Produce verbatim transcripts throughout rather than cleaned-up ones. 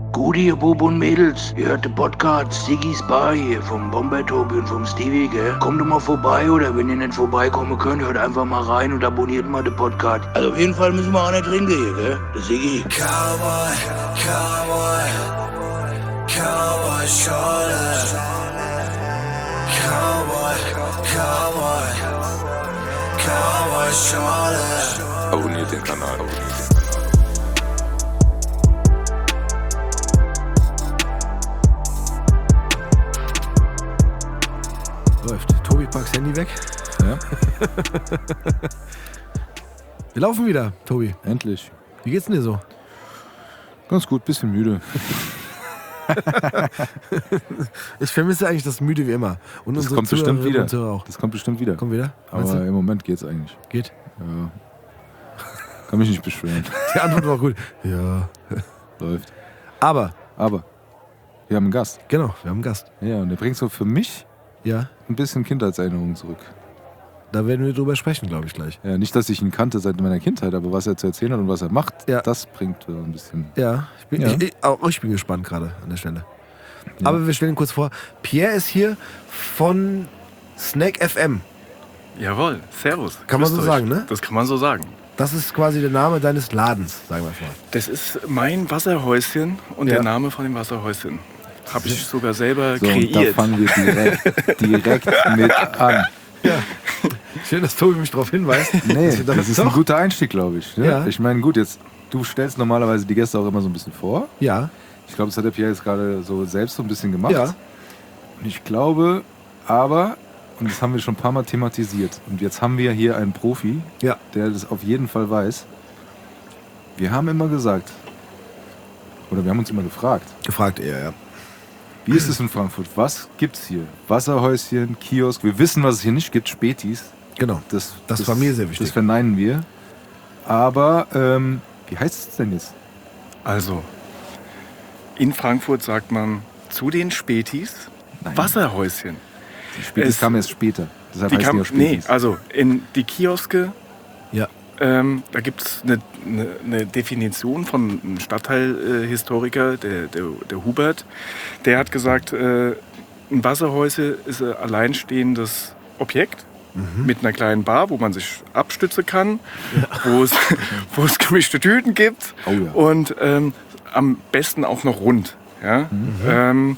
Gute, ihr Bub und Mädels, ihr hört den Podcast Siggy's Bar hier vom Bomber Tobi und vom Stevie, gell? Kommt doch mal vorbei, oder wenn ihr nicht vorbeikommen könnt, hört einfach mal rein und abonniert mal den Podcast. Also auf jeden Fall müssen wir auch nicht trinken hier, gell? Der Siggy. Cowboy, Cowboy, Cowboy Schorle. Cowboy, Cowboy, Cowboy Schorle. Abonniert den Kanal, abonniert den Kanal. Läuft. Tobi packt Handy weg. Ja. Wir laufen wieder, Tobi. Endlich. Wie geht's denn dir so? Ganz gut, bisschen müde. Ich vermisse eigentlich das Müde wie immer. Und Das unsere kommt bestimmt Zuhörerinnen wieder. und Zuhörer auch. Das kommt bestimmt wieder. Kommt wieder? Meinst Aber du? im Moment geht's eigentlich. Geht. Ja. Kann mich nicht beschweren. Die Antwort war gut. Ja. Läuft. Aber, Aber wir haben einen Gast. genau, wir haben einen Gast. Ja, und der bringt so für mich Ja, ein bisschen Kindheitserinnerungen zurück. da werden wir drüber sprechen, glaube ich, gleich. Ja, nicht, dass ich ihn kannte seit meiner Kindheit, aber was er zu erzählen hat und was er macht, Ja. das bringt so ein bisschen. Ja, ich bin, Ja. Ich, ich, auch ich bin gespannt gerade an der Stelle. Aber wir stellen ihn kurz vor. Pierre ist hier von Snack F M. Jawohl, servus. Kann man Grüßt so euch. sagen, ne? Das kann man so sagen. Das ist quasi der Name deines Ladens, sagen wir mal. Das ist mein Wasserhäuschen und Ja. der Name von dem Wasserhäuschen. Habe ich sogar selber So, und da kreiert. fangen wir direkt, direkt mit an. Schön, dass Tobi mich darauf hinweist. Nee, dass ich das ist ein guter Einstieg, glaube ich. Ne? Ja. Ich meine, gut, jetzt, du stellst normalerweise die Gäste auch immer so ein bisschen vor. Ja, Ich glaube, das hat der Pierre jetzt gerade so selbst so ein bisschen gemacht. ja. Und ich glaube, aber, und das haben wir schon ein paar Mal thematisiert, und jetzt haben wir hier einen Profi, Ja. der das auf jeden Fall weiß. Wir haben immer gesagt, oder wir haben uns immer gefragt, Gefragt eher, ja. wie ist es in Frankfurt? Was gibt's hier? Wasserhäuschen, Kiosk, wir wissen, was es hier nicht gibt, Spätis. Genau. Das, Das war mir sehr wichtig. Das verneinen wir. Aber, ähm, wie heißt es denn jetzt? Also, in Frankfurt sagt man zu den Spätis Nein. Wasserhäuschen. Die Spätis Es- kamen erst später. Deshalb Die heißen kam, die auch nee, Spätis. also in die Kioske, Ja. ähm, da gibt es eine, eine, eine Definition von einem Stadtteilhistoriker, der, der, der Hubert. Der hat gesagt, äh, ein Wasserhäuschen ist ein alleinstehendes Objekt mit einer kleinen Bar, wo man sich abstützen kann, wo es, wo es gemischte Tüten gibt Oh ja. und ähm, am besten auch noch rund. Ja? Ähm,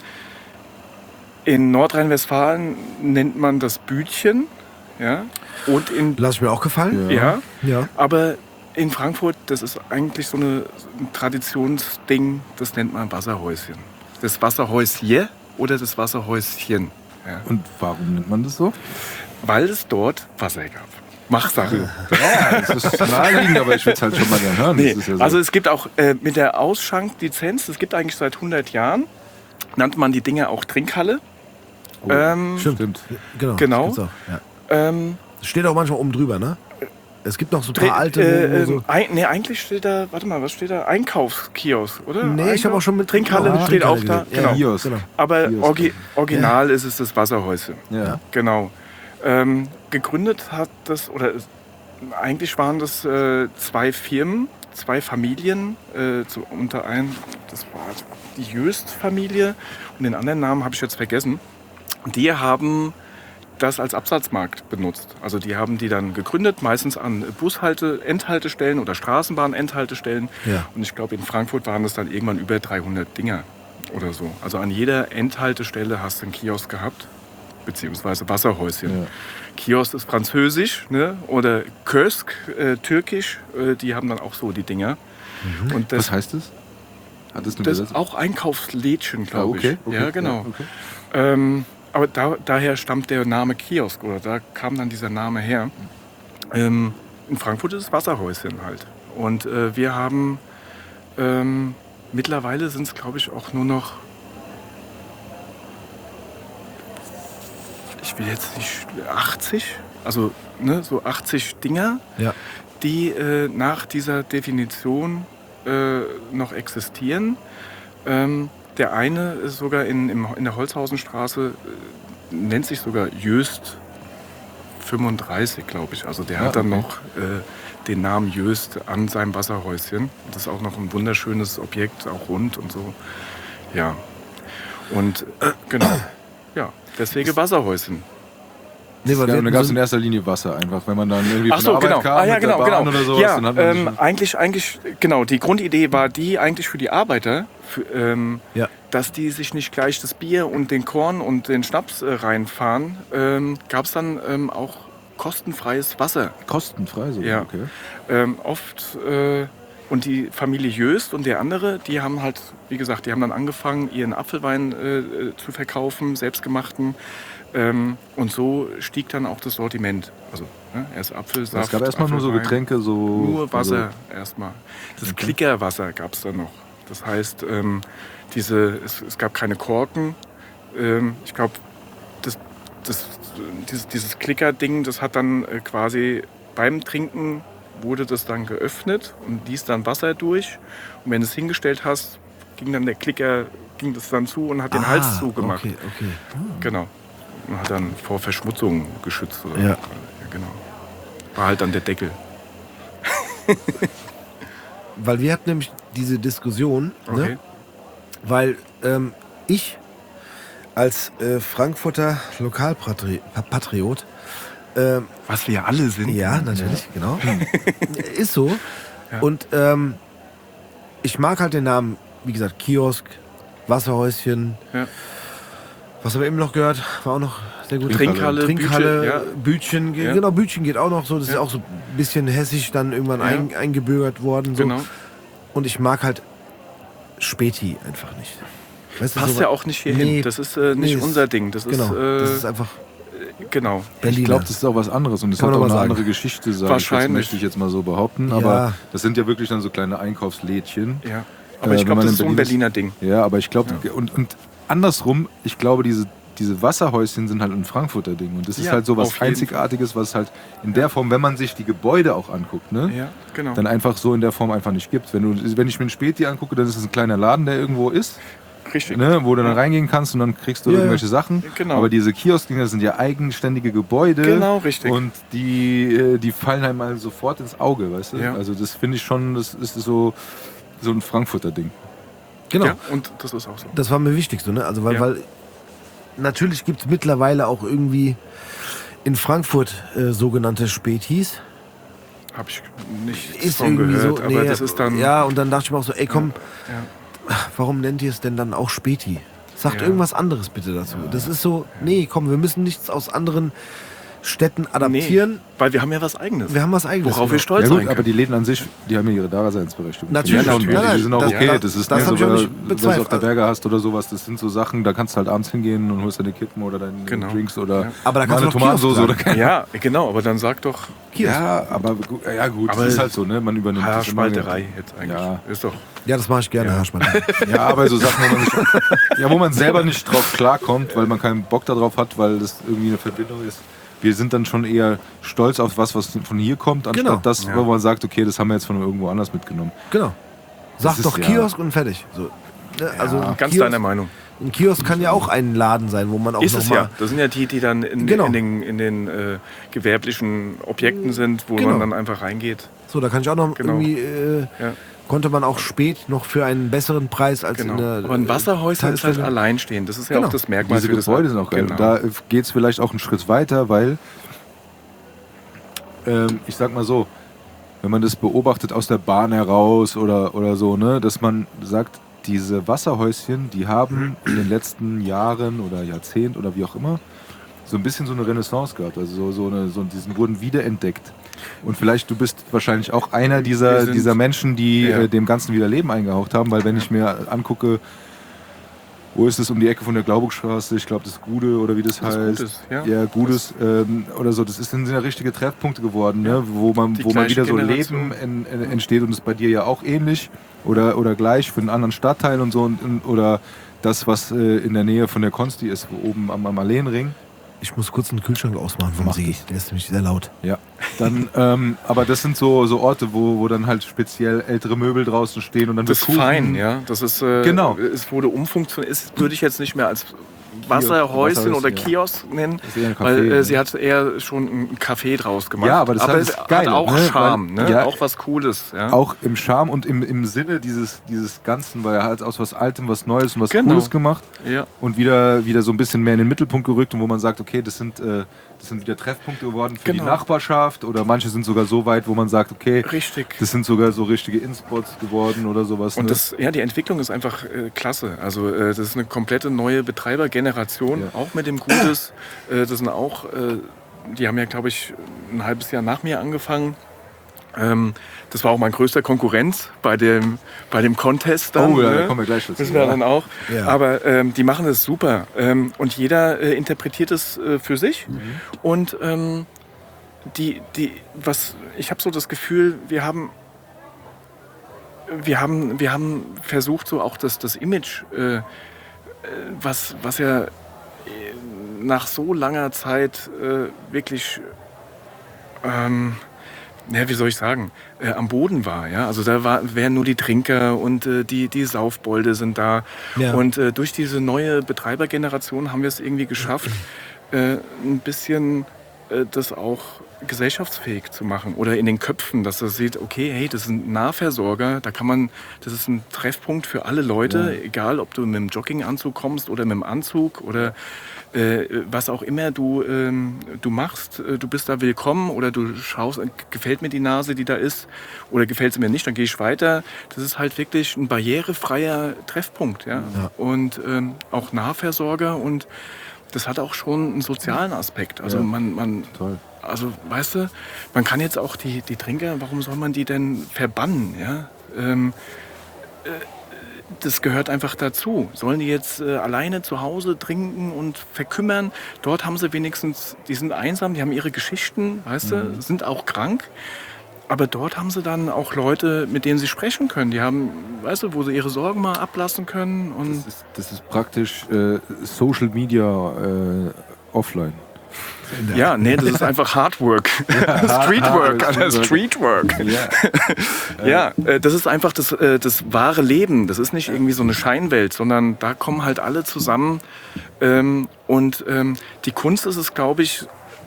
in Nordrhein-Westfalen nennt man das Bütchen. Ja? Und in, Lass ich mir auch gefallen. ja. Ja. Aber in Frankfurt, das ist eigentlich so eine, ein Traditionsding, das nennt man Wasserhäuschen. Das Wasserhäuschen oder das Wasserhäuschen. Ja? Und warum nennt man das so? Weil es dort Wasser gab. Machsache. Ja, das ist naheliegend, aber ich will es halt schon mal gerne hören. Nee, Das ist ja so. also es gibt auch äh, mit der Ausschanklizenz, das gibt eigentlich seit hundert Jahren, nannte man die Dinge auch Trinkhalle. Oh, ähm, stimmt. Genau. Genau. das gibt's auch, ja. ähm, Das steht auch manchmal oben drüber, ne? Es gibt noch so ein Dre- paar alte, äh, wo, wo äh, ein, nee, eigentlich steht da, warte mal, was steht da? Einkaufskiosk, oder? Nee, ich habe auch schon mit Trinkhalle genau, steht auch Trinkhalle da. gesehen. Genau. Kiosk. Genau. Aber Kiosk. orgi original ist es das Wasserhäuschen. Ja. Genau. Ähm, gegründet hat das, oder es- eigentlich waren das äh, zwei Firmen, zwei Familien, äh, zu, unter einem, das war die Jöst-Familie und den anderen Namen habe ich jetzt vergessen. Die haben das als Absatzmarkt benutzt. Also die haben die dann gegründet, meistens an Bushalte, Endhaltestellen oder Straßenbahn-Endhaltestellen. Ja. Und ich glaube, in Frankfurt waren das dann irgendwann über dreihundert Dinger oder so. Also an jeder Endhaltestelle hast du einen Kiosk gehabt, beziehungsweise Wasserhäuschen. Ja. Kiosk ist französisch, ne? Oder Kösk, äh, türkisch. Äh, die haben dann auch so die Dinger. Und das, Was heißt das? Hat das eine das ist Übersetzung? auch Einkaufslädchen, Ah, glaube okay, ich. okay, Ja, genau. okay. Ähm, aber da, daher stammt der Name Kiosk, oder da kam dann dieser Name her. Ähm, in Frankfurt ist es Wasserhäuschen halt. Und äh, wir haben, ähm, mittlerweile sind es glaube ich auch nur noch, ich will jetzt nicht, achtzig, also ne, so achtzig Dinger, Ja. die äh, nach dieser Definition äh, noch existieren. Ähm, der eine ist sogar in, im, in der Holzhausenstraße, äh, nennt sich sogar Jöst fünfunddreißig, glaube ich. Also der Ja, hat dann okay. noch äh, den Namen Jöst an seinem Wasserhäuschen. Das ist auch noch ein wunderschönes Objekt, auch rund und so. Ja. Und äh, genau. Ja, deswegen Wasserhäuschen. Nee, weil Ja, wir und da hatten gab es so in ein- erster Linie Wasser einfach. Wenn man dann irgendwie Ach von so, der Arbeit genau. kam Ah, ja, mit der genau, Bahn genau. oder sowas, Ja, dann hat man ähm, eigentlich, eigentlich, genau, die Grundidee war die eigentlich für die Arbeiter, für, ähm, Ja. dass die sich nicht gleich das Bier und den Korn und den Schnaps äh, reinfahren, ähm, gab es dann ähm, auch kostenfreies Wasser. kostenfrei so. Ja. Okay. Ähm, oft, äh, und die Familie Jöst und der andere, die haben halt, wie gesagt, die haben dann angefangen, ihren Apfelwein äh, äh, zu verkaufen, selbstgemachten. Ähm, und so stieg dann auch das Sortiment. Also ne, erst Apfelsaft. Es gab erstmal nur so Apfelwein. Getränke, so. Nur Wasser Also, erstmal. Das Klickerwasser gab es dann noch. Das heißt, ähm, diese, es, es gab keine Korken. Ähm, ich glaube, das, das, dieses, dieses Klicker-Ding, das hat dann äh, quasi beim Trinken wurde das dann geöffnet und ließ dann Wasser durch. Und wenn du es hingestellt hast, ging dann der Klicker, ging das dann zu und hat den Ah, Hals zugemacht. Okay, okay. Genau. Und hat dann vor Verschmutzung geschützt. Oder? Ja. Ja, genau. War halt dann der Deckel. Weil wir hatten nämlich diese Diskussion, Okay. ne? Weil ähm, ich als äh, Frankfurter Lokalpatriot, ähm, Was wir alle sind. ja, natürlich, genau, ist so. Und ähm, ich mag halt den Namen, wie gesagt, Kiosk, Wasserhäuschen. Ja. Was haben wir eben noch gehört? War auch noch sehr gut. Trinkhalle, Trinkhalle, Bütchen, ja. Bütchen, ge- Ja. genau, Bütchen geht auch noch so. Das ist Ja. auch so ein bisschen hessisch dann irgendwann Ja. ein, eingebürgert worden. So. Genau. Und ich mag halt Späti einfach nicht. Weißt du, Passt so ja was- auch nicht hier Nee. hin. Das ist äh, nicht Nee, das- unser Ding. Das Genau, ist, äh, das ist einfach genau. Berliner. Ich glaube, das ist auch was anderes und es Kann hat man auch doch eine mal sagen. andere Geschichte, sage ich jetzt, Wahrscheinlich. möchte ich jetzt mal so behaupten. Ja. Aber das sind ja wirklich dann so kleine Einkaufslädchen. Ja. Aber Äh, ich wenn glaube, man das in ist so ein Berlin ist- Berliner Ding. Ja, aber ich glaube, und, und andersrum, ich glaube, diese, diese Wasserhäuschen sind halt ein Frankfurter Ding. Und das ist Ja, halt so was auf jeden Einzigartiges, was halt in der Form, wenn man sich die Gebäude auch anguckt, ne? Ja, genau. dann einfach so in der Form einfach nicht gibt. Wenn, du, wenn ich mir einen Späti angucke, dann ist es ein kleiner Laden, der irgendwo ist, Richtig. ne, wo du dann reingehen kannst und dann kriegst du Ja, irgendwelche Sachen. Genau. Aber diese Kioske, das sind ja eigenständige Gebäude. Genau, richtig. Und die, äh, die fallen einem mal sofort ins Auge, weißt du? Ja. Also das finde ich schon, das ist so, so ein Frankfurter Ding. genau. Ja, und das ist auch so. Das war mir wichtig so, ne? Also weil, Ja. weil natürlich gibt es mittlerweile auch irgendwie in Frankfurt äh, sogenannte Spätis. Habe ich nicht Ist von irgendwie gehört. so. aber nee, das ist dann. ja, und dann dachte ich mir auch so, ey komm, Ja. warum nennt ihr es denn dann auch Späti? Sagt Ja. irgendwas anderes bitte dazu. Das ist so, nee, komm, wir müssen nichts aus anderen Städten adaptieren. Nee, weil wir haben ja was Eigenes. Wir haben was Eigenes. Worauf wir genau. stolz Ja sein gut, aber können. die Läden an sich, die haben ja ihre Daseinsberechtigung. Natürlich, Die, sind, natürlich. auch- die sind auch Das- okay. das- Das ist das nicht hab so, ich auch wenn nicht du was bezweifelt. auf der Berge hast oder sowas. Das sind so Sachen, da kannst du halt abends hingehen und holst deine Kippen oder deine Genau. Drinks oder Ja. Aber da mal kannst eine du noch Kiosk Tomatensauce oder sagen. keine. Ja, genau, aber dann sag doch Kiosk. Ja, aber gu- ja gut, Aber das ist halt so, ne? Man übernimmt das immer. Haarspalterei jetzt eigentlich. Ja. Ist doch. Ja, das mache ich gerne, Ja. Haarschmann. Ja, aber so Sachen, wo man, nicht, ja, wo man selber nicht drauf klarkommt, weil man keinen Bock darauf hat, weil das irgendwie eine Verbindung ist. Wir sind dann schon eher stolz auf was, was von hier kommt, anstatt Genau. das, Ja. wo man sagt, okay, das haben wir jetzt von irgendwo anders mitgenommen. Genau. Sag ist doch ja- Kiosk und fertig. So. Ne? Also ein Ganz Kiosk, deiner Meinung. ein Kiosk kann ja auch ein Laden sein, wo man auch Ist noch es mal ja. Das sind ja die, die dann in, Genau. in den, in den äh, gewerblichen Objekten sind, wo Genau. man dann einfach reingeht. So, da kann ich auch noch Genau. irgendwie, äh, Ja. konnte man auch spät noch für einen besseren Preis als Genau. in der Aber ein Wasserhäuschen ist halt Tankstelle. alleinstehend. Das ist ja Genau. auch das Merkmal Diese für das. Gebäude sind auch geil. Genau. Da geht es vielleicht auch einen Schritt weiter, weil, ähm, ich sag mal so, wenn man das beobachtet aus der Bahn heraus oder, oder so, ne, dass man sagt, diese Wasserhäuschen, die haben in den letzten Jahren oder Jahrzehnten oder wie auch immer so ein bisschen so eine Renaissance gehabt. Also so, so eine, so, die wurden wiederentdeckt. Und vielleicht, du bist wahrscheinlich auch einer Wir dieser, sind- dieser Menschen, die Ja. äh, dem Ganzen wieder Leben eingehaucht haben, weil wenn ich mir angucke, wo ist es um die Ecke von der Glauburgstraße? Ich glaube, das Gude oder wie das, Das heißt. Gutes, ja. ja Gutes ähm, oder so. Das ist, sind ja richtige Treffpunkte geworden, ne? wo man, Die wo man gleiche wieder so Generation. Leben en, en, entsteht und das ist bei dir ja auch ähnlich oder, oder gleich für einen anderen Stadtteil und so und, und, oder das, was äh, in der Nähe von der Konsti ist, wo oben am, am Alleenring. Ich muss kurz einen Kühlschrank ausmachen vom Mach Sigi. Der ist nämlich sehr laut. Ja. Dann, ähm, aber das sind so, so Orte, wo, wo dann halt speziell ältere Möbel draußen stehen und dann Das wird ist Kuchen- fein, ja. Das ist, äh, Genau. Es wurde umfunktioniert. Es würde ich jetzt nicht mehr als Wasserhäuschen oder ja. Kiosk nennen, Ist eher ein Café, weil äh, ne? sie hat eher schon ein Café draus gemacht. Ja, aber das ist halt es das hat Geile, auch ne? Charme, Weil- ne? ja. Auch was Cooles. Ja? Auch im Charme und im, im Sinne dieses, dieses Ganzen, weil er halt aus was Altem, was Neues und was Genau. Cooles gemacht Ja. und wieder, wieder so ein bisschen mehr in den Mittelpunkt gerückt und wo man sagt, okay, das sind, äh, das sind wieder Treffpunkte geworden für Genau. die Nachbarschaft oder manche sind sogar so weit, wo man sagt, okay, Richtig. das sind sogar so richtige Inspots geworden oder sowas. Und ne? das, ja, die Entwicklung ist einfach äh, klasse. Also äh, das ist eine komplette neue Betreibergeneration, Ja. auch mit dem Gutes. Äh, das sind auch, äh, die haben ja, glaube ich, ein halbes Jahr nach mir angefangen. Ähm, das war auch mein größter Konkurrenz bei dem, bei dem Contest. Dann, Oh, ja, ne? da kommen wir gleich dazu. Wissen wir Ja. dann auch. Ja. Aber ähm, die machen es super. Ähm, und jeder äh, interpretiert es äh, für sich. Mhm. Und ähm, die, die, was, ich habe so das Gefühl, wir haben, wir haben, wir haben versucht, so auch das, das Image, äh, äh, was, was ja äh, nach so langer Zeit äh, wirklich, ähm, ja, wie soll ich sagen, äh, am Boden war. Ja? Also da war, wären nur die Trinker und äh, die, die Saufbolde sind da. Ja. Und äh, durch diese neue Betreibergeneration haben wir es irgendwie geschafft, äh, ein bisschen äh, das auch gesellschaftsfähig zu machen oder in den Köpfen, dass er sieht, okay, hey, das ist ein Nahversorger, da kann man, das ist ein Treffpunkt für alle Leute, ja. Egal ob du mit dem Jogginganzug kommst oder mit dem Anzug oder äh, was auch immer du, ähm, du machst, äh, du bist da willkommen oder du schaust, äh, gefällt mir die Nase, die da ist oder gefällt sie mir nicht, dann gehe ich weiter. Das ist halt wirklich ein barrierefreier Treffpunkt, ja, Ja. und ähm, auch Nahversorger und das hat auch schon einen sozialen Aspekt. Also Ja. man, man Toll. also weißt du, man kann jetzt auch die, die Trinker, warum soll man die denn verbannen? Ja? Ähm, äh, das gehört einfach dazu. Sollen die jetzt äh, alleine zu Hause trinken und verkümmern? Dort haben sie wenigstens, die sind einsam, die haben ihre Geschichten, weißt Mhm. du, sind auch krank. Aber dort haben sie dann auch Leute, mit denen sie sprechen können. Die haben, weißt du, wo sie ihre Sorgen mal ablassen können. Und Das ist, das ist praktisch äh, Social Media äh, offline. ja, nee, das ist einfach Hardwork. Streetwork, hard- Alter, Streetwork. Ja. Ja, äh, das ist einfach das, äh, das wahre Leben. Das ist nicht irgendwie so eine Scheinwelt, sondern da kommen halt alle zusammen. Ähm, und ähm, die Kunst ist es, glaube ich,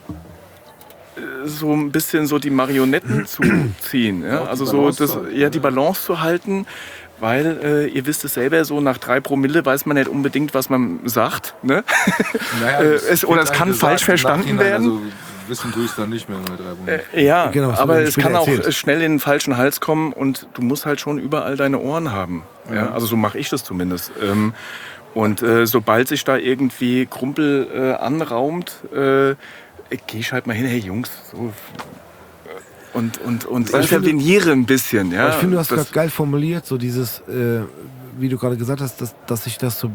äh, so ein bisschen so die Marionetten zu ziehen. Ja? Auch die Also so Balance das, zu halten, ja, die ja. Balance zu halten. Weil, äh, ihr wisst es selber, so nach drei Promille weiß man nicht unbedingt, was man sagt. Ne? Naja, Äh, das es- oder es wird kann halt falsch gesagt im verstanden Nachhinein, werden. Also wissen tue ich es dann nicht mehr bei drei Monate. Äh, ja, Genau, das aber wird dann es später kann auch erzählt. äh, schnell in den falschen Hals kommen und du musst halt schon überall deine Ohren haben. Ja? Also so mache ich das zumindest. Ähm, und äh, sobald sich da irgendwie Krumpel äh, anraumt, äh, gehe ich halt mal hin, hey Jungs, so. Und, und, und Weil ich ich finde- interveniere ein bisschen. Ja? Aber ich finde, du hast Das- gerade geil formuliert, so dieses, äh, wie du gerade gesagt hast, dass, dass sich das so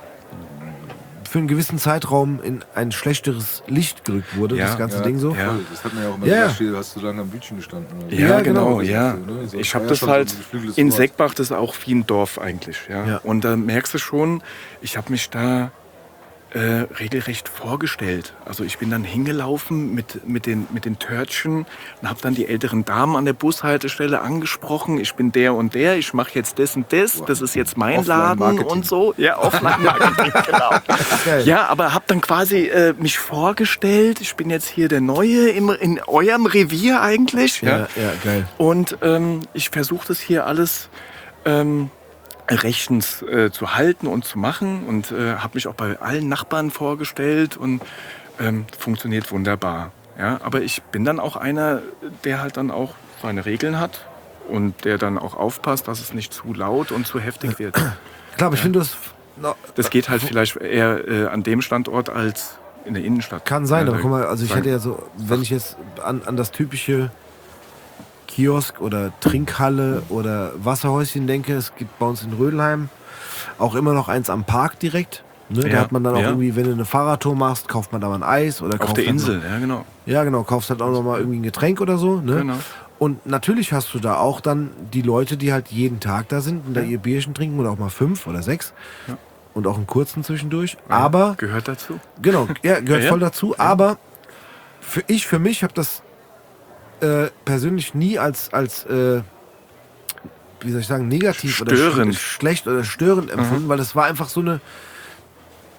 für einen gewissen Zeitraum in ein schlechteres Licht gerückt wurde, Ja, das ganze ja, Ding so. ja. Voll. Das hat man ja auch immer Ja. gesagt, du hast so lange am Bütchen gestanden. Oder so. Ja, Ja, genau, genau. ja. So, ne? So, Ich das habe war ja das schon so halt ein geflügeltes in Wort. Seckbach, das ist auch wie ein Dorf eigentlich. Ja? Ja. Und da merkst du schon, ich habe mich da äh, regelrecht vorgestellt. Also ich bin dann hingelaufen mit, mit, den, mit den Törtchen und habe dann die älteren Damen an der Bushaltestelle angesprochen. Ich bin der und der, ich mache jetzt das und das, das ist jetzt mein Laden Offline-Marketing. und so. Ja, Offline-Marketing, genau. Geil. Ja, aber habe dann quasi äh, mich vorgestellt, ich bin jetzt hier der Neue im, in eurem Revier eigentlich. Ja, ja, geil. Und ähm, ich versuche das hier alles ähm, rechtens äh, zu halten und zu machen und äh, habe mich auch bei allen Nachbarn vorgestellt und ähm, funktioniert wunderbar. Ja? Aber ich bin dann auch einer, der halt dann auch seine Regeln hat und der dann auch aufpasst, dass es nicht zu laut und zu heftig wird. Klar, aber ich finde, das no, Das geht halt vielleicht eher äh, an dem Standort als in der Innenstadt. kann sein, Ja, aber da- guck mal, also ich sein. hätte ja so, wenn ich jetzt an, an das typische Kiosk oder Trinkhalle oder Wasserhäuschen denke, es gibt bei uns in Rödelheim auch immer noch eins am Park direkt. Ne? Da Ja, hat man dann auch ja. irgendwie, wenn du eine Fahrradtour machst, kauft man da mal ein Eis oder Auf kauft der halt Insel, Noch, ja genau. ja, genau, kaufst halt auch noch mal irgendwie ein Getränk oder so. Ne? Genau. Und natürlich hast du da auch dann die Leute, die halt jeden Tag da sind und da ihr Bierchen trinken oder auch mal fünf oder sechs. Ja. Und auch einen kurzen zwischendurch. Aber Gehört dazu. Genau, ja, gehört Ja, ja. voll dazu. Aber für ich, für mich, habe das äh, persönlich nie als, als äh, wie soll ich sagen, negativ oder Störend. sch schlecht oder störend empfunden, weil das war einfach so eine.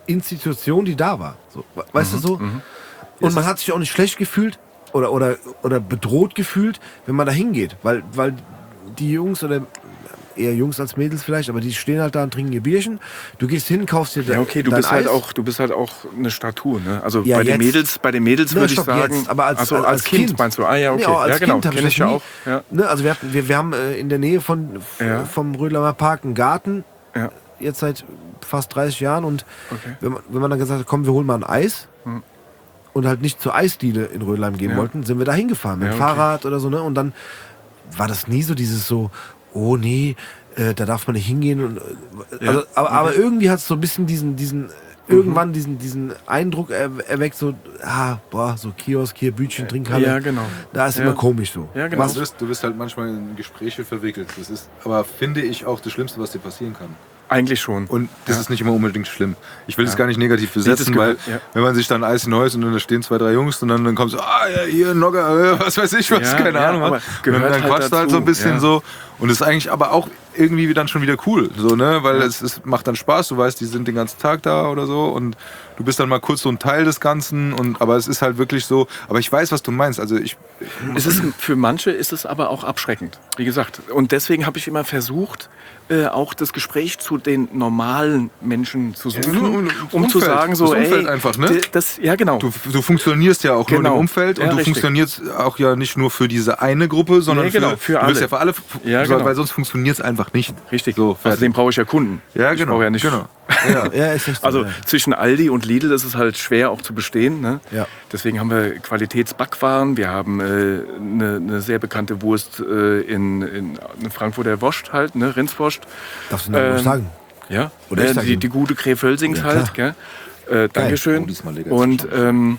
Institution, die da war. So, weißt mhm. du so? Mhm. Und man hat sich auch nicht schlecht gefühlt oder, oder, oder bedroht gefühlt, wenn man da hingeht. Weil, weil die Jungs oder eher Jungs als Mädels vielleicht, aber die stehen halt da und trinken ihr Bierchen. Du gehst hin, kaufst dir ja, okay, du dein bist Eis. halt auch, du bist halt auch eine Statue, ne? Also ja, bei den jetzt, Mädels, bei den Mädels würde ich sagen, jetzt, aber als, also, als, als kind, kind meinst du? Ah ja, okay, nee, als ja genau, kind kenne ich ja auch. Ja. Ne, also wir, hatten, wir, wir haben äh, in der Nähe von ja. vom Rödlamer Park einen Garten, ja. jetzt seit fast dreißig Jahren und okay. wenn, man, wenn man dann gesagt hat, komm, wir holen mal ein Eis hm. und halt nicht zur Eisdiele in Rödelheim gehen ja. wollten, sind wir da hingefahren mit dem ja, okay. Fahrrad oder so, ne? Und dann war das nie so dieses so, oh nee, äh, da darf man nicht hingehen. Und, äh, ja. also, aber, okay. aber irgendwie hat es so ein bisschen diesen, diesen irgendwann mhm. diesen, diesen Eindruck er, erweckt, so, ah, boah, so Kiosk hier, Bütchen, Trinkhalle. Ja, genau. Da ist ja. immer komisch so. Ja, genau. Du bist, du bist halt manchmal in Gespräche verwickelt. Das ist aber, finde ich, auch das Schlimmste, was dir passieren kann. Eigentlich schon. Und das ja. ist nicht immer unbedingt schlimm. Ich will ja. das gar nicht negativ besetzen, weil ja. wenn man sich dann Eis Neues und dann da stehen zwei, drei Jungs und dann, dann kommt so, ah ja, hier Nogger, was weiß ich was, ja, keine ja, Ahnung. Aber und dann halt quatscht du halt so ein bisschen ja. so. Und das ist eigentlich aber auch irgendwie dann schon wieder cool, so, ne? Weil ja. es, es macht dann Spaß, du weißt, die sind den ganzen Tag da oder so und du bist dann mal kurz so ein Teil des Ganzen und aber es ist halt wirklich so, aber ich weiß, was du meinst, also ich... Es ist, für manche ist es aber auch abschreckend, wie gesagt. Und deswegen habe ich immer versucht, äh, auch das Gespräch zu den normalen Menschen zu suchen, ja, um Umfeld, zu sagen so, das Umfeld ey, einfach, ne? das, ja genau. Du, du funktionierst ja auch genau. nur im Umfeld und ja, du richtig. funktionierst auch ja nicht nur für diese eine Gruppe, sondern nee, genau, für, für du alle. bist ja für alle, ja, so, genau. weil sonst funktioniert es einfach nicht. Richtig, so, außerdem brauche ich ja Kunden. Ja, ich genau. brauche ja nicht genau. Ja, ja, ist echt so, also ja. zwischen Aldi und Lidl ist es halt schwer auch zu bestehen. Ne? Ja. Deswegen haben wir Qualitätsbackwaren. Wir haben äh, eine, eine sehr bekannte Wurst äh, in, in, in Frankfurter Wurst halt, ne? Rindswurst. Darfst du noch ähm, sagen? Ja, Oder äh, die, die gute Krefelsings ja, halt. Gell? Äh, Dankeschön. Oh, und ähm,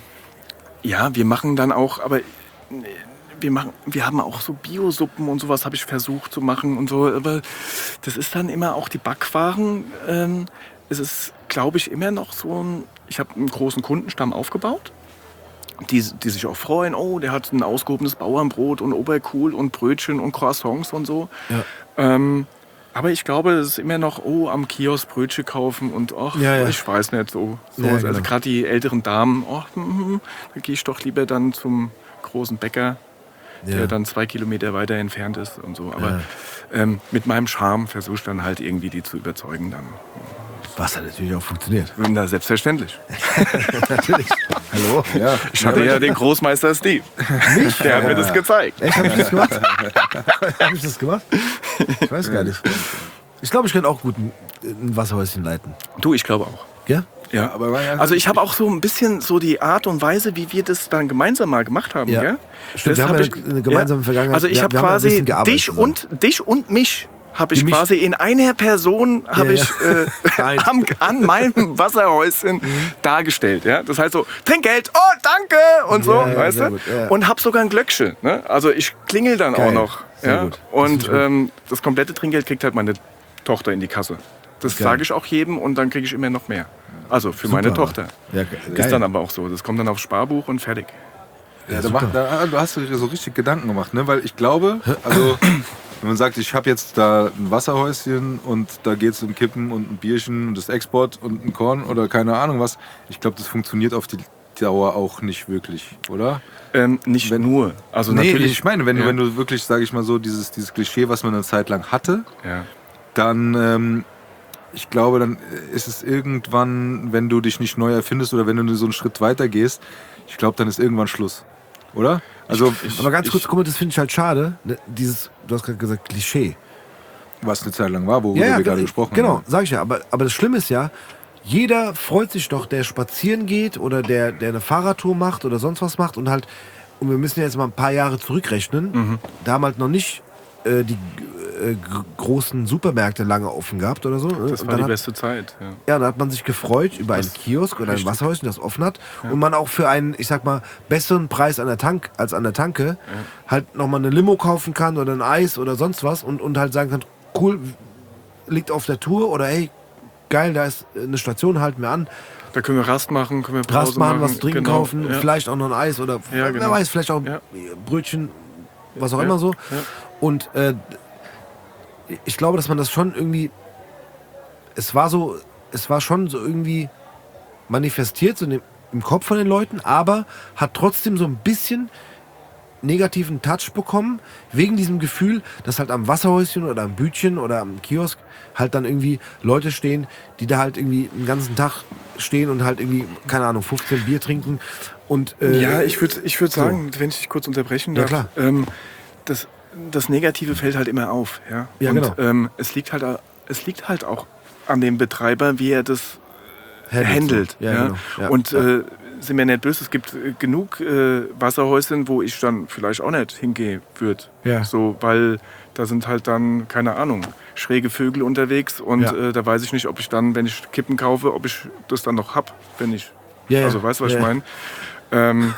ja, wir machen dann auch, aber wir machen, wir haben auch so Biosuppen und sowas habe ich versucht zu machen und so. Aber das ist dann immer auch die Backwaren. Ähm, es ist, glaube ich, immer noch so ein. Ich habe einen großen Kundenstamm aufgebaut, die, die sich auch freuen. Oh, der hat ein ausgehobenes Bauernbrot und Oberkohl und Brötchen und Croissants und so. Ja. Ähm, aber ich glaube, es ist immer noch, oh, am Kiosk Brötchen kaufen und ach, ja, ja. ich weiß nicht so. so Ja, also genau. gerade die älteren Damen, oh, hm, hm, da gehe ich doch lieber dann zum großen Bäcker, Ja. der dann zwei Kilometer weiter entfernt ist und so. Aber Ja. ähm, mit meinem Charme versuche ich dann halt irgendwie die zu überzeugen dann. Was hat natürlich auch funktioniert. Na, selbstverständlich. Natürlich. Hallo? Ja. Ich hatte ja den Großmeister Steve. Mich? Der hat mir das gezeigt. Echt, hab ich das gemacht? Hab ich das gemacht? Ich weiß gar nicht. Ich glaube, ich könnte auch gut ein, ein Wasserhäuschen leiten. Du, ich glaube auch. Ja? Ja, aber war ja- also ich habe auch so ein bisschen so die Art und Weise, wie wir das dann gemeinsam mal gemacht haben. Ja. Gell? Stimmt, Das wir haben hab ja ich- eine gemeinsame ja. Vergangenheit. Also ich Wir- habe wir haben ein quasi bisschen gearbeitet dich zusammen. und, dich und mich habe ich Die mich- quasi in einer Person habe Ja, ich ja. äh, Vereint. am, an meinem Wasserhäuschen dargestellt. Ja? Das heißt so, Trinkgeld, oh danke und so, Ja, ja, weißt sehr du? gut, ja. Und habe sogar ein Glöckchen. Ne? Also ich klingel dann Geil. auch noch. Sehr Ja? gut. Das Und finde ich gut. ähm, das komplette Trinkgeld kriegt halt meine Tochter in die Kasse. Das Geil. sage ich auch jedem und dann kriege ich immer noch mehr. Also für Super, meine aber. Tochter. Ja, ge- geil. Ist dann aber auch so. Das kommt dann aufs Sparbuch und fertig. Ja, da super. macht, da, du hast dir so richtig Gedanken gemacht, ne? Weil ich glaube, also wenn man sagt, ich habe jetzt da ein Wasserhäuschen und da geht es um Kippen und ein Bierchen und das Export und ein Korn oder keine Ahnung was, ich glaube, das funktioniert auf die Dauer auch nicht wirklich, oder? Ähm, nicht Wenn- nur. Also nee, natürlich. ich meine, wenn, ja. du, wenn du wirklich, sage ich mal so, dieses, dieses Klischee, was man eine Zeit lang hatte, Ja. dann, ähm, ich glaube, dann ist es irgendwann, wenn du dich nicht neu erfindest oder wenn du so einen Schritt weiter gehst, ich glaube, dann ist irgendwann Schluss, oder? Also, Ich- Aber ganz kurz, ich- guck mal, das finde ich halt schade. Ne? Dieses, du hast gerade gesagt, Klischee. was eine Zeit lang war, worüber wir gerade gesprochen genau, haben. sag ich ja. Aber, aber das Schlimme ist ja, jeder freut sich doch, der spazieren geht oder der, der eine Fahrradtour macht oder sonst was macht und halt, und wir müssen jetzt mal ein paar Jahre zurückrechnen, Mhm. da haben halt noch nicht äh, die äh, gr- großen Supermärkte lange offen gehabt oder so. ne? Das Und war dann die hat, beste Zeit. Ja. ja, da hat man sich gefreut über einen Das- Kiosk oder ein richtig. Wasserhäuschen, das offen hat und man auch für einen, ich sag mal, besseren Preis an der Tank als an der Tanke halt nochmal eine Limo kaufen kann oder ein Eis oder sonst was und, und halt sagen kann, cool, liegt auf der Tour oder hey, geil, da ist eine Station, halten wir an, Da können wir Rast machen, können wir Pause Rast machen, was trinken genau. kaufen, Ja. vielleicht auch noch ein Eis oder Ja, wer genau. weiß, vielleicht auch Ja. Brötchen, was auch Ja, immer so. ja. Und äh, ich glaube, dass man das schon irgendwie, es war so, es war schon so irgendwie manifestiert, so in dem, im Kopf von den Leuten, aber hat trotzdem so ein bisschen negativen Touch bekommen, wegen diesem Gefühl, dass halt am Wasserhäuschen oder am Bütchen oder am Kiosk halt dann irgendwie Leute stehen, die da halt irgendwie den ganzen Tag stehen und halt irgendwie, keine Ahnung, fünfzehn Bier trinken. Und, äh, ja, ich würde ich würd sagen, so. wenn ich dich kurz unterbrechen Ja, darf, klar. ähm, das, das Negative fällt halt immer auf. Ja, Ja, und genau. ähm, es, liegt halt, es liegt halt auch an dem Betreiber, wie er das Handelt. handelt. Ja, Ja, genau. Ja, und ja. Äh, sind mir nicht böse, es gibt äh, genug äh, Wasserhäuschen, wo ich dann vielleicht auch nicht hingehen würde. Ja. So, weil da sind halt dann, keine Ahnung, schräge Vögel unterwegs und Ja. äh, da weiß ich nicht, ob ich dann, wenn ich Kippen kaufe, ob ich das dann noch hab, wenn ich, Ja, ja. also weißt du, was Ja, ich ja. meine? Ähm,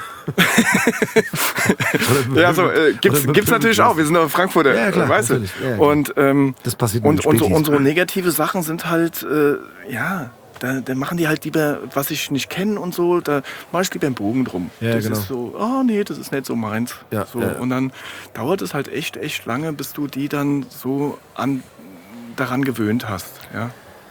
Oder- ja, so, äh, gibt's, oder- gibt's natürlich auch, wir sind doch Frankfurter, Ja, klar, äh, weißt du? natürlich. Ja, klar. Und, ähm, Das passiert mit und den unsere, Spätis. unsere negative Sachen sind halt, äh, ja, da, da machen die halt lieber, was ich nicht kenne und so, da mache ich lieber einen Bogen drum. Ja, das genau. ist so, oh nee, das ist nicht so meins. Ja, so, ja, ja. Und dann dauert es halt echt, echt lange, bis du die dann so an, daran gewöhnt hast. Ja.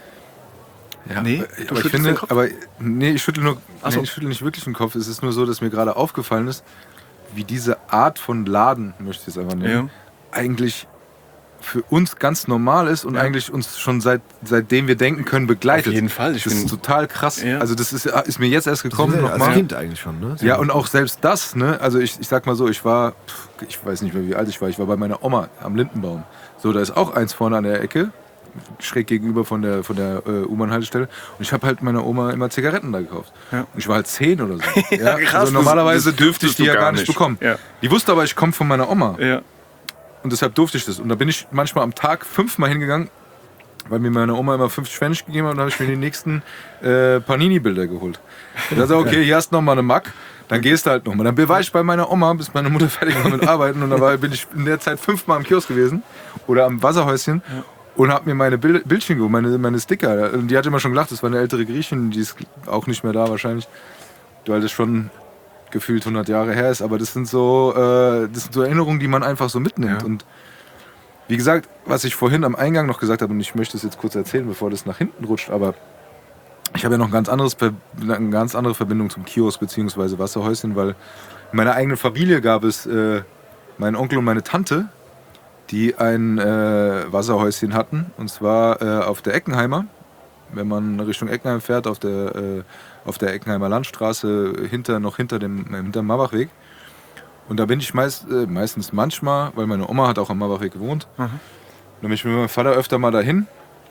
Ja, Nee, aber du ich schüttelst finde, den Kopf? aber nee, ich schüttel nur, Ach so. nee, ich schüttel nicht wirklich den Kopf. Es ist nur so, dass mir gerade aufgefallen ist, wie diese Art von Laden, möchte ich es einfach nennen, eigentlich für uns ganz normal ist und Ja. eigentlich uns schon seit seitdem wir denken können begleitet. Auf jeden Fall. Ich Das ist find- total krass. Ja. Also das ist, ist mir jetzt erst gekommen Als nochmal. Kind eigentlich schon, ne? Ja, und auch selbst das, ne? Also ich, ich sag mal so, ich war, pff, ich weiß nicht mehr, wie alt ich war, ich war bei meiner Oma am Lindenbaum. So, da ist auch eins vorne an der Ecke, schräg gegenüber von der, von der äh, U-Bahn-Haltestelle. Und ich habe halt meiner Oma immer Zigaretten da gekauft. Ja. Und ich war halt zehn oder so. Ja, krass, also normalerweise das- das dürfte ich durftest die du ja gar gar nicht nicht. bekommen. Ja. Die wusste aber, ich komme von meiner Oma. Ja. Und deshalb durfte ich das. Und da bin ich manchmal am Tag fünfmal hingegangen, weil mir meine Oma immer fünfzig Pfennig gegeben hat und dann habe ich mir die nächsten äh, Panini-Bilder geholt. Und dann sag ich, okay, hier hast du nochmal eine Mack, dann gehst du halt nochmal. Dann war ich bei meiner Oma, bis meine Mutter fertig war mit Arbeiten und dann war, bin ich in der Zeit fünfmal am Kiosk gewesen oder am Wasserhäuschen und habe mir meine Bild, Bildchen geholt, meine, meine Sticker. Und die hat immer schon gelacht, das war eine ältere Griechin, die ist auch nicht mehr da wahrscheinlich, weil das schon gefühlt hundert Jahre her ist, aber das sind so, äh, das sind so Erinnerungen, die man einfach so mitnimmt. Ja. Und wie gesagt, was ich vorhin am Eingang noch gesagt habe, und ich möchte es jetzt kurz erzählen, bevor das nach hinten rutscht, aber ich habe ja noch ein ganz anderes, eine ganz andere Verbindung zum Kiosk bzw. Wasserhäuschen, weil in meiner eigenen Familie gab es äh, meinen Onkel und meine Tante, die ein äh, Wasserhäuschen hatten, und zwar äh, auf der Eckenheimer. Wenn man Richtung Eckenheim fährt, auf der, äh, auf der Eckenheimer Landstraße, hinter, noch hinter dem, äh, hinter dem Marbachweg. Und da bin ich meist, äh, meistens manchmal, weil meine Oma hat auch am Marbachweg gewohnt. Mhm. Und dann bin ich mit meinem Vater öfter mal dahin.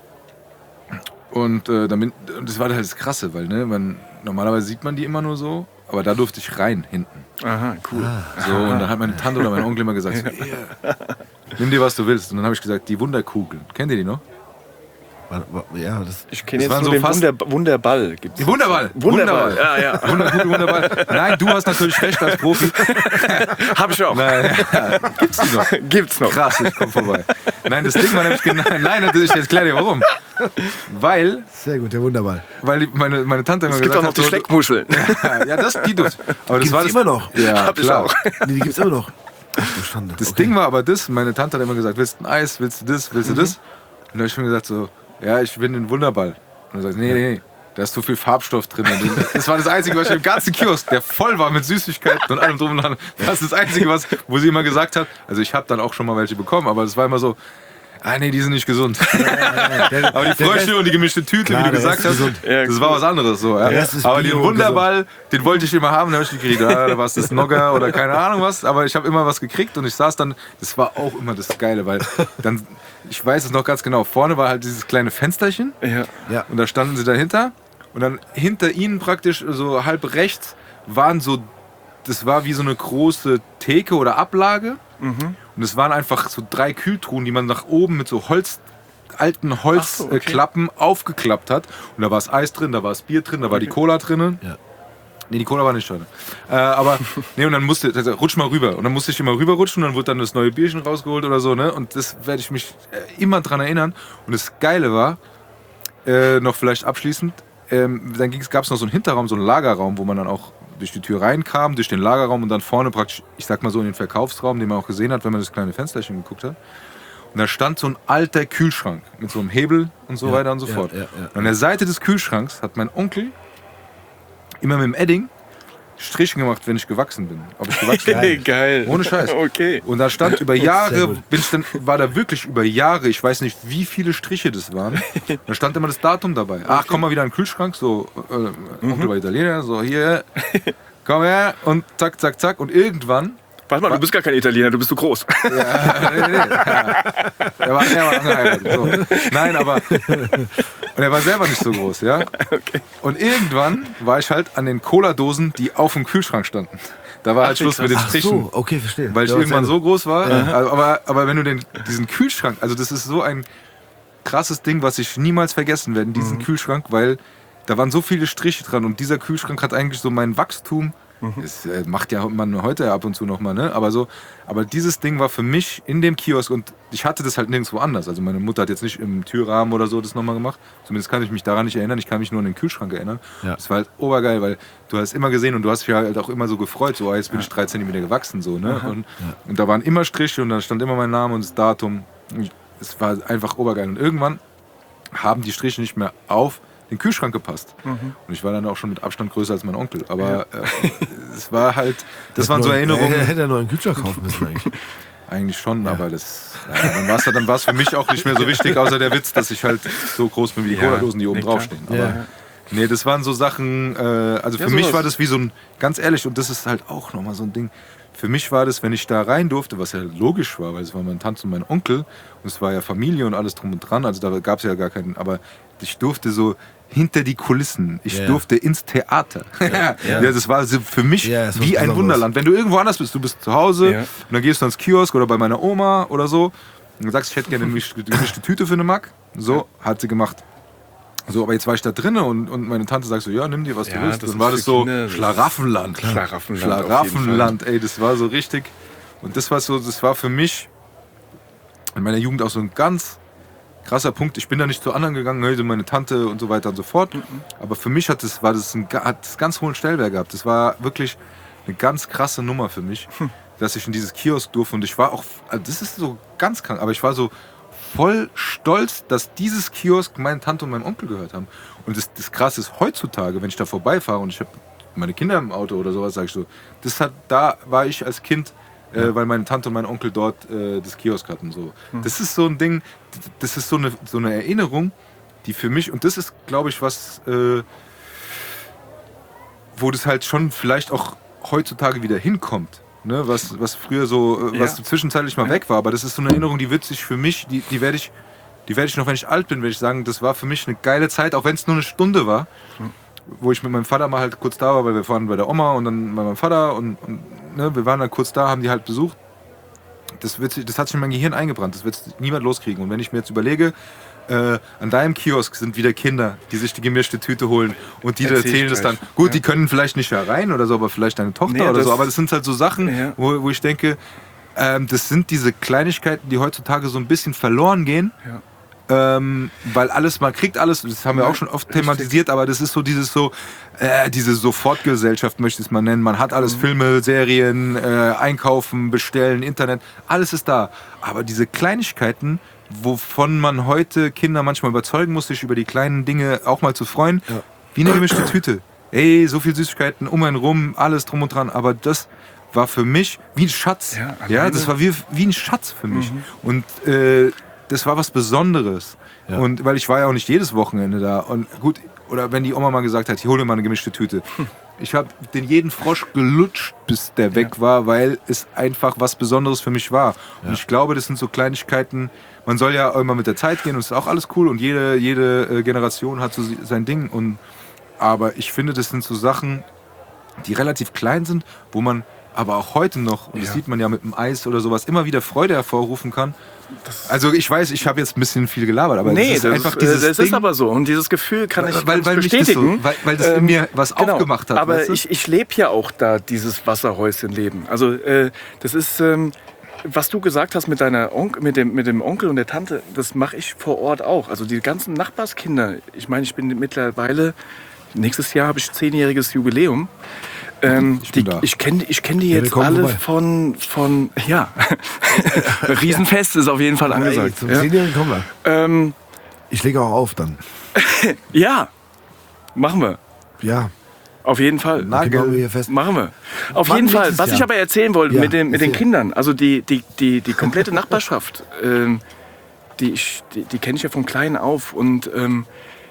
Und äh, dann bin, und das war halt das Krasse, weil ne, man, normalerweise sieht man die immer nur so, aber da durfte ich rein hinten. Aha, cool. So, und dann hat meine Tante oder mein Onkel immer gesagt, so, "Hier, nimm dir was du willst." Und dann habe ich gesagt, die Wunderkugeln. Kennt ihr die noch? Ja, das Ich kenne Das jetzt waren nur so den fast- Wunder, Wunderball. Gibt's. Die Wunderball. Wunderball. Ja, ja. Wunderkugel, Wunderball. Nein, du hast natürlich recht als Profi. Hab ich auch. Nein, ja, gibt's die noch? Gibt's noch. Krass, ich komm vorbei. Nein, das Ding war nämlich genau. Nein, natürlich, ich erkläre dir warum. Weil, sehr gut, der Wunderball. weil die, meine, meine Tante immer Es gibt gesagt auch noch hat, die so- Schleckmuscheln. Ja, ja, das, die durfte. Aber das Gibt's war die das, immer noch? Ja, Hab ich klar. auch. Nee, die gibt's immer noch. Ach du Schande. Das Okay. Ding war aber das, meine Tante hat immer gesagt, willst du ein Eis, willst du das, willst du das? Und da habe ich mir gesagt so, ja, ich will den Wunderball. Und er sagt, nee, nee, da ist so viel Farbstoff drin. Das war das Einzige, was ich im ganzen Kiosk, der voll war mit Süßigkeiten und allem drum und dran. Das ist das Einzige, was, wo sie immer gesagt hat, also ich habe dann auch schon mal welche bekommen, aber das war immer so, ah nee, die sind nicht gesund. Aber die Frösche und die gemischte Tüte, Klar, wie du der gesagt ist hast, gesund. Ja, das war was anderes. So, ja. Der Rest ist Aber den Bio und Wunderball, den wollte ich immer haben, den habe ich nicht gekriegt. Ja, da war es das Nogger oder keine Ahnung was, aber ich habe immer was gekriegt und ich saß dann, das war auch immer das Geile, weil dann, ich weiß es noch ganz genau, vorne war halt dieses kleine Fensterchen Ja. Ja. und da standen sie dahinter und dann hinter ihnen praktisch so halb rechts waren so, das war wie so eine große Theke oder Ablage. Und es waren einfach so drei Kühltruhen, die man nach oben mit so Holz, alten so, okay. Holzklappen aufgeklappt hat. Und da war das Eis drin, da war das Bier drin, da war die Cola drin. Ja. Nee, die Cola war nicht drin. Äh, aber, nee, und dann musste, also, rutsch mal rüber. Und dann musste ich immer rüberrutschen und dann wurde dann das neue Bierchen rausgeholt oder so, ne? Und das werde ich mich äh, immer dran erinnern. Und das Geile war, äh, noch vielleicht abschließend, ähm, dann gab es noch so einen Hinterraum, so einen Lagerraum, wo man dann auch durch die Tür reinkam, durch den Lagerraum und dann vorne praktisch, ich sag mal so in den Verkaufsraum, den man auch gesehen hat, wenn man das kleine Fensterchen geguckt hat. Und da stand so ein alter Kühlschrank mit so einem Hebel und so Ja, weiter und so ja, fort. ja, ja. Und an der Seite des Kühlschranks hat mein Onkel immer mit dem Edding Strichen gemacht, wenn ich gewachsen bin. Ob ich gewachsen bin. Geil. Geil. Ohne Scheiß. Okay. Und da stand über Jahre, bin ich dann, war da wirklich über Jahre, ich weiß nicht, wie viele Striche das waren. Da stand immer das Datum dabei. Ach, komm mal wieder in den Kühlschrank, so, äh, Mhm. Onkel war Italiener, so hier, komm her und zack, zack, zack. Und irgendwann, Warte mal, du bist gar kein Italiener, du bist zu groß. ja, nee, nee, ja. Er war, er war angeheiratet. So. Nein, aber, und er war selber nicht so groß, ja. Okay. Und irgendwann war ich halt an den Cola-Dosen, die auf dem Kühlschrank standen. Da war halt Schluss mit den Ach Strichen. so, okay, verstehe. Weil ich Ja, irgendwann erzähl. so groß war. Also, aber, aber wenn du den, diesen Kühlschrank, also das ist so ein krasses Ding, was ich niemals vergessen werde, diesen Kühlschrank, weil da waren so viele Striche dran und dieser Kühlschrank hat eigentlich so mein Wachstum, das äh, macht ja man heute ab und zu nochmal, ne? Aber so, aber dieses Ding war für mich in dem Kiosk und ich hatte das halt nirgendwo anders. Also meine Mutter hat jetzt nicht im Türrahmen oder so das nochmal gemacht. Zumindest kann ich mich daran nicht erinnern. Ich kann mich nur an den Kühlschrank erinnern. Ja. Das war halt obergeil, weil du hast immer gesehen und du hast dich halt auch immer so gefreut, so, oh, jetzt bin ich drei Zentimeter gewachsen, so, ne? Und, und da waren immer Striche und da stand immer mein Name und das Datum. Es war einfach obergeil. Und irgendwann haben die Striche nicht mehr auf den Kühlschrank gepasst. Und ich war dann auch schon mit Abstand größer als mein Onkel. Aber äh, es war halt, das waren so Nur- Erinnerungen. Hätte hätte er noch einen Kühlschrank kaufen müssen eigentlich. Eigentlich schon, aber das, ja, dann war es dann war's für mich auch nicht mehr so wichtig, außer der Witz, dass ich halt so groß bin wie die Ja, Cola-Dosen, die oben nee, klar. draufstehen. Aber Ja. nee, das waren so Sachen, äh, also für Ja, mich sowas. war das wie so ein, ganz ehrlich, und das ist halt auch nochmal so ein Ding, für mich war das, wenn ich da rein durfte, was ja logisch war, weil es war meine Tante und mein Onkel und es war ja Familie und alles drum und dran, also da gab es ja gar keinen, aber ich durfte so hinter die Kulissen, ich Ja. durfte ins Theater. Ja, Ja. das war so für mich Ja, es war wie ein besonders. Wunderland. Wenn du irgendwo anders bist, du bist zu Hause Ja. und dann gehst du ans Kiosk oder bei meiner Oma oder so und sagst, ich hätte gerne eine gemischte gemischte Tüte für eine Mark, so, hat sie gemacht. So, aber jetzt war ich da drinnen und, und meine Tante sagt so, ja, nimm dir, was Ja, du willst. das Dann ist war für das so Kinder, das ist- Schlaraffenland. Schlaraffenland auf jeden Schlaraffenland, ey, das war so richtig. Und das war so, das war für mich in meiner Jugend auch so ein ganz krasser Punkt. Ich bin da nicht zu anderen gegangen, hey, meine Tante und so weiter und so fort. Aber für mich hat das, war das ein, hat das ganz hohen Stellwert gehabt. Das war wirklich eine ganz krasse Nummer für mich, dass ich in dieses Kiosk durfte. Und ich war auch, also das ist so ganz krank, aber ich war so voll stolz, dass dieses Kiosk meine Tante und mein Onkel gehört haben. Und das, das Krasse ist, heutzutage, wenn ich da vorbeifahre und ich habe meine Kinder im Auto oder sowas, sage ich so, das hat, da war ich als Kind, äh, weil meine Tante und mein Onkel dort äh, das Kiosk hatten. So. Das ist so ein Ding, das ist so eine, so eine Erinnerung, die für mich, und das ist, glaube ich, was, äh, wo das halt schon vielleicht auch heutzutage wieder hinkommt. Ne, was, was früher so, äh, was Ja. zwischenzeitlich mal weg war, aber das ist so eine Erinnerung, die wird sich für mich, die, die werde ich, die werde ich noch, wenn ich alt bin, werde ich sagen, das war für mich eine geile Zeit, auch wenn es nur eine Stunde war, wo ich mit meinem Vater mal halt kurz da war, weil wir waren bei der Oma und dann bei meinem Vater und, und ne, wir waren dann kurz da, haben die halt besucht. Das, wird, sich- das hat sich in mein Gehirn eingebrannt, das wird niemand loskriegen. Und wenn ich mir jetzt überlege, äh, an deinem Kiosk sind wieder Kinder, die sich die gemischte Tüte holen und die Erzähl ich erzählen das dann. gleich. Gut, Ja. die können vielleicht nicht herein oder so, aber vielleicht deine Tochter Nee, oder das- so. Aber das sind halt so Sachen, Ja. wo, wo ich denke, ähm, das sind diese Kleinigkeiten, die heutzutage so ein bisschen verloren gehen. Ja. Ähm, weil alles, man kriegt alles, das haben wir auch schon oft thematisiert, aber das ist so dieses so, äh, diese Sofortgesellschaft möchte ich es mal nennen. Man hat alles, Filme, Serien, äh, Einkaufen, Bestellen, Internet, alles ist da. Aber diese Kleinigkeiten, wovon man heute Kinder manchmal überzeugen muss, sich über die kleinen Dinge auch mal zu freuen, wie eine gemischte Tüte. Ey, so viel Süßigkeiten um einen rum, alles drum und dran, aber das war für mich wie ein Schatz. Ja, Ja, alleine- das war wie, wie ein Schatz für mich. Und äh, das war was Besonderes. Ja. Und weil ich war ja auch nicht jedes Wochenende da. Und gut, oder wenn die Oma mal gesagt hat, ich hole dir mal eine gemischte Tüte. Ich habe den jeden Frosch gelutscht, bis der weg war, weil es einfach was Besonderes für mich war. Und ich glaube, das sind so Kleinigkeiten. Man soll ja immer mit der Zeit gehen und es ist auch alles cool. Und jede, jede äh, Generation hat so sie- sein Ding. Und, aber ich finde, das sind so Sachen, die relativ klein sind, wo man aber auch heute noch, und das Ja. sieht man ja mit dem Eis oder sowas, immer wieder Freude hervorrufen kann. Also ich weiß, ich habe jetzt ein bisschen viel gelabert, aber Nee, es ist das, einfach ist, dieses äh, das Ding, ist aber so. Und dieses Gefühl kann ich, weil, kann ich weil, mich das bestätigen. so, weil, weil das in Ähm, mir was genau. aufgemacht hat. Aber weißt du? ich, ich lebe ja auch da dieses Wasserhäuschen-Leben. Also äh, das ist, ähm, was du gesagt hast mit, deiner Onk mit, dem, mit dem Onkel und der Tante, das mache ich vor Ort auch. Also die ganzen Nachbarskinder. Ich meine, ich bin mittlerweile, nächstes Jahr habe ich zehnjähriges Jubiläum. Ähm, Ich bin die, da. ich kenne ich kenn die Ja, wir jetzt kommen alle vorbei. von, von, ja, Riesenfest ist auf jeden Fall Ey, angesagt. zum Ja. Zehnjährigen kommen wir. Ähm, Ich lege auch auf dann. ja, machen wir. Ja. Auf jeden Fall. Okay, machen wir Nagel. hier fest. Machen wir. Auf Wann jeden Fall. nächstes Was ich Jahr? aber erzählen wollte Ja, mit den, mit den erzähl. Kindern, also die, die, die, die komplette Nachbarschaft, ähm, die, ich- die, die kenne ich ja von klein auf. Und ähm,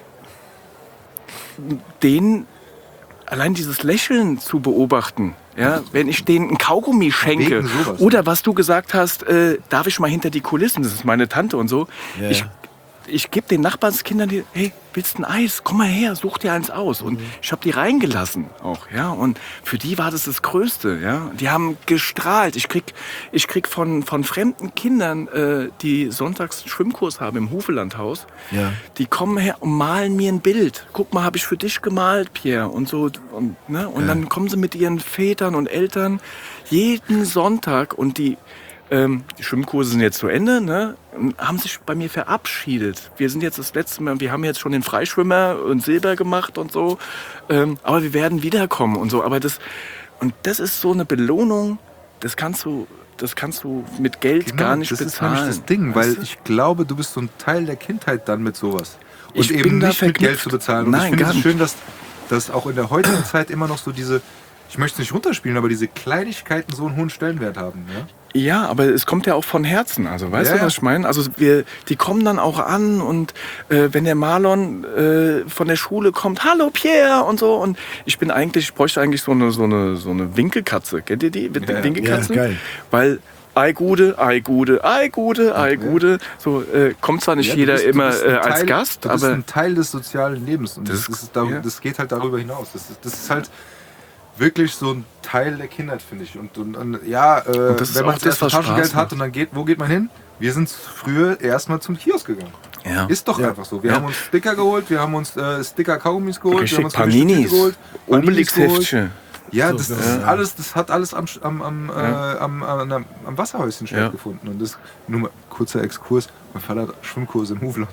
denen allein dieses Lächeln zu beobachten, ja, wenn ich denen ein Kaugummi schenke Wegen sowas, oder was du gesagt hast, äh, darf ich mal hinter die Kulissen, das ist meine Tante und so. Ja, ich ja. ich gebe den Nachbarskindern, die, hey, willst du ein Eis? Komm mal her, such dir eins aus. Und ich habe die reingelassen auch, ja. Und für die war das das Größte, ja. Die haben gestrahlt. Ich krieg, ich krieg von, von fremden Kindern, äh, die sonntags einen Schwimmkurs haben im Hufelandhaus, Ja. die kommen her und malen mir ein Bild. Guck mal, habe ich für dich gemalt, Pierre. Und so, und, ne? Und dann kommen sie mit ihren Vätern und Eltern jeden Sonntag und die, ähm, die Schwimmkurse sind jetzt zu Ende, ne? Haben sich bei mir verabschiedet. Wir sind jetzt das letzte Mal, wir haben jetzt schon den Freischwimmer und Silber gemacht und so, ähm, aber wir werden wiederkommen und so. Aber das, und das ist so eine Belohnung, das kannst du, das kannst du mit Geld Genau, gar nicht das bezahlen. ist nämlich das Ding, weißt weil du? ich glaube, du bist so ein Teil der Kindheit dann mit sowas. Und Ich eben bin da nicht mit Geld verknüpft. zu bezahlen. Und Nein, ich finde gar es nicht. schön, dass, dass auch in der heutigen Zeit immer noch so diese, ich möchte es nicht runterspielen, aber diese Kleinigkeiten so einen hohen Stellenwert haben. Ja? Ja, aber es kommt ja auch von Herzen. Also weißt Ja, du, ja. was ich meine? Also wir, die kommen dann auch an und äh, wenn der Marlon äh, von der Schule kommt, hallo Pierre und so. Und ich bin eigentlich, ich bräuchte eigentlich so eine, so eine, so eine Winkelkatze. Kennt ihr die? Mit Ja, ja. Winkelkatzen? Ja, geil. Weil Ei Gude, Ei Gude, Ei Gude, Ei Gude. So äh, kommt zwar nicht Ja, du jeder bist- du immer bist ein äh, als Teil- Gast, du bist aber ein Teil des sozialen Lebens. Und Das das, ist- ist, dar- ja. das geht halt darüber hinaus. Das ist, das ist halt wirklich so ein Teil der Kindheit, finde ich. Und, und, und ja, äh, Und das ist wenn man auch das das, erste was Spaß Taschengeld hat macht. und dann geht, wo geht man hin? Wir sind früher erstmal zum Kiosk gegangen. ja. Ist doch Ja. einfach so. Wir Ja. haben uns Sticker geholt, wir haben uns äh, Sticker-Kaugummis geholt, wir haben Richtig, uns Gemischte Paninis, Tüten geholt, Paninis geholt. Obelix-Heftchen. Ja, So, das, ja. das, ist alles, das hat alles am, am, am, Ja. äh, am, am, am, am Wasserhäuschen Ja. stattgefunden. Und das, nur mal kurzer Exkurs, mein Vater hat Schwimmkurse im Hufeland.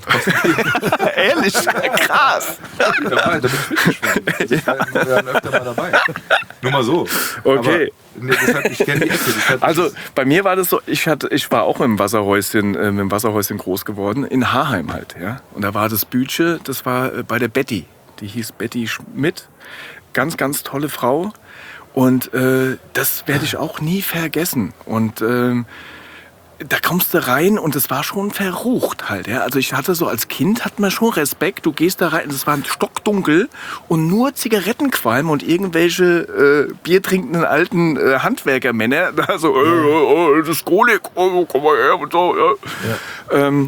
Ehrlich, krass. Da, war, da bin ich mitgeschwommen. Also ich war- Wir waren öfter mal dabei. Nur mal so. Okay. Aber, nee, das hat, ich kenne die Ecke. Das hat, Also bei mir war das so, ich, hatte, ich war auch im Wasserhäuschen, äh, im Wasserhäuschen groß geworden, in Haarheim halt. Ja? Und da war das Bütche, das war äh, bei der Betty. Die hieß Betty Schmidt. Ganz, ganz tolle Frau. Und äh, das werde ich auch nie vergessen. Und ähm, da kommst du rein und es war schon verrucht halt. Ja? Also ich hatte so als Kind, hat man schon Respekt. Du gehst da rein, es war stockdunkel und nur Zigarettenqualm und irgendwelche äh, biertrinkenden alten äh, Handwerkermänner. Da so, äh, äh, das ist Kolik, oh, komm mal her und so. Ja. Ähm,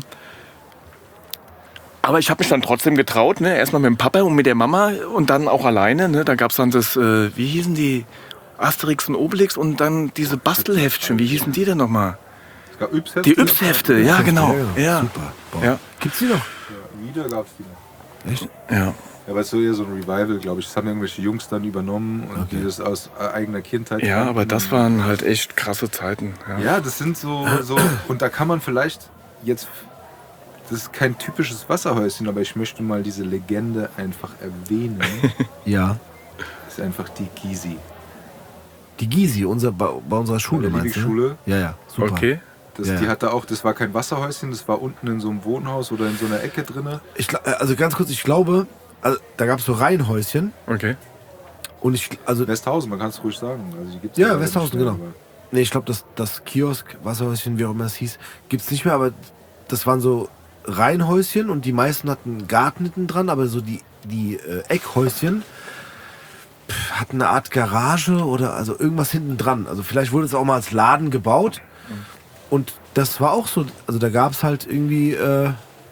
aber ich habe mich dann trotzdem getraut, ne? Erstmal mit dem Papa und mit der Mama und dann auch alleine. Ne? Da gab es dann das, äh, wie hießen die? Asterix und Obelix und dann diese Bastelheftchen. Wie hießen die denn nochmal? es gab Yps-Hefte. Die Yps-Hefte, ja genau. Ja. Super. Boah. Ja. Gibt's die noch? Ja, wieder gab es die noch. Echt? Ja. Ja, aber es ist so eher so ein Revival, glaube ich. Das haben irgendwelche Jungs dann übernommen und Okay. die das aus äh, eigener Kindheit Ja, kannten. aber das waren halt echt krasse Zeiten. Ja. Ja, das sind so, so. Und da kann man vielleicht jetzt. Das ist kein typisches Wasserhäuschen, aber ich möchte mal diese Legende einfach erwähnen. Ja. Das ist einfach die Gysi. Die Gysi, unser, bei, bei unserer Schule, der meinst du? ne? Liebig-Schule. Ja, ja, super. Okay. Das, Ja. Die hatte auch, das war kein Wasserhäuschen, das war unten in so einem Wohnhaus oder in so einer Ecke drinne. Ich, gla- äh, also ganz kurz, ich glaube, also, da gab es so Reihenhäuschen Okay. und ich, also, Westhausen, man kann es ruhig sagen. Also die gibt's Ja, leider Westhausen, nicht mehr, genau. aber- nee, ich glaube, das, das Kiosk, Wasserhäuschen, wie auch immer es hieß, gibt es nicht mehr, aber das waren so Reihenhäuschen und die meisten hatten einen Garten hinten dran, aber so die, die äh, Eckhäuschen pff, hatten eine Art Garage oder also irgendwas hinten dran. Also vielleicht wurde es auch mal als Laden gebaut und das war auch so, also da gab es halt irgendwie äh,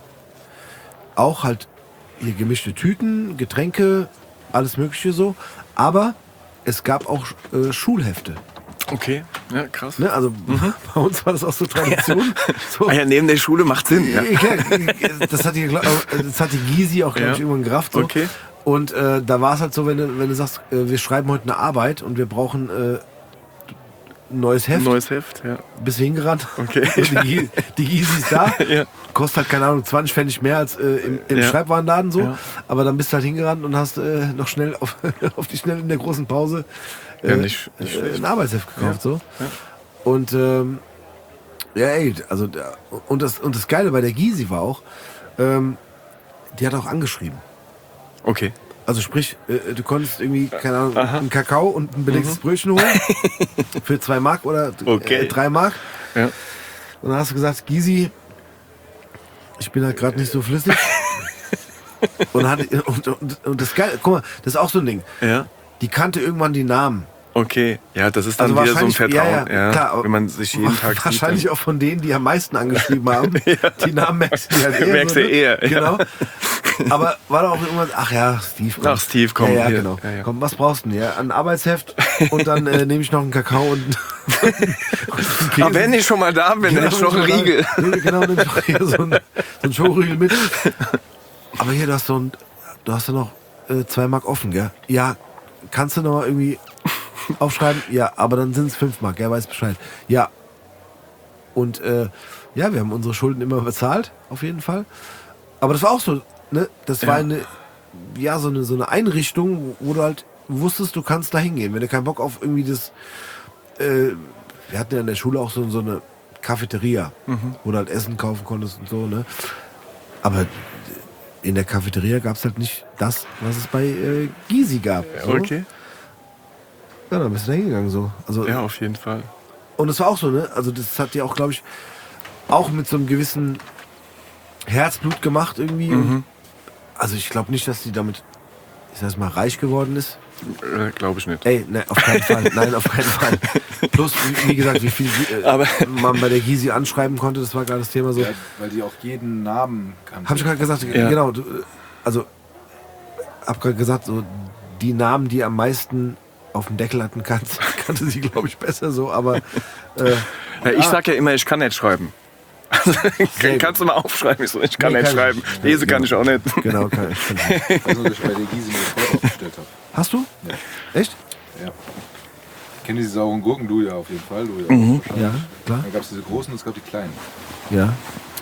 auch halt hier gemischte Tüten, Getränke, alles mögliche so, aber es gab auch äh, Schulhefte. Okay. Ja, krass. Ne? Also bei uns war das auch so Tradition. So. Ah ja, neben der Schule macht Sinn. Ja. Ja, das hat die, glaub- das hat die Gysi auch, glaube Ja. ich, irgendwann gerafft. So. Okay. Und äh, da war es halt so, wenn du, wenn du sagst, äh, wir schreiben heute eine Arbeit und wir brauchen äh, ein neues Heft, Neues Heft, ja. bist du hingerannt. Okay. die, Gy- die Gysi ist da, Ja. kostet halt, keine Ahnung, zwanzig Pfennig mehr als äh, im, im Ja. Schreibwarenladen so. Ja. Aber dann bist du halt hingerannt und hast äh, noch schnell auf, auf die Schnelle in der großen Pause Ja, äh, nicht- nicht äh, schlecht. ein Arbeitsheft gekauft. So. Ja. Und ähm, ja, ey, also da- und das, und das Geile bei der Gysi war auch, ähm, die hat auch angeschrieben. Okay. Also sprich, äh, du konntest irgendwie, keine Ahnung, einen Kakao und ein belegtes mhm. Brötchen holen für zwei Mark oder okay. äh, drei Mark. Ja. Und dann hast du gesagt, Gysi, ich bin halt gerade nicht so flüssig. und, hat, und, und, und das geil, guck mal, das ist auch so ein Ding. Ja. Die kannte irgendwann die Namen. Okay, ja, das ist dann also wieder so ein Vertrauen, ja, ja, klar, wenn man sich jeden Tag wahrscheinlich sieht. auch von denen, die am meisten angeschrieben haben. ja. Die Namen merkst du halt eher. Merkst so, du ne? eher, genau. Aber war da auch irgendwann, ach ja, Steve, komm. Ach, Steve, komm. Ja, ja hier. genau. Ja, ja. Komm, was brauchst du denn? Ja, ein Arbeitsheft und dann äh, nehme ich noch einen Kakao und, und Aber wenn ich schon mal da bin, dann ist noch ein Riegel. Da, genau, nimm ich noch hier so einen so ein Showriegel mit. Aber hier, du hast so ein, du hast ja noch äh, zwei Mark offen, gell? Ja, kannst du noch mal irgendwie aufschreiben? Ja, aber dann sind es fünf Mark, er weiß Bescheid. Ja. Und äh, ja, wir haben unsere Schulden immer bezahlt, auf jeden Fall. Aber das war auch so, ne? Das war Ja. eine, ja, so eine, so eine Einrichtung, wo du halt wusstest, du kannst da hingehen. Wenn du keinen Bock auf irgendwie das, äh, wir hatten ja in der Schule auch so, so eine Cafeteria, mhm. wo du halt Essen kaufen konntest und so, ne? Aber in der Cafeteria gab es halt nicht das, was es bei äh, Gysi gab. So. Okay. Ja, dann bist du da hingegangen so. Also, Ja, auf jeden Fall. und es war auch so, ne? Also das hat ja auch, glaube ich, auch mit so einem gewissen Herzblut gemacht irgendwie. Mhm. Also ich glaube nicht, dass die damit, ich sag mal, reich geworden ist. Äh, Glaube ich nicht. Ey, ne, auf keinen Fall. Nein, auf keinen Fall. Plus, wie, wie gesagt, wie viel äh, Aber man bei der Gysi anschreiben konnte, das war gerade das Thema so. Ja, weil die auch jeden Namen kannten. Hab ich gerade gesagt, Ja. genau. Du, also, hab gerade gesagt, so die Namen, die am meisten auf dem Deckel hatten, kannte, kannte sie, glaube ich, besser so. Aber äh, ja, ich sag ja immer, ich kann nicht schreiben. Also, kannst du mal aufschreiben? Ich, so, ich kann Nee, nicht kann schreiben. ich nicht. Lese kann ich auch nicht. genau, kann ich. Kann ich. Also, dass ich bei der Gysi eine Rekord aufgestellt habe. Hast du? Ja. Echt? Ja. Ich kenne diese sauren Gurken, du ja auf jeden Fall. Du ja, Mhm. auch Ja, klar. Dann gab es diese großen und es gab die kleinen. Ja.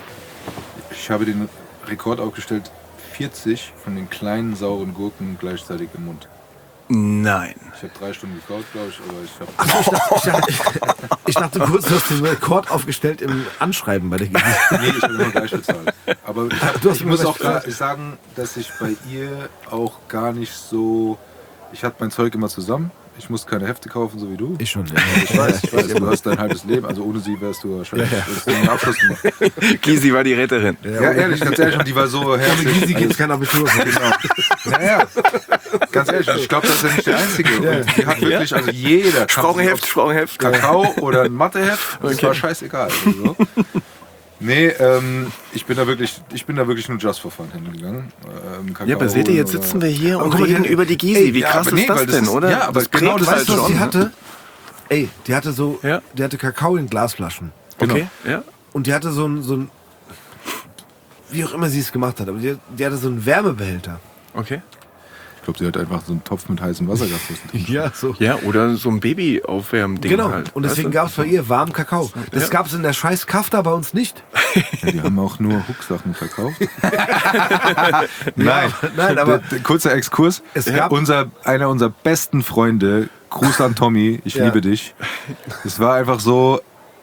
Ich habe den Rekord aufgestellt, vierzig von den kleinen sauren Gurken gleichzeitig im Mund. Nein. Ich habe drei Stunden gekaut, glaube ich, aber ich habe... Ach so, ich, dachte, ich, dachte, ich, ich dachte kurz, du hast den Rekord aufgestellt im Anschreiben bei der Gysi. Nee, ich habe immer gleich bezahlt. Aber ich, hab, Du hast ich immer muss gleich auch gar, sagen, dass ich bei ihr auch gar nicht so... Ich hatte mein Zeug immer zusammen. Ich musste keine Hefte kaufen, so wie du. Ich schon, ja. Ich weiß, ich weiß, du hast dein halbes Leben. Also ohne sie wärst du wahrscheinlich Ja, ja. hättest du einen Abschluss gemacht. Gysi war die Retterin. Ja, ehrlich, ganz ehrlich, und die war so Ohne herzlich. Gysi gibt es kein Abitur. Genau. Ja, ja. Ganz ehrlich, ich glaube, das ist ja nicht der Einzige. Und die hat wirklich, also jeder. Ich brauche ein Heft, ich brauche ein Heft. Kakao oder ein Matheheft, das Okay. war scheißegal. Also. Nee, ähm, ich bin da wirklich, ich bin da wirklich nur just for fun hingegangen. Ähm, Ja, aber seht ihr, jetzt oder- sitzen wir hier Aber und guck mal, reden die- über die Gysi. Ey, Wie ja, krass aber nee, ist das weil das denn, ist- oder? ja, aber das genau prägt das halt Weißt du, was schon. die hatte? Ey, die hatte so, Ja. die hatte Kakao in Glasflaschen. Okay, ja. Und die hatte so ein, so ein, wie auch immer sie es gemacht hat, aber die, die hatte so einen Wärmebehälter. Okay. Ich glaube, sie hat einfach so einen Topf mit heißem Wasser gehabt. Ja, so. Ja, oder so ein Baby-Aufwärmding Genau, halt. und deswegen Weißt gab es bei ihr warmen Kakao. Das Ja. gab es in der scheiß Kafta bei uns nicht. Ja, die haben auch nur Hucksachen verkauft. Nein, nein, aber Der- der- kurzer Exkurs. Es gab- Unser, einer unserer besten Freunde, Gruß an Tommy, ich Ja. liebe dich. Es war einfach so,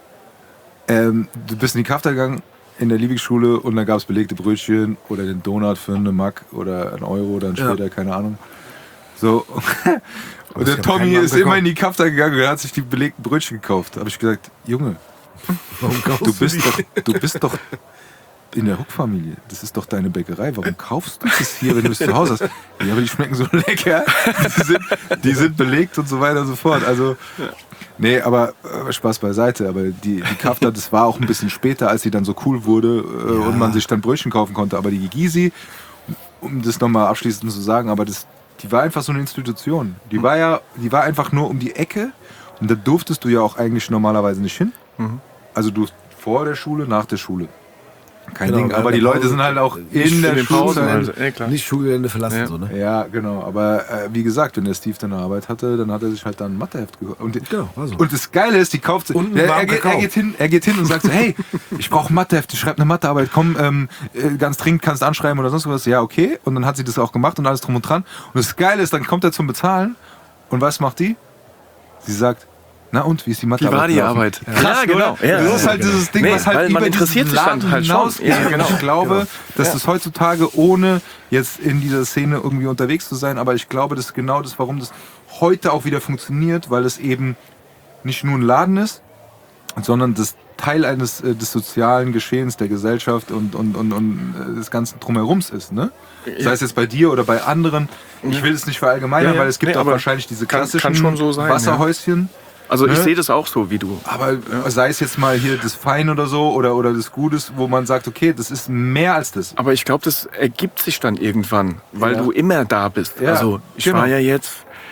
ähm, du bist in die Kafta gegangen, in der Liebigschule, und dann gab es belegte Brötchen oder den Donut für eine Mark oder einen Euro, dann Ja. später, keine Ahnung. So. Und es der gab Tommy keinen ist Mark immer in die Kafta gegangen und hat sich die belegten Brötchen gekauft. Da habe ich gesagt, Junge, warum kaufst du bist die? doch, du bist doch in der Huck-Familie. Das ist doch deine Bäckerei. Warum kaufst du das hier, wenn du es zu Hause hast? Ja, aber die schmecken so lecker. Die sind, die sind belegt und so weiter und so fort. Also, nee, aber äh, Spaß beiseite. Aber die, die Kafta, das war auch ein bisschen später, als sie dann so cool wurde äh, Ja. und man sich dann Brötchen kaufen konnte. Aber die Gysi, um das nochmal abschließend zu sagen, aber das, die war einfach so eine Institution. Die war ja, die war einfach nur um die Ecke, und da durftest du ja auch eigentlich normalerweise nicht hin. Mhm. Also du vor der Schule, nach der Schule. Kein Genau, Ding, weil aber die der Leute Pause- sind halt auch nicht in der in den Pausen Schule. halt. Ja, klar. Nicht Schulgelände verlassen, Ja. so, ne? Ja, genau. Aber äh, wie gesagt, wenn der Steve dann eine Arbeit hatte, dann hat er sich halt dann ein Matheheft gekauft. Und, Genau, war so. und das Geile ist, die kauft Und einen er, er, warmen geht, er, Kakao. geht hin, er geht hin und sagt so, hey, ich brauche ein Matheheft, ich schreibe eine Mathearbeit, komm, ähm, äh, ganz dringend kannst du anschreiben oder sonst was. Ja, okay. Und dann hat sie das auch gemacht und alles drum und dran. Und das Geile ist, dann kommt er zum Bezahlen und was macht die? Sie sagt, Na und, wie ist die Mathe? Wie war die Arbeit? Krass, Ja, genau. Ja, das ist halt dieses Ding, Nee, was halt weil man über interessiert diesen sich dann Laden halt schon. hinausgeht. Ja, genau. Ich glaube, Genau. dass Ja. das heutzutage, ohne jetzt in dieser Szene irgendwie unterwegs zu sein, aber ich glaube, das ist genau das, warum das heute auch wieder funktioniert, weil es eben nicht nur ein Laden ist, sondern das Teil eines äh, des sozialen Geschehens der Gesellschaft und, und, und, und äh, des ganzen Drumherums ist, ne? Sei es jetzt bei dir oder bei anderen. Ich will es nicht verallgemeinern, Ja, ja. weil es gibt Nee, auch aber wahrscheinlich diese kann- klassischen kann schon so sein, Wasserhäuschen. Also ich Ne? sehe das auch so wie du. Aber sei es jetzt mal hier das Fein oder so oder, oder das Gutes, wo man sagt, okay, das ist mehr als das. Aber ich glaube, das ergibt sich dann irgendwann, weil Ja. du immer da bist. Ja, also ich genau. war ja jetzt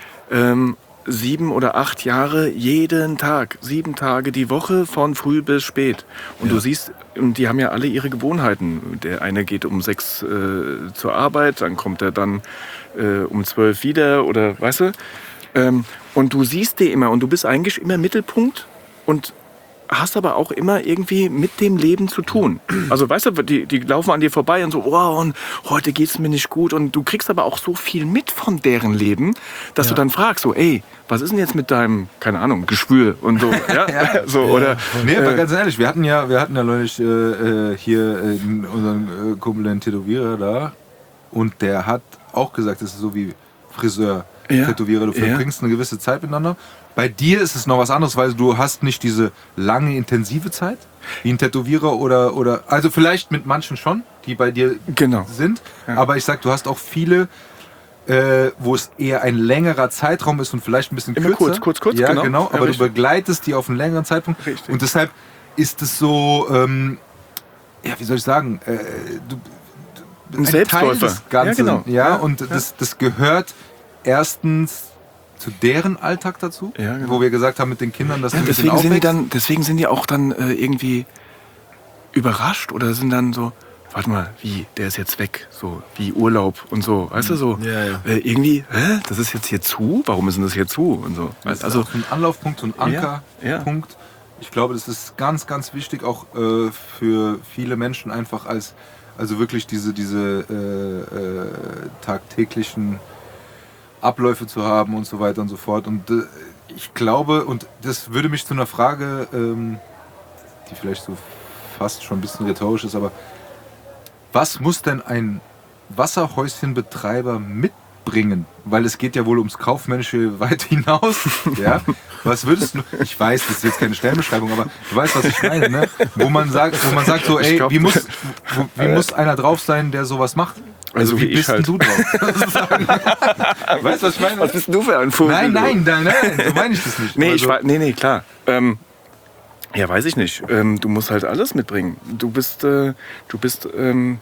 ähm, sieben oder acht Jahre jeden Tag, sieben Tage die Woche von früh bis spät. Und du siehst, und die haben ja alle ihre Gewohnheiten. Der eine geht um sechs äh, zur Arbeit, dann kommt er dann äh, um zwölf wieder oder weißt du. Ähm, und du siehst die immer und du bist eigentlich immer Mittelpunkt und hast aber auch immer irgendwie mit dem Leben zu tun. Also weißt du, die, die laufen an dir vorbei und so, oh, und heute geht's mir nicht gut. Und du kriegst aber auch so viel mit von deren Leben, dass du dann fragst, so, ey, was ist denn jetzt mit deinem, keine Ahnung, Geschwür und so. Ja? so oder, Nee, aber äh, ganz ehrlich, wir hatten ja, wir hatten ja neulich äh, äh, hier äh, unseren äh, Kumpel, den Tätowierer da, und der hat auch gesagt, das ist so wie Friseur, Ja. Tätowierer, du Ja. verbringst eine gewisse Zeit miteinander. Bei dir ist es noch was anderes, weil du hast nicht diese lange, intensive Zeit, wie ein Tätowierer oder, oder also vielleicht mit manchen schon, die bei dir Genau. sind, aber ich sag, du hast auch viele, äh, wo es eher ein längerer Zeitraum ist und vielleicht ein bisschen Immer kürzer. kurz, kurz, kurz, ja, genau. genau. Ja, Aber du richtig. begleitest die auf einen längeren Zeitpunkt. Richtig. Und deshalb ist es so, ähm, ja, wie soll ich sagen, äh, du, du, Ein Selbstläufer. Teil des Ganzen. Ja, genau. Ja, Ja, und Das, das gehört erstens zu deren Alltag dazu, Ja, genau. wo wir gesagt haben mit den Kindern, dass ja, du ein bisschen deswegen sind die aufwächst. dann, deswegen sind die auch dann äh, irgendwie überrascht oder sind dann so, warte mal, wie, der ist jetzt weg, so wie Urlaub und so, weißt du so, Ja, ja. Äh, irgendwie, hä, das ist jetzt hier zu, warum ist denn das hier zu und so. Das ist Also auch so ein Anlaufpunkt, so ein Ja, ja. Ankerpunkt. Ich glaube, das ist ganz, ganz wichtig auch äh, für viele Menschen einfach als, also wirklich diese, diese äh, äh, tagtäglichen Abläufe zu haben und so weiter und so fort. Und äh, ich glaube, und das würde mich zu einer Frage, ähm, die vielleicht so fast schon ein bisschen rhetorisch ist, aber was muss denn ein Wasserhäuschenbetreiber mitbringen? Weil es geht ja wohl ums Kaufmännische weit hinaus. Ja? Was würdest du, ich weiß, das ist jetzt keine Stellenbeschreibung, aber du weißt, was ich meine, ne? Wo man sagt, wo man sagt so, Ich ey, glaub, wie, muss, wo, wie muss einer drauf sein, der sowas macht? Also wie ich bist denn halt. du drauf? Weißt du, was ich meine? was bist denn du für ein Vogel? Nein, du? nein, nein, nein, so meine ich das nicht. Nee, Also, ich, wei- nee, nee, klar. Ähm, ja, weiß ich nicht. Ähm, du musst halt alles mitbringen. Du bist, äh, du bist, ähm,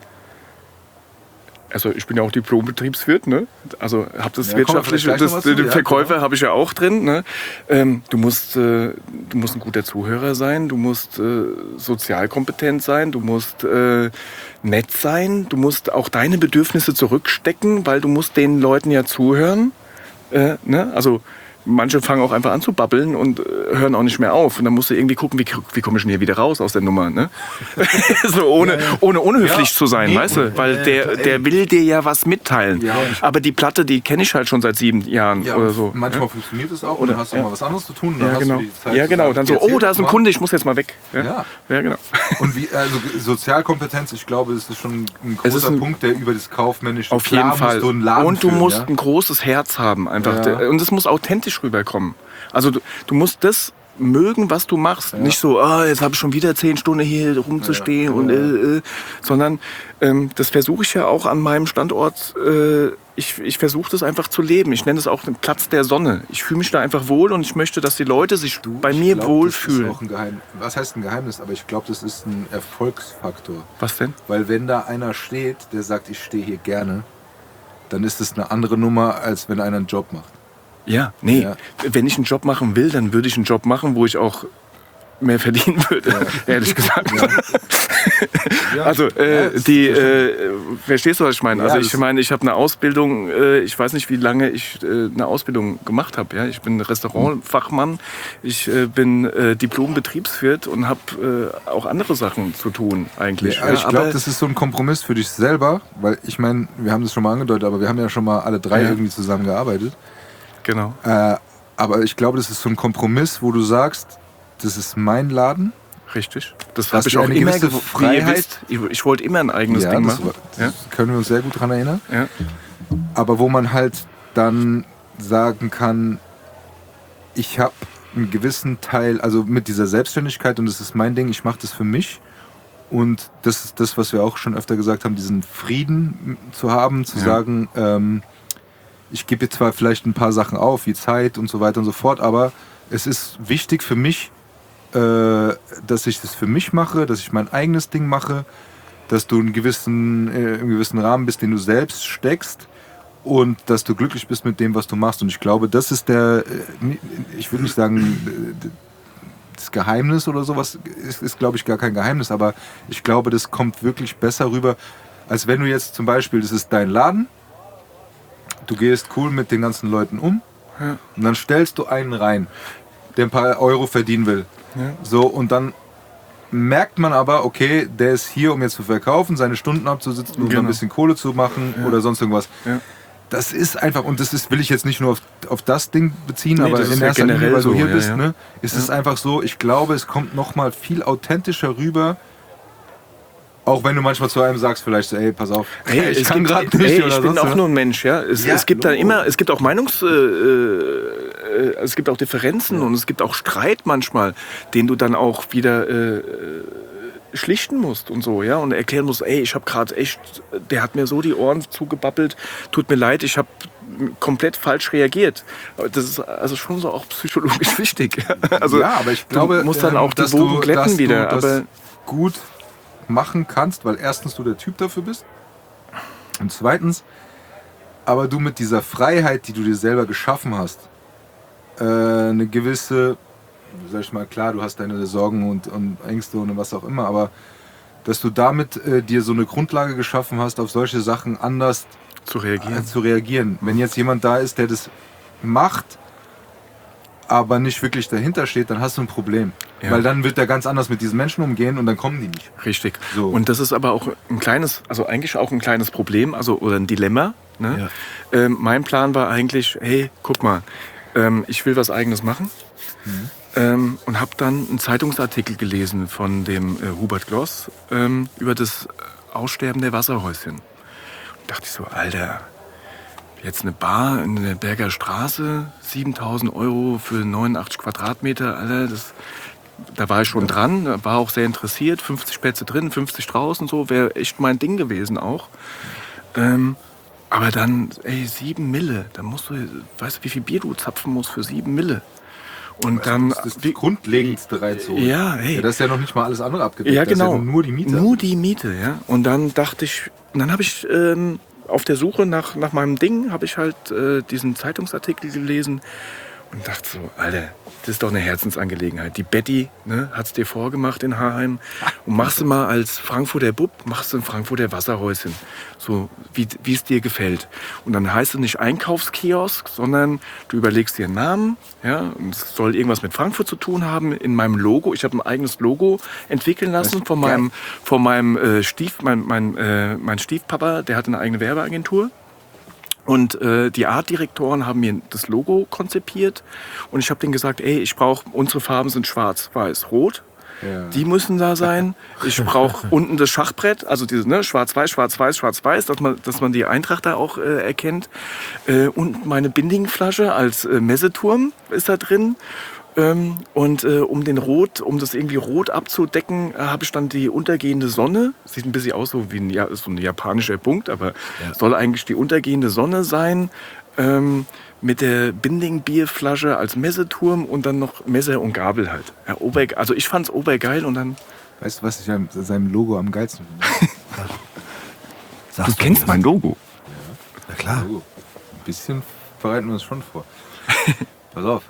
also ich bin ja auch Diplom-Betriebswirt, ne? Also hab das Ja, kommen wir vielleicht wirtschaftliche, gleich das, noch was zu, den ja, Verkäufer genau. habe ich ja auch drin. Ne? Ähm, du musst, äh, du musst ein guter Zuhörer sein. Du musst äh, sozialkompetent sein. Du musst äh, nett sein. Du musst auch deine Bedürfnisse zurückstecken, weil du musst den Leuten ja zuhören. Äh, ne? Also manche fangen auch einfach an zu babbeln und äh, hören auch nicht mehr auf. Und dann musst du irgendwie gucken, wie, wie komme ich denn hier wieder raus aus der Nummer. Ne? so ohne, ohne unhöflich Ja, zu sein, nee, weißt du? Weil ja, der, der will dir ja was mitteilen. Ja. Aber die Platte, die kenne ich halt schon seit sieben Jahren ja, oder so. manchmal ja? funktioniert es auch Oder- und dann hast du ja. mal was anderes zu tun. Und dann Ja, hast genau. du die Zeit Ja, zu genau. sagen, Dann so, erzähl oh, da ist ein mal. Kunde, ich muss jetzt mal weg. Ja, Ja. ja genau. Und wie, also Sozialkompetenz, ich glaube, das ist schon ein Es ist großer ein- Punkt, der über das Kaufmännische. Auf Klar jeden Fall. Musst du einen Laden Und du führen, musst ja? ein großes Herz haben einfach. Ja. Und es muss authentisch rüberkommen. Also du, du musst das mögen, was du machst. Nicht so, ah, jetzt habe ich schon wieder zehn Stunden hier rumzustehen. Ja. Und, äh, äh, sondern ähm, das versuche ich ja auch an meinem Standort. Äh, ich ich versuche das einfach zu leben. Ich nenne es auch den Platz der Sonne. Ich fühle mich da einfach wohl und ich möchte, dass die Leute sich Du, bei ich mir glaub, wohlfühlen. Das ist auch ein Geheim, was heißt ein Geheimnis? Aber ich glaube, das ist ein Erfolgsfaktor. Was denn? Weil wenn da einer steht, der sagt, ich stehe hier gerne, dann ist es eine andere Nummer, als wenn einer einen Job macht. Ja, nee. Ja. Wenn ich einen Job machen will, dann würde ich einen Job machen, wo ich auch mehr verdienen würde, ehrlich gesagt. Ja. Also, äh, Ja, das die, ist ja äh, verstehst du, was ich meine? Ja, also, ich das- meine, ich habe eine Ausbildung, äh, ich weiß nicht, wie lange ich äh, eine Ausbildung gemacht habe. Ja? Ich bin Restaurantfachmann, ich äh, bin äh, Diplom-Betriebswirt und habe äh, auch andere Sachen zu tun, eigentlich. Ja, ich aber- glaube, das ist so ein Kompromiss für dich selber, weil ich meine, wir haben das schon mal angedeutet, aber wir haben ja schon mal alle drei Ja. irgendwie zusammen gearbeitet. Genau. Äh, Aber ich glaube, das ist so ein Kompromiss, wo du sagst, das ist mein Laden. Richtig. Das Dass habe ich du auch eine immer gewisse gew- Freiheit- Wie ihr wisst, ich, ich wollte immer ein eigenes Ding das, machen. war- das können wir uns sehr gut dran erinnern. Ja. Aber wo man halt dann sagen kann, ich habe einen gewissen Teil, also mit dieser Selbstständigkeit, und das ist mein Ding, ich mache das für mich. Und das ist das, was wir auch schon öfter gesagt haben, diesen Frieden zu haben, zu Ja. sagen, ähm, ich gebe jetzt zwar vielleicht ein paar Sachen auf, wie Zeit und so weiter und so fort, aber es ist wichtig für mich, äh, dass ich das für mich mache, dass ich mein eigenes Ding mache, dass du einen gewissen, äh, im gewissen Rahmen bist, den du selbst steckst und dass du glücklich bist mit dem, was du machst. Und ich glaube, das ist der, äh, ich würde nicht sagen, äh, das Geheimnis oder sowas, ist, ist glaube ich gar kein Geheimnis, aber ich glaube, das kommt wirklich besser rüber, als wenn du jetzt zum Beispiel, das ist dein Laden, du gehst cool mit den ganzen Leuten um Ja. und dann stellst du einen rein, der ein paar Euro verdienen will. Ja. So, und dann merkt man aber, okay, der ist hier, um jetzt zu verkaufen, seine Stunden abzusitzen, um Genau. ein bisschen Kohle zu machen Ja. oder sonst irgendwas. Ja. Das ist einfach, und das ist, will ich jetzt nicht nur auf, auf das Ding beziehen, Nee, aber das ist in ja erster Linie, generell weil du so, hier ja, bist, ja. ne, ist es einfach so, ich glaube, es kommt nochmal viel authentischer rüber, auch wenn du manchmal zu einem sagst, vielleicht so, ey, pass auf, Hey, ich es kann gibt, gerade nicht ey, oder ich bin sonst auch was. nur ein Mensch, ja. Es, Ja, es gibt da Logo. immer, es gibt auch Meinungs, äh, äh, es gibt auch Differenzen und es gibt auch Streit manchmal, den du dann auch wieder äh, äh, schlichten musst und so, ja, und erklären musst, ey, ich habe gerade echt, der hat mir so die Ohren zugebabbelt, tut mir leid, ich habe komplett falsch reagiert. Das ist also schon so auch psychologisch wichtig. Also ja, aber ich glaube, du musst dann ähm, auch die dass Wogen du, glätten dass wieder. du das Aber gut machen kannst, weil erstens du der Typ dafür bist und zweitens, aber du mit dieser Freiheit, die du dir selber geschaffen hast, äh, eine gewisse, sag ich mal, klar, du hast deine Sorgen und, und Ängste und was auch immer, aber dass du damit äh, dir so eine Grundlage geschaffen hast, auf solche Sachen anders zu reagieren. äh, zu reagieren. Wenn jetzt jemand da ist, der das macht, aber nicht wirklich dahinter steht, dann hast du ein Problem. Ja. Weil dann wird er ganz anders mit diesen Menschen umgehen und dann kommen die nicht. Richtig. So. Und das ist aber auch ein kleines, also eigentlich auch ein kleines Problem, also oder ein Dilemma. Ne? Ähm, mein Plan war eigentlich, hey, guck mal, ähm, ich will was Eigenes machen. Mhm. Ähm, und habe dann einen Zeitungsartikel gelesen von dem äh, Hubert Gloss ähm, über das Aussterben der Wasserhäuschen. Und dachte ich so, Alter, jetzt eine Bar in der Berger Straße, siebentausend Euro für neunundachtzig Quadratmeter, Alter, das, da war ich schon dran, war auch sehr interessiert, fünfzig Plätze drin, fünfzig draußen, so, wäre echt mein Ding gewesen auch. Ähm, aber dann, ey, sieben Mille, da musst du, weißt du, wie viel Bier du zapfen musst für sieben Mille? Und dann, das ist das wie, Grundlegendste reinzuholen. ja, hey. Ja, das ist ja noch nicht mal alles andere abgedeckt. Ja, Das ist genau. ja nur die Miete. Nur die Miete, ja. Und dann dachte ich, und dann habe ich ähm, auf der Suche nach, nach meinem Ding, habe ich halt äh, diesen Zeitungsartikel gelesen und dachte so, Alter, das ist doch eine Herzensangelegenheit. Die Betty, ne, hat es dir vorgemacht in Haarheim. Und machst du mal als Frankfurter Bub, machst du ein Frankfurter Wasserhäuschen. So, wie wie es dir gefällt. Und dann heißt es nicht Einkaufskiosk, sondern du überlegst dir einen Namen. Ja, und es soll irgendwas mit Frankfurt zu tun haben. In meinem Logo, ich habe ein eigenes Logo entwickeln lassen von meinem, von meinem äh, Stief, mein, mein, äh, mein Stiefpapa, der hat eine eigene Werbeagentur. Und äh, die Artdirektoren haben mir das Logo konzipiert und ich habe denen gesagt, ey, ich brauche, unsere Farben sind schwarz, weiß, rot. Ja. Die müssen da sein. Ich brauche unten das Schachbrett, also dieses ne, schwarz-weiß, schwarz-weiß, schwarz-weiß, dass man, dass man die Eintracht da auch äh, erkennt. Äh, und meine Bindingflasche als äh, Messeturm ist da drin. Ähm, und äh, um den Rot, um das irgendwie rot abzudecken, äh, habe ich dann die untergehende Sonne. Sieht ein bisschen aus so wie ein, ja, so ein japanischer Punkt, aber Ja. soll eigentlich die untergehende Sonne sein. Ähm, mit der Binding-Bierflasche als Messeturm und dann noch Messer und Gabel halt. Ja, ober, also ich fand's obergeil und dann... Weißt du, was ich an seinem Logo am geilsten finde? Sagst kennst mein Logo. Na klar. Logo. Ein bisschen bereiten wir uns schon vor. Pass auf.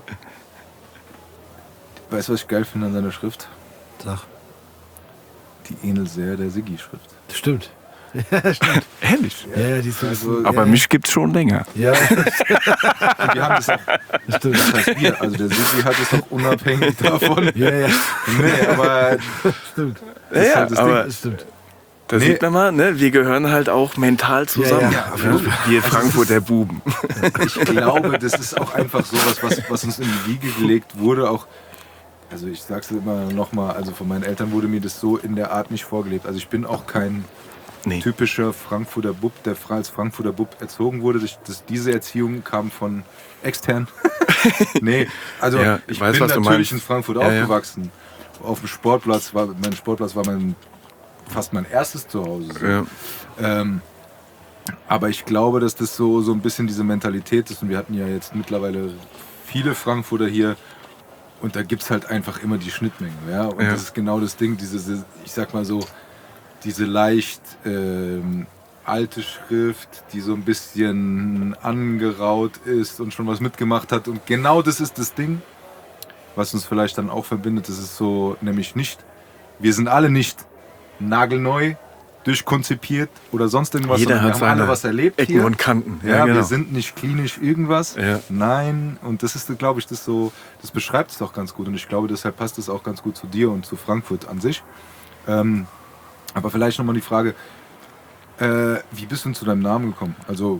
Weißt du, was ich geil finde an seiner Schrift? Sag. Die ähnelt sehr der Siggi-Schrift. Das stimmt. Ja, stimmt. Ehrlich? Ja, ja, die ist so ein Also, bisschen- Aber ja, mich gibt's schon länger. Ja, Und wir haben das, das stimmt. das heißt wir, also der Siggi hat es doch unabhängig davon. Ja, ja, Nee, aber stimmt. das ist Ja, halt das aber- Ding. Das stimmt. Da Nee. sieht man mal, ne, wir gehören halt auch mental zusammen. Ja, ja, auf Ja, jeden wir Frankfurter Buben. Ich glaube, das ist auch einfach sowas, was, was uns in die Wiege gelegt wurde. Auch, also ich sag's immer nochmal, also von meinen Eltern wurde mir das so in der Art nicht vorgelebt. Also ich bin auch kein Nee. typischer Frankfurter Bub, der als Frankfurter Bub erzogen wurde. Das, das, diese Erziehung kam von extern. Nee, also Ja, ich weiß, bin was du natürlich meinst. in Frankfurt Ja, ja. aufgewachsen. Auf dem Sportplatz war, mein Sportplatz war mein, fast mein erstes Zuhause. So. Ja. Ähm, aber ich glaube, dass das so, so ein bisschen diese Mentalität ist. Und wir hatten ja jetzt mittlerweile viele Frankfurter hier. Und da gibt es halt einfach immer die Schnittmengen. Ja? Und Ja. das ist genau das Ding, diese, ich sag mal so, diese leicht ähm, alte Schrift, die so ein bisschen angeraut ist und schon was mitgemacht hat. Und genau das ist das Ding, was uns vielleicht dann auch verbindet. Das ist so, nämlich nicht, wir sind alle nicht nagelneu, durchkonzipiert oder sonst irgendwas, Jeder sondern wir hat haben alle seine was erlebt Ecken hier. und Kanten. Ja, Ja, genau. wir sind nicht klinisch irgendwas. Ja. Nein, und das ist, glaube ich, das so, das beschreibt es doch ganz gut. Und ich glaube, deshalb passt es auch ganz gut zu dir und zu Frankfurt an sich. Ähm, aber vielleicht nochmal die Frage, äh, wie bist du denn zu deinem Namen gekommen? Also,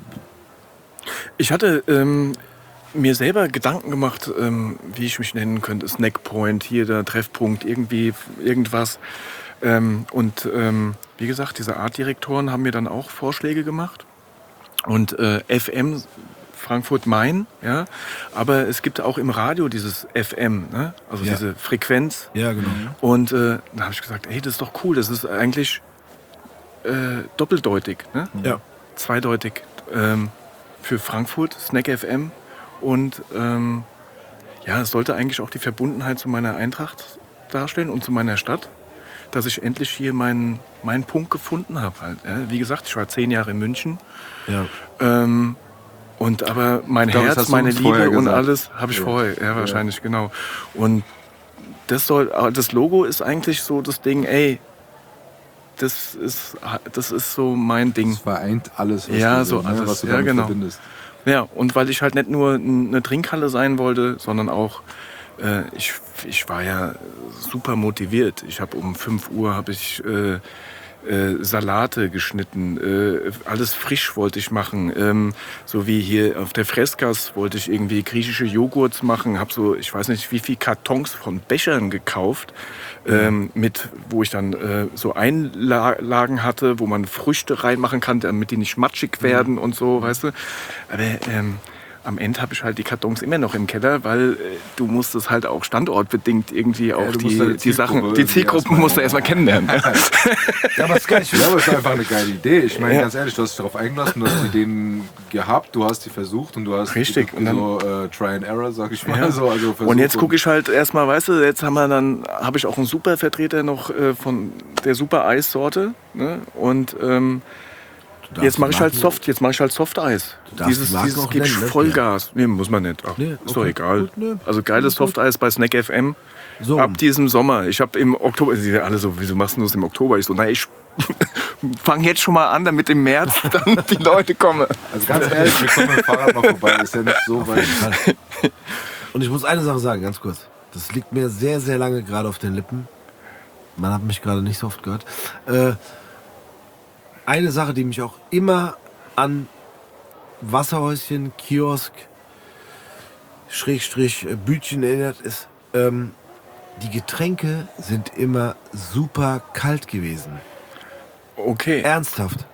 Ich hatte ähm, mir selber Gedanken gemacht, ähm, wie ich mich nennen könnte. Snackpoint, hier der Treffpunkt, irgendwie irgendwas. Ähm, und ähm, wie gesagt, diese Artdirektoren haben mir dann auch Vorschläge gemacht. Und äh, F M Frankfurt-Main, ja. Aber es gibt auch im Radio dieses F M, ne? Also Ja. diese Frequenz. Ja, genau. Und äh, da habe ich gesagt, hey, das ist doch cool, das ist eigentlich äh, doppeldeutig, ne? Ja. Zweideutig. Ähm, für Frankfurt, Snack F M. Und ähm, ja, es sollte eigentlich auch die Verbundenheit zu meiner Eintracht darstellen und zu meiner Stadt, dass ich endlich hier meinen, meinen Punkt gefunden habe. Halt, ja. Wie gesagt, ich war zehn Jahre in München. Ja. Ähm, und aber mein Ich glaub, das Herz, hast du meine uns vorher Liebe und gesagt. alles habe ich Ja. vorher, ja, wahrscheinlich, genau. Und das soll, das Logo ist eigentlich so das Ding, ey, das ist, das ist so mein Ding. es vereint alles, was, Ja, du, so ne, alles. was du Ja, damit genau. verbindest. Ja, und weil ich halt nicht nur eine Trinkhalle sein wollte, sondern auch, äh, ich, ich war ja super motiviert. Ich habe um fünf Uhr habe ich äh, äh, Salate geschnitten, äh, alles frisch wollte ich machen. Ähm, so wie hier auf der Freskas wollte ich irgendwie griechische Joghurts machen. Habe so, ich weiß nicht, wie viel Kartons von Bechern gekauft, ähm, mit, wo ich dann äh, so Einlagen hatte, wo man Früchte reinmachen kann, damit die nicht matschig werden und so, weißt du. Aber ähm, am Ende habe ich halt die Kartons immer noch im Keller, weil äh, du musst es halt auch standortbedingt irgendwie auch du musst die, deine die Sachen, Zielgruppe die Zielgruppen erstmal- musst du erstmal kennenlernen. Ja, aber es ist geil. Ich Ja, aber es ist einfach eine geile Idee. Ich meine, Ja. ganz ehrlich, du hast dich darauf eingelassen, du hast die Ideen gehabt, du hast die versucht und du hast Richtig, die, und dann- so äh, Try and Error, sag ich mal. Ja. So, also Und jetzt gucke ich halt erstmal, weißt du, jetzt haben wir dann, habe ich auch einen super Vertreter noch äh, von der super Eissorte. Ne? Und ähm, darfst jetzt mache die ich halt Marken- Soft, jetzt mache ich halt Softeis. Du darfst Dieses, die Marken dieses auch gebe ich nennen, ne? Vollgas. Nee, muss man nicht. Ach, Nee, ist doch okay, egal. gut, ne. Also geiles Softeis bei Snack F M. So. Ab diesem Sommer. Ich habe im Oktober, sie alle so, wieso machst du das im Oktober? Ich so, na, ich fange jetzt schon mal an, damit im März dann die Leute kommen. Also ganz ehrlich, wir kommen mit dem Fahrrad mal vorbei, ist ja nicht so weit. Und ich muss eine Sache sagen, ganz kurz. Das liegt mir sehr, sehr lange gerade auf den Lippen. Man hat mich gerade nicht so oft gehört. Äh, eine Sache, die mich auch immer an Wasserhäuschen, Kiosk, Schrägstrich, äh, Bütchen erinnert, ist, ähm, die Getränke sind immer super kalt gewesen. Okay. Ernsthaft.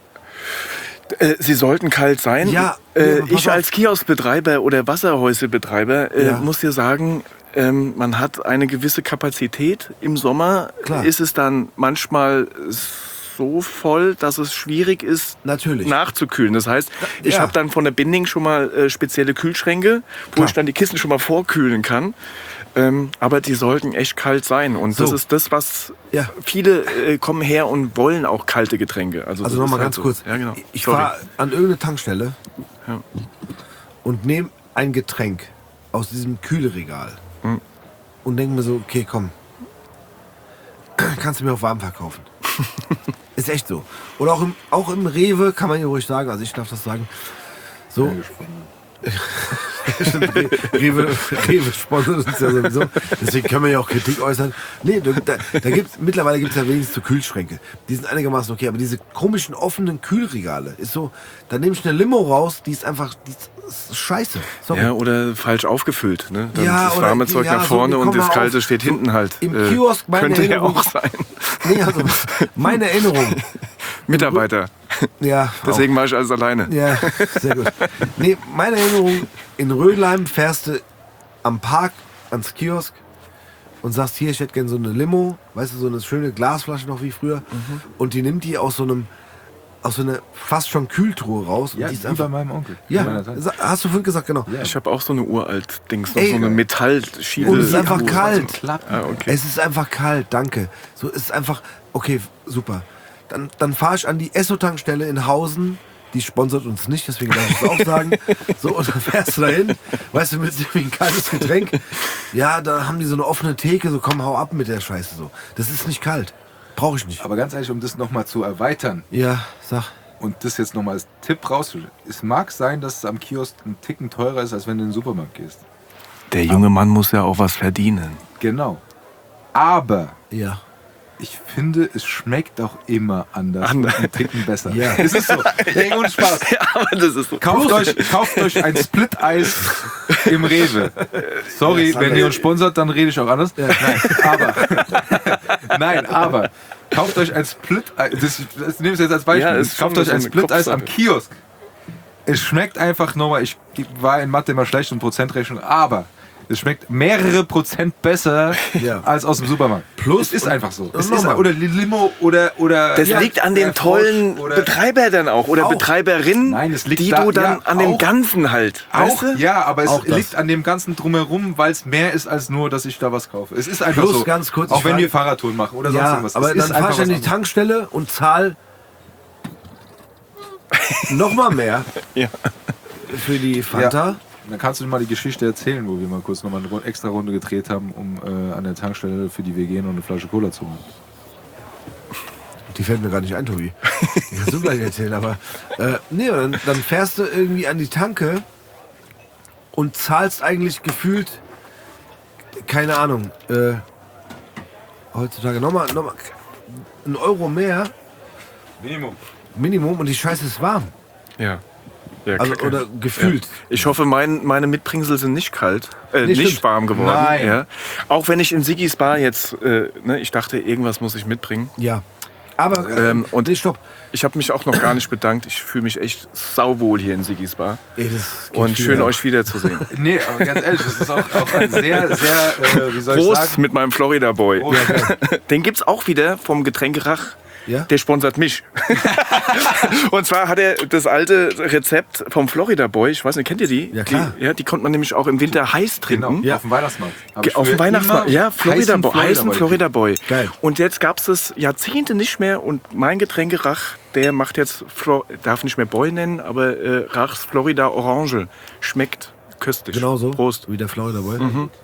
Äh, Sie sollten kalt sein. Ja, äh, ja, pass ich auf. als Kioskbetreiber oder Wasserhäusebetreiber äh, Ja. muss dir sagen, ähm, man hat eine gewisse Kapazität. Im Sommer Klar. ist es dann manchmal so voll, dass es schwierig ist, Natürlich. nachzukühlen. Das heißt, ich Ja. habe dann von der Binding schon mal äh, spezielle Kühlschränke, wo Klar. ich dann die Kisten schon mal vorkühlen kann. Ähm, aber die sollten echt kalt sein. Und das So. ist das, was Ja. viele äh, kommen her und wollen auch kalte Getränke. Also, Also das nochmal ist halt ganz so. kurz. Ja, genau. Ich Sorry. fahre an irgendeine Tankstelle Ja. und nehme ein Getränk aus diesem Kühlregal Hm. und denke mir so, okay, komm, kannst du mir auch warm verkaufen. Ist echt so. Oder auch im, auch im Rewe kann man ja ruhig sagen, also ich darf das sagen. So, Rewe, Rewe sponsert uns ja sowieso. Deswegen können wir ja auch Kritik äußern. Nee, da, da gibt's, mittlerweile gibt es ja wenigstens so Kühlschränke. Die sind einigermaßen okay, aber diese komischen offenen Kühlregale ist so, da nehme ich eine Limo raus, die ist einfach, die ist, ist scheiße. Sorry. Ja, oder falsch aufgefüllt. Ne? Dann Ja, das oder- warme Zeug ja, nach so, vorne wie und kommen das wir kalte auf- steht so hinten halt. im Äh, Kiosk, meine könnte ja Erinnerung- auch sein. Nee, also, meine Erinnerung. Mitarbeiter. Ja, Deswegen mache ich alles alleine. Ja, sehr gut. Nee, meine Erinnerung, in Rödelheim fährst du am Park ans Kiosk und sagst, hier, ich hätte gerne so eine Limo, weißt du, so eine schöne Glasflasche noch wie früher. Mhm. Und die nimmt die aus so einem, aus so einer fast schon Kühltruhe raus. Und Ja, die ist wie einfach, bei meinem Onkel. ja, Bei meiner Tante. sa- hast du vorhin gesagt, genau. Ja. Ich habe auch so eine uralt Dings, noch Ey, so eine Metallschiene. und es ist einfach Oh, kalt. Klappen. Ah, okay. Es ist einfach kalt, danke. So, es ist einfach, okay, super. Dann, dann fahre ich an die Esso-Tankstelle in Hausen. Die sponsert uns nicht, deswegen darf ich es auch sagen. So, und dann fährst du da hin, weißt du, willst irgendwie ein kaltes Getränk. Ja, da haben die so eine offene Theke, so komm, hau ab mit der Scheiße. So. Das ist nicht kalt. Brauche ich nicht. Aber ganz ehrlich, um das nochmal zu erweitern Ja, sag. und das jetzt nochmal als Tipp rauszustellen. Es mag sein, dass es am Kiosk ein Ticken teurer ist, als wenn du in den Supermarkt gehst. Der junge Mann muss ja auch was verdienen. Genau. Aber Ja. ich finde, es schmeckt auch immer anders Anders. und ein Ticken besser. Ja. Es ist so. Nee, ohne Spaß. Ja, aber das ist so. Kauft euch, kauft euch ein Split-Eis im Rewe. Sorry, Ja, wenn ihr uns sponsert, dann rede ich auch anders. Nein, aber, nein, aber, kauft euch ein Split-Eis, das, das nehme ich jetzt als Beispiel, Ja, ist kauft schon euch so ein eine Split-Eis am Kopfsache. Kiosk. Es schmeckt einfach nochmal, ich war in Mathe immer schlecht und Prozentrechnung, aber es schmeckt mehrere Prozent besser Ja. als aus dem Supermarkt. Plus- es ist einfach so. Es nochmal. ist, oder Limo oder oder Das ja, liegt an der den tollen Frosch oder Betreiber dann auch oder Auch. Betreiberinnen, Nein, es liegt die da- du dann ja, an dem auch. Ganzen halt. Auch, Weißt du? ja, aber es Auch das. liegt an dem ganzen Drumherum, weil es mehr ist als nur, dass ich da was kaufe. Es ist einfach Plus so. ganz kurz, auch ich wenn frage- wir Fahrradtouren machen oder sonst Ja, irgendwas. aber es ist dann fahre ich einfach an die was Tankstelle und zahl noch mal mehr Ja. für die anderes. Fanta. Ja. Dann kannst du dir mal die Geschichte erzählen, wo wir mal kurz nochmal eine Ru- extra Runde gedreht haben, um äh, an der Tankstelle für die W G noch eine Flasche Cola zu holen. Die fällt mir gar nicht ein, Tobi. Die kannst du gleich erzählen, aber äh, nee, dann, dann fährst du irgendwie an die Tanke und zahlst eigentlich gefühlt, keine Ahnung, äh, heutzutage nochmal noch mal einen Euro mehr Minimum. Minimum und die Scheiße ist warm. Ja. Ja, Also, kacke. oder gefühlt. Ja. Ich hoffe, mein, meine Mitbringsel sind nicht kalt, äh, Nee, nicht stimmt. warm geworden. Nein. Ja. Auch wenn ich in Sigis Bar jetzt, äh, ne, ich dachte, irgendwas muss ich mitbringen. Ja. Aber, äh, Ähm, und nee, stopp. Ich habe mich auch noch gar nicht bedankt. Ich fühle mich echt sauwohl hier in Sigis Bar. Ey, das geht Und viel schön ab. euch wiederzusehen. Nee, aber ganz ehrlich, das ist auch, auch ein sehr, sehr, äh, wie soll ich Prost sagen? mit meinem Florida Boy. Prost. Den gibt's auch wieder vom Getränkerach. Ja? Der sponsert mich. Und zwar hat er das alte Rezept vom Florida Boy. Ich weiß nicht, kennt ihr die? Ja, klar. Die, ja, die konnte man nämlich auch im Winter heiß Genau, trinken. auf dem Weihnachtsmarkt. Hab Ge- ich Auf dem früher Weihnachtsmarkt, immer ja, Florida heißen Boy, heißen Boy Florida Boy. Geil. Und jetzt gab es das Jahrzehnte nicht mehr und mein Getränkerach, der macht jetzt, Flo darf nicht mehr Boy nennen, aber äh, Rachs Florida Orange. Schmeckt köstlich. Genau so. Prost. Wie der Florida Boy.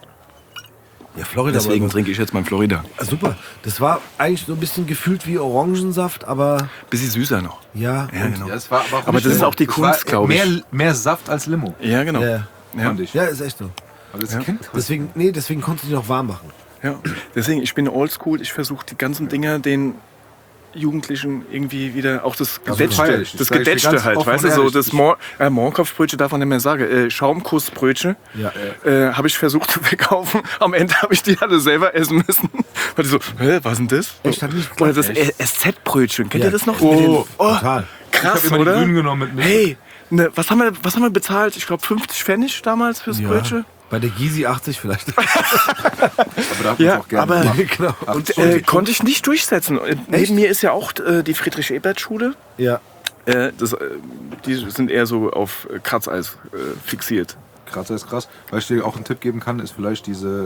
Ja, Florida Deswegen Boy. trinke ich jetzt mein Florida. Ah, super. Das war eigentlich so ein bisschen gefühlt wie Orangensaft, aber Bisschen süßer noch. ja. Ja, und- genau. Ja, es war aber auch Aber nicht das ist Limo. auch die Es Kunst, war glaub ich. Mehr, mehr Saft als Limo, Ja, genau. Ja, Ja. fand ich. ja, ist echt so. Aber das Ja. kennt man. Deswegen, nee, deswegen konnte ich die noch warm machen. Ja. Deswegen, ich bin oldschool. Ich versuche die ganzen Dinger den Jugendlichen irgendwie wieder, auch das Das Gedätschte, feier ich. das Das sag ich dir Gedätschte ganz halt, offen weißt und du, so ehrlich. das Mor äh, Mohrenkopfbrötchen darf man nicht mehr sagen, äh, Schaumkussbrötchen Ja. äh, habe ich versucht zu verkaufen. Am Ende habe ich die alle selber essen müssen. Weil die so, hä, was ist denn das? Echt, hat nicht Oder geklappt, das S Z-Brötchen, kennt Ja. ihr das noch? Oh, Mit den- oh Total. Ich krass, habe immer oder? die Grünen genommen mit Milch. Hey, ne, was, haben wir, was haben wir bezahlt? Ich glaube fünfzig Pfennig damals fürs Ja. Brötchen. Bei der Gysi achtzig vielleicht. Aber da hat Ja, man auch gerne aber- gemacht. genau. Ach, Und so, äh, die- konnte ich nicht durchsetzen. Äh, Neben mir ist ja auch äh, die Friedrich-Ebert-Schule. Ja. Äh, das, äh, die sind eher so auf äh, Kratzeis äh, fixiert. Kratzer ist krass. Was ich dir auch einen Tipp geben kann, ist vielleicht diese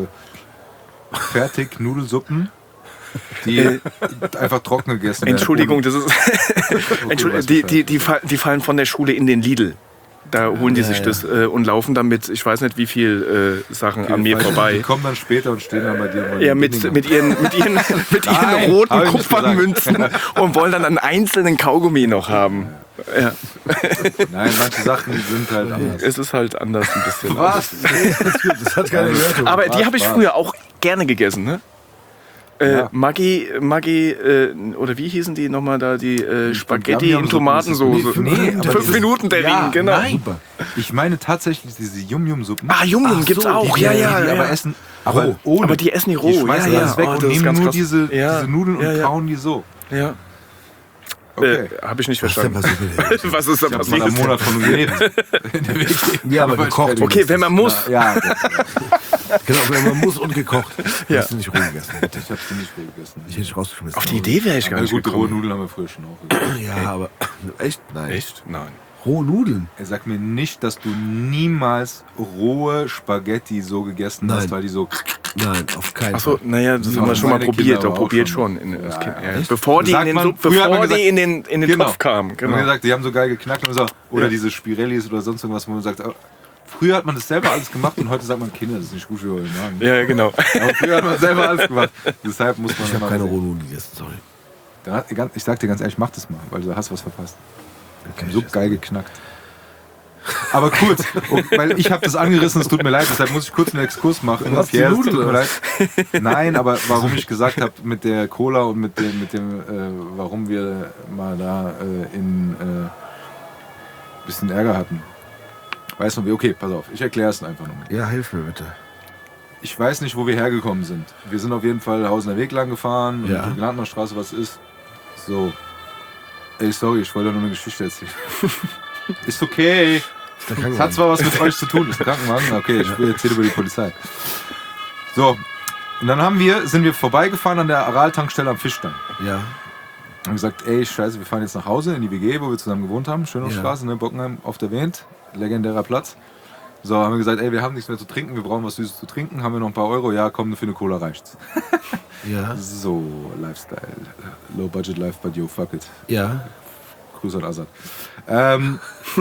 äh, Fertig-Nudelsuppen, die einfach trocken gegessen werden. Entschuldigung, das ist. Entschuldigung, weiß die, Bescheid. die, die, fall- die fallen von der Schule in den Lidl. Da holen die ja, sich ja. das äh, und laufen damit, ich weiß nicht wie viel äh, Sachen an mir Die vorbei. kommen dann später und stehen dann bei dir. und wollen Ja, die mit, Dinge. mit ihren, mit ihren, mit ihren Nein, roten hab ich nicht Kupfermünzen und wollen dann einen einzelnen Kaugummi noch haben. Ja. Nein, manche Sachen sind halt anders. Es ist halt anders ein bisschen. Was? Das hat keine Wertung. Aber die habe ich Spaß. früher auch gerne gegessen, ne? Äh, Ja. Maggi, Maggi äh, oder wie hießen die nochmal da, die äh, Spaghetti in Yum-Yum-Suppe. Tomatensoße. Nee, aber Fünf diese- Minuten Terrinen, genau. Nein, ich meine tatsächlich diese Yum-Yum-Suppen. Ah, Yum-Yum Ach gibt's so, auch, die- ja, die, ja. die ja. aber essen, aber Roh. ohne. Aber die essen die roh, Die schmeißen ja, ja. alles weg Oh, und das ist nehmen ganz nur krass. diese, Ja. diese Nudeln und Ja, ja. kauen die so. Ja. Okay. Äh, habe ich nicht Was ist denn verstanden. passiert? Was ist da Ich habe mal einen passiert? Monat von geredet. In der W G. Ja, aber gekocht. Okay, wenn man muss. Ja, ja. Genau, wenn man muss und gekocht. Ja. Hast du nicht roh gegessen. Ich habe sie nicht roh gegessen. Ich hätte nicht rausgeschmissen. Auf die Idee wäre ich gar Aber nicht gut, rohe gekommen. Nudeln haben wir früher schon auch gegessen. Ja, aber echt? Nein. Echt? Nein. Rohe Nudeln? Er sagt mir nicht, dass du niemals rohe Spaghetti so gegessen Nein. hast, weil die so... Nein, auf keinen Achso, Fall. naja, das Ja, haben wir schon mal meine probiert. Kinder Da aber auch probiert schon. schon. In, das Ja, kind, ja. ja. Bevor die, in Sagt den, man, so, früher hat bevor man die gesagt- in den, in den Genau. Topf kamen. Und Genau. wir gesagt, die haben so geil geknackt und so. Oder Ja. diese Spirellis oder sonst irgendwas, wo man sagt, oh, früher hat man das selber alles gemacht und heute sagt man, Kinder, das ist nicht gut für euren Magen. Ja, ja, genau. Aber früher hat man selber alles gemacht. Deshalb muss man Ich habe immer keine sehen. rohen Nudeln gegessen, sorry. Da- Ich sag dir ganz ehrlich, mach das mal, weil du hast was verpasst. Okay, So scheiße. geil geknackt. Aber kurz, und- weil ich habe das angerissen, es tut mir leid, deshalb muss ich kurz einen Exkurs machen. Du hast die Pierre, es Nudeln, tut mir oder? leid. Nein, aber warum ich gesagt habe mit der Cola und mit dem, mit dem äh, warum wir mal da äh, in äh, bisschen Ärger hatten. Weiß man wie? Okay, pass auf, ich erkläre es einfach nochmal. Ja, hilf mir bitte. Ich weiß nicht, wo wir hergekommen sind. Wir sind auf jeden Fall Hausener Weg lang gefahren, Ja. und Glantenstraße, was ist. So. Ey, sorry, ich wollte nur eine Geschichte erzählen. Ist okay. Ist der Es Krankenwagen? hat zwar was mit euch zu tun, ist ein Krankenwagen. Okay, ich erzähle über die Polizei. So, und dann haben wir, sind wir vorbeigefahren an der Aral-Tankstelle am Fischstein. Ja. Haben gesagt, ey, scheiße, wir fahren jetzt nach Hause in die W G, wo wir zusammen gewohnt haben. Schönhofstraße, ne, Bockenheim, oft erwähnt. Legendärer Platz. So, haben wir gesagt, ey, wir haben nichts mehr zu trinken, wir brauchen was Süßes zu trinken. Haben wir noch ein paar Euro? Ja, komm, für eine Cola reicht's. Ja. So, Lifestyle. Low Budget Life, but yo, fuck it. Ja. Grüße an Azad. Ähm,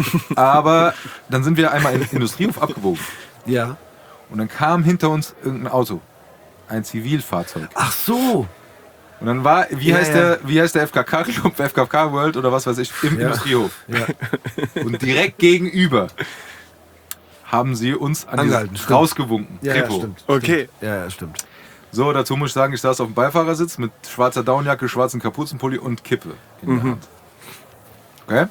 aber dann sind wir einmal in Industriehof abgebogen. Ja. Und dann kam hinter uns irgendein Auto. Ein Zivilfahrzeug. Ach so. Und dann war, wie, Ja, heißt, ja. Der, wie heißt der F K K-Club, F K K World oder was weiß ich, im Ja. Industriehof. Ja. Und direkt gegenüber haben sie uns an Angehalten, dieses stimmt. rausgewunken. Ja, ja, Kripo. stimmt. Okay. Ja, ja, stimmt. So, dazu muss ich sagen, ich saß auf dem Beifahrersitz mit schwarzer Downjacke, schwarzen Kapuzenpulli und Kippe in der Hand. Okay?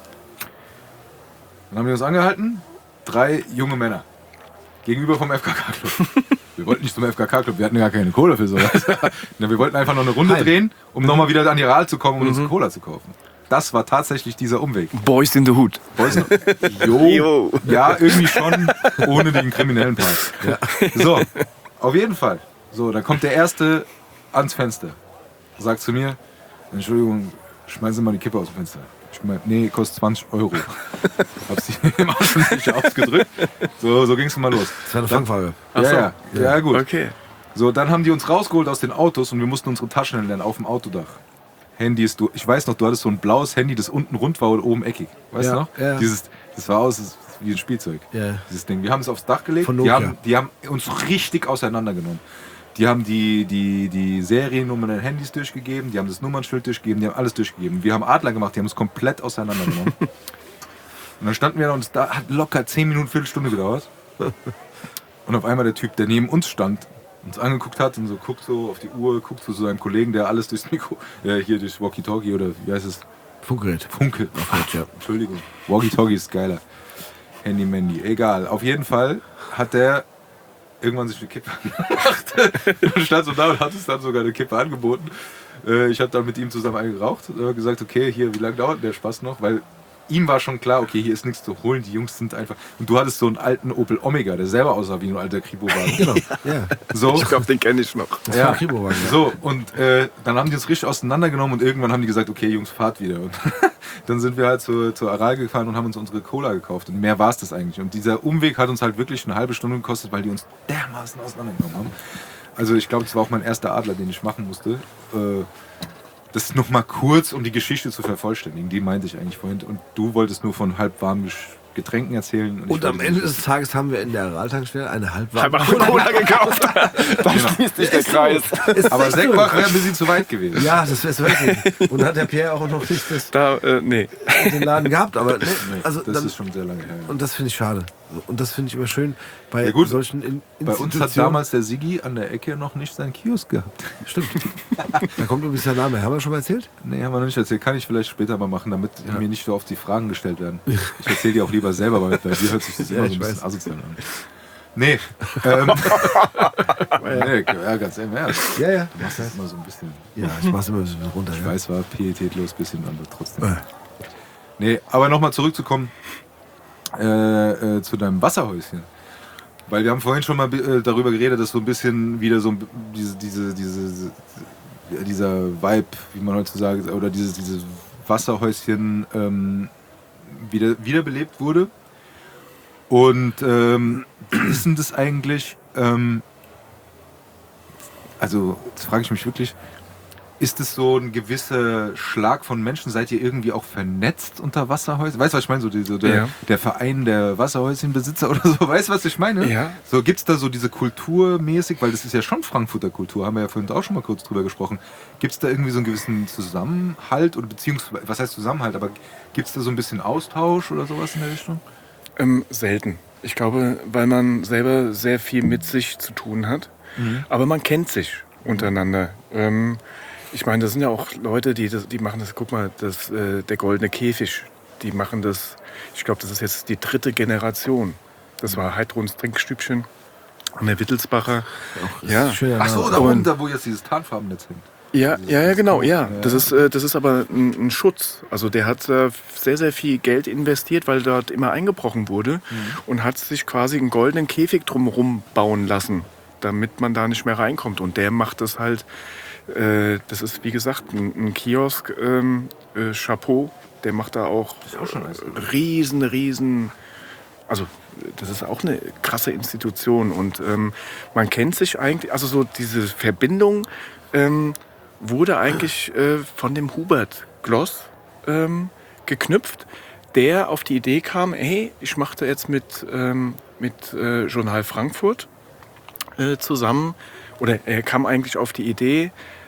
Dann haben die uns angehalten. Drei junge Männer. Gegenüber vom F K K-Club. Wir wollten nicht zum F K K-Club, wir hatten ja gar keine Kohle für sowas. Na, wir wollten einfach noch eine Runde Heim. drehen, um nochmal wieder an die Rahl zu kommen und uns Cola zu kaufen. Das war tatsächlich dieser Umweg. Boys in the Hood. Boys, jo, Jo. ja, irgendwie schon, ohne den kriminellen Part. So, auf jeden Fall. So, dann kommt der Erste ans Fenster. Sagt zu mir, Entschuldigung, schmeißen Sie mal die Kippe aus dem Fenster. Ich meine, nee, kostet zwanzig Euro. Hab sie im Außen nicht ausgedrückt. So, so ging es mal los. Das war eine Fangfrage. Ja, so. ja, ja, gut. Okay. So, dann haben die uns rausgeholt aus den Autos und wir mussten unsere Taschen entleeren auf dem Autodach. Handys, du, ich weiß noch, du hattest so ein blaues Handy, das unten rund war und oben eckig. Weißt Ja, du noch? ja. Dieses, das war aus das- wie ein Spielzeug. Ja. Dieses Ding. Wir haben es aufs Dach gelegt. Von Die Nokia. haben, die haben uns richtig auseinandergenommen. Die haben die, die, die Seriennummern der Handys durchgegeben, die haben das Nummernschild durchgegeben, die haben alles durchgegeben. Wir haben Adler gemacht, die haben es komplett auseinandergenommen. Und dann standen wir da und es da hat locker zehn Minuten, Viertelstunde gedauert. Und auf einmal der Typ, der neben uns stand, uns angeguckt hat und so guckt so auf die Uhr, guckt so zu seinem Kollegen, der alles durchs Mikro, ja, hier durchs Walkie-Talkie oder wie heißt es? Funkgerät. Funke. Deutsch, ja. Entschuldigung. Walkie-Talkie ist geiler. Handy-Mandy. Egal. Auf jeden Fall hat der irgendwann sich eine Kippe angemacht. Und stand so da und hat uns dann sogar eine Kippe angeboten. Äh, Ich habe dann mit ihm zusammen eine geraucht und hab gesagt, okay, hier, wie lange dauert der Spaß noch? Weil ihm war schon klar, okay, hier ist nichts zu holen, die Jungs sind einfach... Und du hattest so einen alten Opel Omega, der selber aussah wie ein alter Kripo-Wagen. Genau. Ja. So. Ich glaube, den kenne ich noch. Das Ja. war ein Kripo-Wagen, ja. So, und äh, dann haben die uns richtig auseinandergenommen und irgendwann haben die gesagt, okay, Jungs, fahrt wieder. Und dann sind wir halt zur, zur Aral gefahren und haben uns unsere Cola gekauft. Und mehr war es das eigentlich. Und dieser Umweg hat uns halt wirklich eine halbe Stunde gekostet, weil die uns dermaßen auseinandergenommen haben. Also ich glaube, das war auch mein erster Adler, den ich machen musste. Äh, das ist noch mal kurz, um die Geschichte zu vervollständigen. Die meinte ich eigentlich vorhin. Und du wolltest nur von halb warm Getränken erzählen. Und, Und am Ende des Tages haben wir in der Araltankstelle eine halbwarme Halbwarme Cola gekauft. Da Genau. schließt sich der Kreis. Aber Sektbach wäre ein bisschen zu weit gewesen. Ja, das wäre wirklich. Und hat der Pierre auch noch nicht das, Da, äh, nee. den Laden gehabt. Aber ne, Nee, also das dann, ist schon sehr lange her. ja. und das finde ich schade. Und das finde ich immer schön bei Ja, gut. solchen in Bei uns hat damals der Sigi an der Ecke noch nicht seinen Kiosk gehabt. Stimmt. Da kommt übrigens der Name. Haben wir schon mal erzählt? Nee, haben wir noch nicht erzählt. Kann ich vielleicht später mal machen, damit mir nicht so oft die Fragen gestellt werden. Ich erzähle die auch lieber selber, weil bei dir hört sich das Ja, immer so ich ein bisschen weiß. asozial an. Nee. Ähm, nee, ja, ganz im Ernst. Ja, ja. Du machst das immer so ein bisschen. Ja, ich mach's immer ein bisschen runter. Ich Ja. weiß, war pietätlos ein bisschen, aber trotzdem. Äh. Nee, aber nochmal zurückzukommen äh, äh, zu deinem Wasserhäuschen. Weil wir haben vorhin schon mal äh, darüber geredet, dass so ein bisschen wieder so ein, diese, diese, diese, ja, dieser Vibe, wie man heutzutage sagt, oder dieses, dieses Wasserhäuschen ähm, wieder, wiederbelebt wurde. Und ähm, wie ist denn das eigentlich? Ähm, also, jetzt frage ich mich wirklich, ist es so ein gewisser Schlag von Menschen? Seid ihr irgendwie auch vernetzt unter Wasserhäusern? Weißt du, was ich meine? So, die, so der, Ja. der Verein der Wasserhäuschenbesitzer oder so. Weißt du, was ich meine? Ja. So, gibt es da so diese Kultur mäßig, weil das ist ja schon Frankfurter Kultur, haben wir ja vorhin auch schon mal kurz drüber gesprochen. Gibt es da irgendwie so einen gewissen Zusammenhalt oder beziehungsweise, was heißt Zusammenhalt, aber gibt es da so ein bisschen Austausch oder sowas in der Richtung? Ähm, selten. Ich glaube, weil man selber sehr viel mit sich zu tun hat. Aber man kennt sich untereinander. Ähm, ich meine, das sind ja auch Leute, die, das, die machen das, guck mal, das, äh, der goldene Käfig, die machen das, ich glaube, das ist jetzt die dritte Generation. Das war Heidrons Trinkstübchen an der Wittelsbacher. Ja. Schöner Ach so, Name. da Und- oben, da wo jetzt dieses Tarnfarbennetz hängt. Ja, ja, ja, genau, ja. Ja. Das ist, äh, das ist aber ein, ein Schutz. Also der hat äh, sehr, sehr viel Geld investiert, weil dort immer eingebrochen wurde und hat sich quasi einen goldenen Käfig drumherum bauen lassen, damit man da nicht mehr reinkommt. Und der macht das halt, äh, das ist wie gesagt ein, ein Kiosk, ähm, äh, Chapeau, der macht da auch, Ist auch schon alles. riesen, riesen, also das ist auch eine krasse Institution und ähm, man kennt sich eigentlich, also so diese Verbindung ähm, wurde eigentlich äh, von dem Hubert Gloss ähm, geknüpft, der auf die Idee kam, hey, ich mache da jetzt mit, ähm, mit äh, Journal Frankfurt äh, zusammen, oder er kam eigentlich auf die Idee,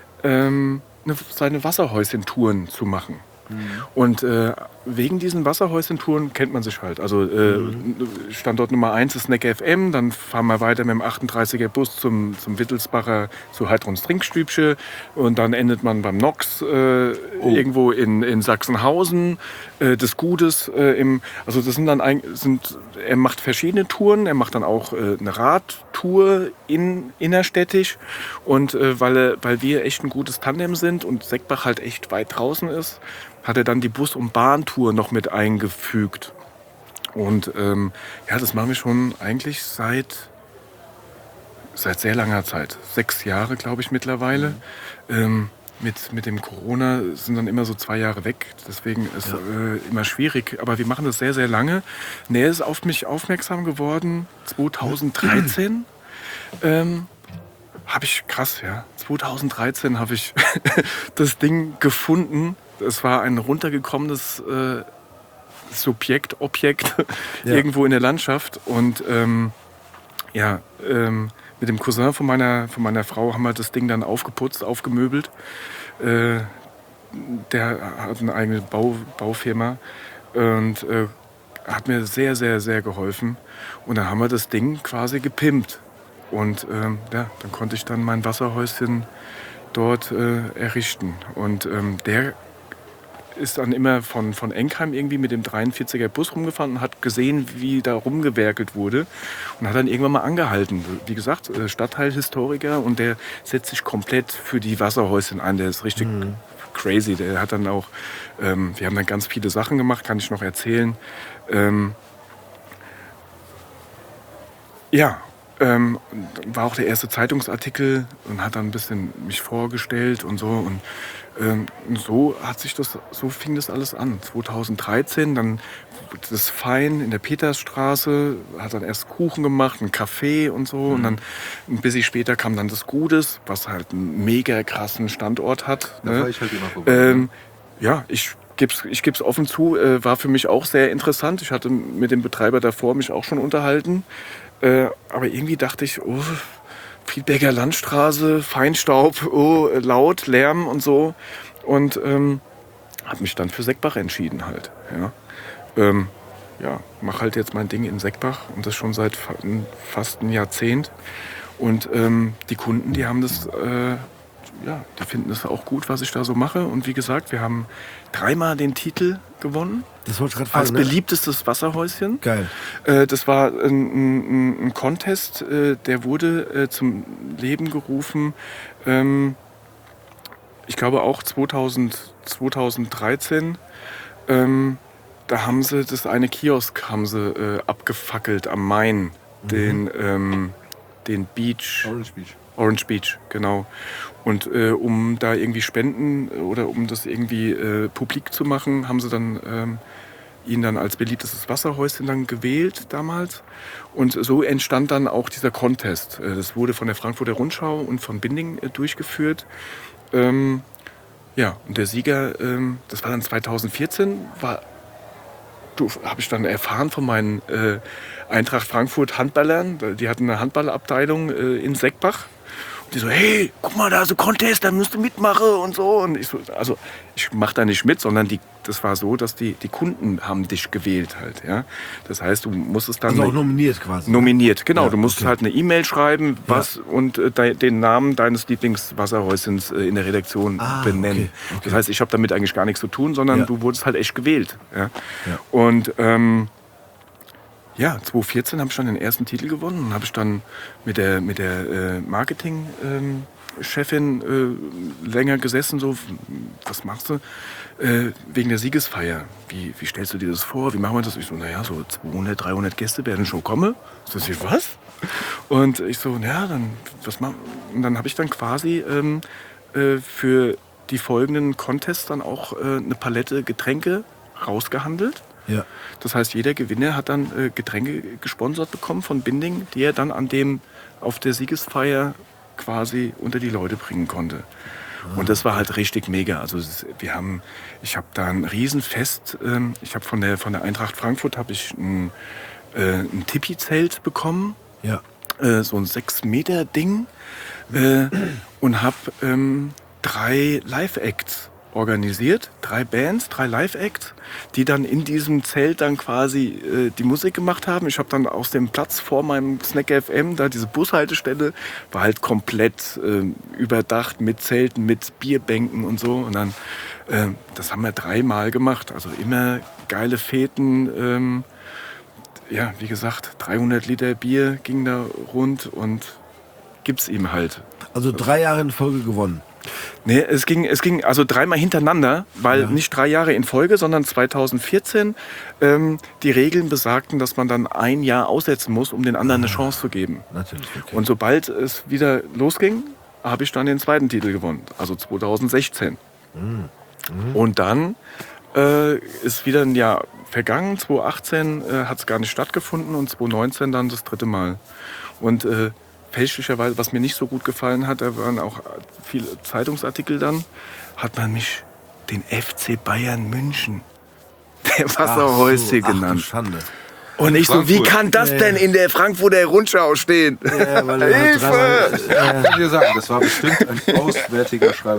ähm, eine, seine Wasserhäuschen-Touren zu machen. Und äh, wegen diesen Wasserhäuschen-Touren kennt man sich halt. Also äh, Standort Nummer eins ist Neck F M, dann fahren wir weiter mit dem achtunddreißiger Bus zum, zum Wittelsbacher, zu Heidrons Trinkstübchen und dann endet man beim Nox äh, irgendwo in, in Sachsenhausen, äh, des Gutes. Äh, im, also das sind dann ein, sind, er macht verschiedene Touren, er macht dann auch äh, eine Radtour in, innerstädtisch und äh, weil, er, weil wir echt ein gutes Tandem sind und Seckbach halt echt weit draußen ist, hat er dann die Bus- und Bahntour noch mit eingefügt. Und ähm, ja, das machen wir schon eigentlich seit, seit sehr langer Zeit. Sechs Jahre, glaube ich, mittlerweile. Mhm. Ähm, mit, mit dem Corona sind dann immer so zwei Jahre weg. Deswegen ist es ja. äh, immer schwierig. Aber wir machen das sehr, sehr lange. Und er ist auf mich aufmerksam geworden zweitausenddreizehn. ähm, habe ich, krass, ja. zweitausenddreizehn habe ich das Ding gefunden. Es war ein runtergekommenes äh, Subjekt, Objekt Ja. irgendwo in der Landschaft. Und ähm, ja, ähm, mit dem Cousin von meiner, von meiner Frau haben wir das Ding dann aufgeputzt, aufgemöbelt. Äh, der hat eine eigene Bau, Baufirma und äh, hat mir sehr, sehr, sehr geholfen. Und dann haben wir das Ding quasi gepimpt. Und ähm, ja, dann konnte ich dann mein Wasserhäuschen dort äh, errichten. Und ähm, der ist dann immer von, von Enkheim irgendwie mit dem dreiundvierziger Bus rumgefahren und hat gesehen, wie da rumgewerkelt wurde. Und hat dann irgendwann mal angehalten. Wie gesagt, Stadtteilhistoriker und der setzt sich komplett für die Wasserhäuschen ein. Der ist richtig mhm. crazy. Der hat dann auch, ähm, wir haben dann ganz viele Sachen gemacht, kann ich noch erzählen. Ähm, ja, Ähm, war auch der erste Zeitungsartikel und hat dann ein bisschen mich vorgestellt und so. Und ähm, so hat sich das, so fing das alles an. zweitausenddreizehn, dann das Fein in der Petersstraße, hat dann erst Kuchen gemacht, einen Kaffee und so. Mhm. Und dann ein bisschen später kam dann das Gutes, was halt einen mega krassen Standort hat. Da ne? war ich halt immer vorbei. Ähm, ja, ich gib's, ich gebe es offen zu, äh, war für mich auch sehr interessant. Ich hatte mit dem Betreiber davor mich auch schon unterhalten. Äh, aber irgendwie dachte ich, oh, Friedberger Landstraße, Feinstaub, oh, laut, Lärm und so. Und ähm, habe mich dann für Seckbach entschieden halt. Ja, ähm, ja mache halt jetzt mein Ding in Seckbach und das schon seit fa- fast ein Jahrzehnt. Und ähm, die Kunden, die haben das, äh, ja, die finden das auch gut, was ich da so mache. Und wie gesagt, wir haben dreimal den Titel gewonnen. Das wollte ich gerade Als fragen, ne? beliebtestes Wasserhäuschen. Geil. Äh, das war ein, ein, ein Contest, äh, der wurde äh, zum Leben gerufen. Ähm, ich glaube auch zweitausend, zweitausenddreizehn. Ähm, da haben sie das eine Kiosk haben sie äh, abgefackelt am Main, mhm. den, ähm, den Beach. Orange Beach. Orange Beach, genau. Und äh, um da irgendwie Spenden oder um das irgendwie äh, publik zu machen, haben sie dann ähm, ihn dann als beliebtestes Wasserhäuschen dann gewählt damals. Und so entstand dann auch dieser Contest. Äh, das wurde von der Frankfurter Rundschau und von Binding äh, durchgeführt. Ähm, ja, und der Sieger, ähm, das war dann zweitausendvierzehn, war, habe ich dann erfahren von meinen äh, Eintracht Frankfurt Handballern. Die hatten eine Handballabteilung äh, in Seckbach. Die so, hey, guck mal, da ist ein Contest, da musst du mitmachen und so. Und ich so, also ich mach da nicht mit, sondern die, das war so, dass die, die Kunden haben dich gewählt halt, ja. Das heißt, du musstest dann... Also auch nominiert quasi. Nominiert, genau. Ja, du musstest okay. halt eine E-Mail schreiben was, und äh, de, den Namen deines Lieblingswasserhäuschens äh, in der Redaktion Ah, benennen. okay, okay. Das heißt, ich habe damit eigentlich gar nichts zu tun, sondern Ja. du wurdest halt echt gewählt. Ja. Ja. Und ähm, ja, zweitausendvierzehn habe ich dann den ersten Titel gewonnen und habe ich dann mit der, mit der äh, Marketing-Chefin äh, länger gesessen, so, was machst du? Äh, wegen der Siegesfeier. Wie, wie stellst du dir das vor? Wie machen wir das? Ich so, naja, so zweihundert, dreihundert Gäste werden schon kommen. So, ich, was? Und ich so, ja, dann, was machen Und dann habe ich dann quasi ähm, äh, für die folgenden Contests dann auch äh, eine Palette Getränke rausgehandelt. Ja. Das heißt, jeder Gewinner hat dann äh, Getränke gesponsert bekommen von Binding, die er dann an dem auf der Siegesfeier quasi unter die Leute bringen konnte. Ah. Und das war halt richtig mega. Also es, wir haben, ich habe da ein Riesenfest. Ähm, ich habe von der von der Eintracht Frankfurt habe ich ein, äh, ein Tipi-Zelt bekommen, Ja. äh, so ein sechs Meter Ding, äh, und habe ähm, drei Live-Acts organisiert, drei Bands, drei Live-Acts, die dann in diesem Zelt dann quasi äh, die Musik gemacht haben. Ich habe dann aus dem Platz vor meinem Snack F M, da diese Bushaltestelle, war halt komplett äh, überdacht mit Zelten, mit Bierbänken und so. Und dann, äh, das haben wir dreimal gemacht. Also immer geile Feten. Ähm, ja, wie gesagt, dreihundert Liter Bier ging da rund und gibt's ihm halt. Also drei Jahre in Folge gewonnen. Nee, es ging, es ging also dreimal hintereinander, weil Ja. nicht drei Jahre in Folge, sondern zweitausendvierzehn ähm, die Regeln besagten, dass man dann ein Jahr aussetzen muss, um den anderen eine Chance zu geben. Natürlich. Okay. Und sobald es wieder losging, habe ich dann den zweiten Titel gewonnen, also zweitausendsechzehn. Mhm. Und dann äh, ist wieder ein Jahr vergangen, zweitausendachtzehn äh, hat es gar nicht stattgefunden und zweitausendneunzehn dann das dritte Mal. Und äh, fälschlicherweise, was mir nicht so gut gefallen hat, da waren auch viele Zeitungsartikel dann, hat man mich den F C Bayern München, der Wasserhäuschen Ach so, genannt. Ach, du Schande. Und ich so, wie Frankfurt. kann das Ja. denn in der Frankfurter Rundschau stehen? Ja, weil er halt Hilfe! dreimal- Ich Ja, kann dir sagen, das war bestimmt ein auswärtiger Schreiber.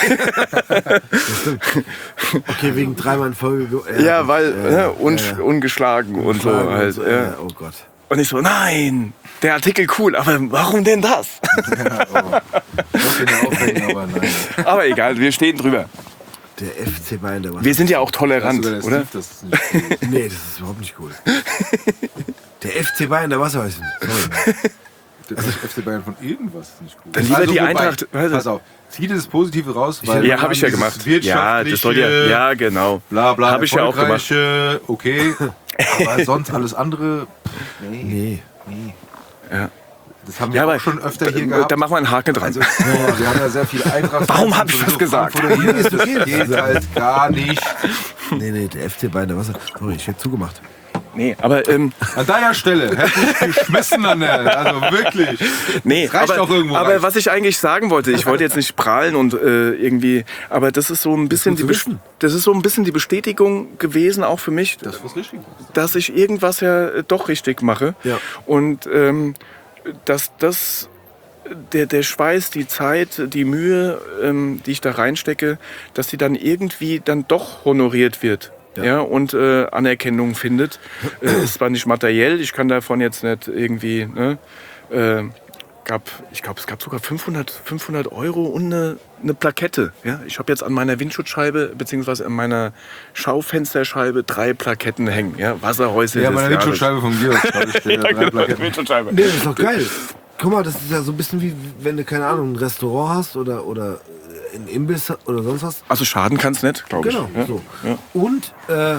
okay, wegen dreimal in Folge. ge- Ja, weil ja, ne, ja, un ja. ungeschlagen und so Fragen halt. so, ja. ja, oh Gott. Und ich so, nein, der Artikel cool, aber warum denn das? Ja, oh. Ich wollte ihn aufhängen, aber nein. Aber egal, wir stehen drüber. Der F C Bayern, der war. Wir sind ja auch Das tolerant, ist oder? Steve, das ist nicht cool. Nee, das ist überhaupt nicht cool. Der F C Bayern, der Wasserhäuschen. Sorry. Der F C Bayern von irgendwas ist nicht cool. Dann lieber die Eintracht- Pass auf, zieh das Positive raus, weil Ja, man habe ich ja dieses gemacht. Ja, das soll ja, wirtschaftliche, ja, genau. bla bla, Habe ich ja auch gemacht. erfolgreiche, okay, aber sonst alles andere, Nee. nee. Ja. Das haben wir Ja, auch aber schon öfter hier da, gehabt. da machen wir einen Haken dran. Also, ja, wir haben ja sehr viele Eintracht. Warum hab ich das gesagt? Hier, das geht halt gar nicht. Nee, nee, der F C Bayern, der Wasser. Sorry, ich hätte zugemacht. Nee, aber ähm, An deiner Stelle hätte ich geschmissen an der. Also wirklich. nee, Das reicht aber, auch irgendwo aber rein. was ich eigentlich sagen wollte, ich wollte jetzt nicht prahlen und äh, irgendwie, aber das ist so ein bisschen die gut zu Best- wissen. das ist so ein bisschen die Bestätigung gewesen auch für mich, Das ist was richtig. dass ich irgendwas ja äh, doch richtig mache Ja. und ähm, dass das der, der Schweiß, die Zeit, die Mühe, ähm, die ich da reinstecke, dass die dann irgendwie dann doch honoriert wird. Ja. Ja, und äh, Anerkennung findet. Äh, ist zwar nicht materiell, ich kann davon jetzt nicht irgendwie. Ne, äh, gab, ich glaube, es gab sogar fünfhundert, fünfhundert Euro und eine, eine Plakette. Ja? Ich habe jetzt an meiner Windschutzscheibe beziehungsweise an meiner Schaufensterscheibe drei Plaketten hängen. Ja? Wasserhäuschen Ja, des meine Jahres. Windschutzscheibe vom Georg. Da steht da drei Plaketten. Windschutzscheibe. Nee, das ist doch geil. Guck mal, das ist ja so ein bisschen wie, wenn du, keine Ahnung, ein Restaurant hast oder, oder ein Imbiss oder sonst was. Also schaden kann es nicht, glaube ich. Genau, Ja? so. Ja. Und äh,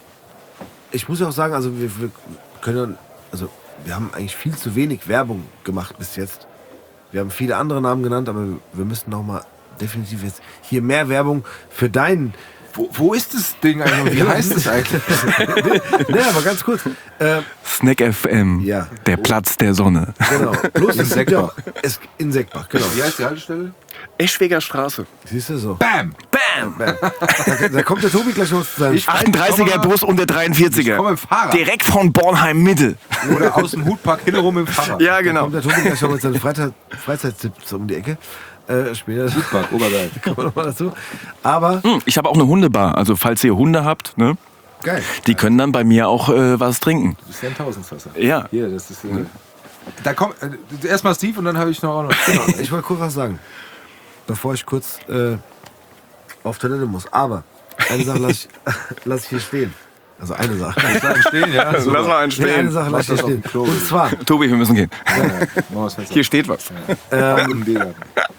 ich muss ja auch sagen, also wir, wir können, also wir haben eigentlich viel zu wenig Werbung gemacht bis jetzt. Wir haben viele andere Namen genannt, aber wir müssen noch mal definitiv jetzt hier mehr Werbung für deinen. Wo, wo ist das Ding eigentlich? Wie heißt es eigentlich? Nee, aber ganz kurz. Äh, Snack F M, Ja. der Platz der Sonne. genau. Bloß In es gibt ja auch- Seckbach. es, in Seckbach, genau. Wie heißt die Haltestelle? Eschweger Straße. Siehst du so. Bam! Bam! Da, da kommt der Tobi gleich noch zu seinem Ich- achtunddreißiger Bus und der Ich dreiundvierziger. komme im Fahrrad. Direkt von Bornheim Mitte. Oder aus dem Hutpark hinterrum im Fahrrad. Ja, genau. kommt der Tobi gleich noch mit seinen Freizeit, Freizeittipps um die Ecke. Äh, später Hutpark, Obergeil. kommen wir noch mal dazu. Aber Hm, ich habe auch eine Hundebar. Also falls ihr Hunde habt, ne, geil. die können dann bei mir auch äh, was trinken. Das ist ja ein Tausendsasser. Ja. Hier, das ist. Äh, da kommt. Äh, erstmal Steve und dann habe ich noch auch noch. Genau, ich wollte kurz was sagen, bevor ich kurz äh, auf Toilette muss. Aber eine Sache lasse ich, lass ich hier stehen. Also eine Sache. Bleiben stehen, ja. So. Lass mal einen Nee, eine stehen. Sache lasse ich hier Lass das stehen. auf dem Klo. Und zwar, Tobi, wir müssen gehen. Ja, ja. Machen wir das Fenster. Hier steht was. Ähm, im Biergarten.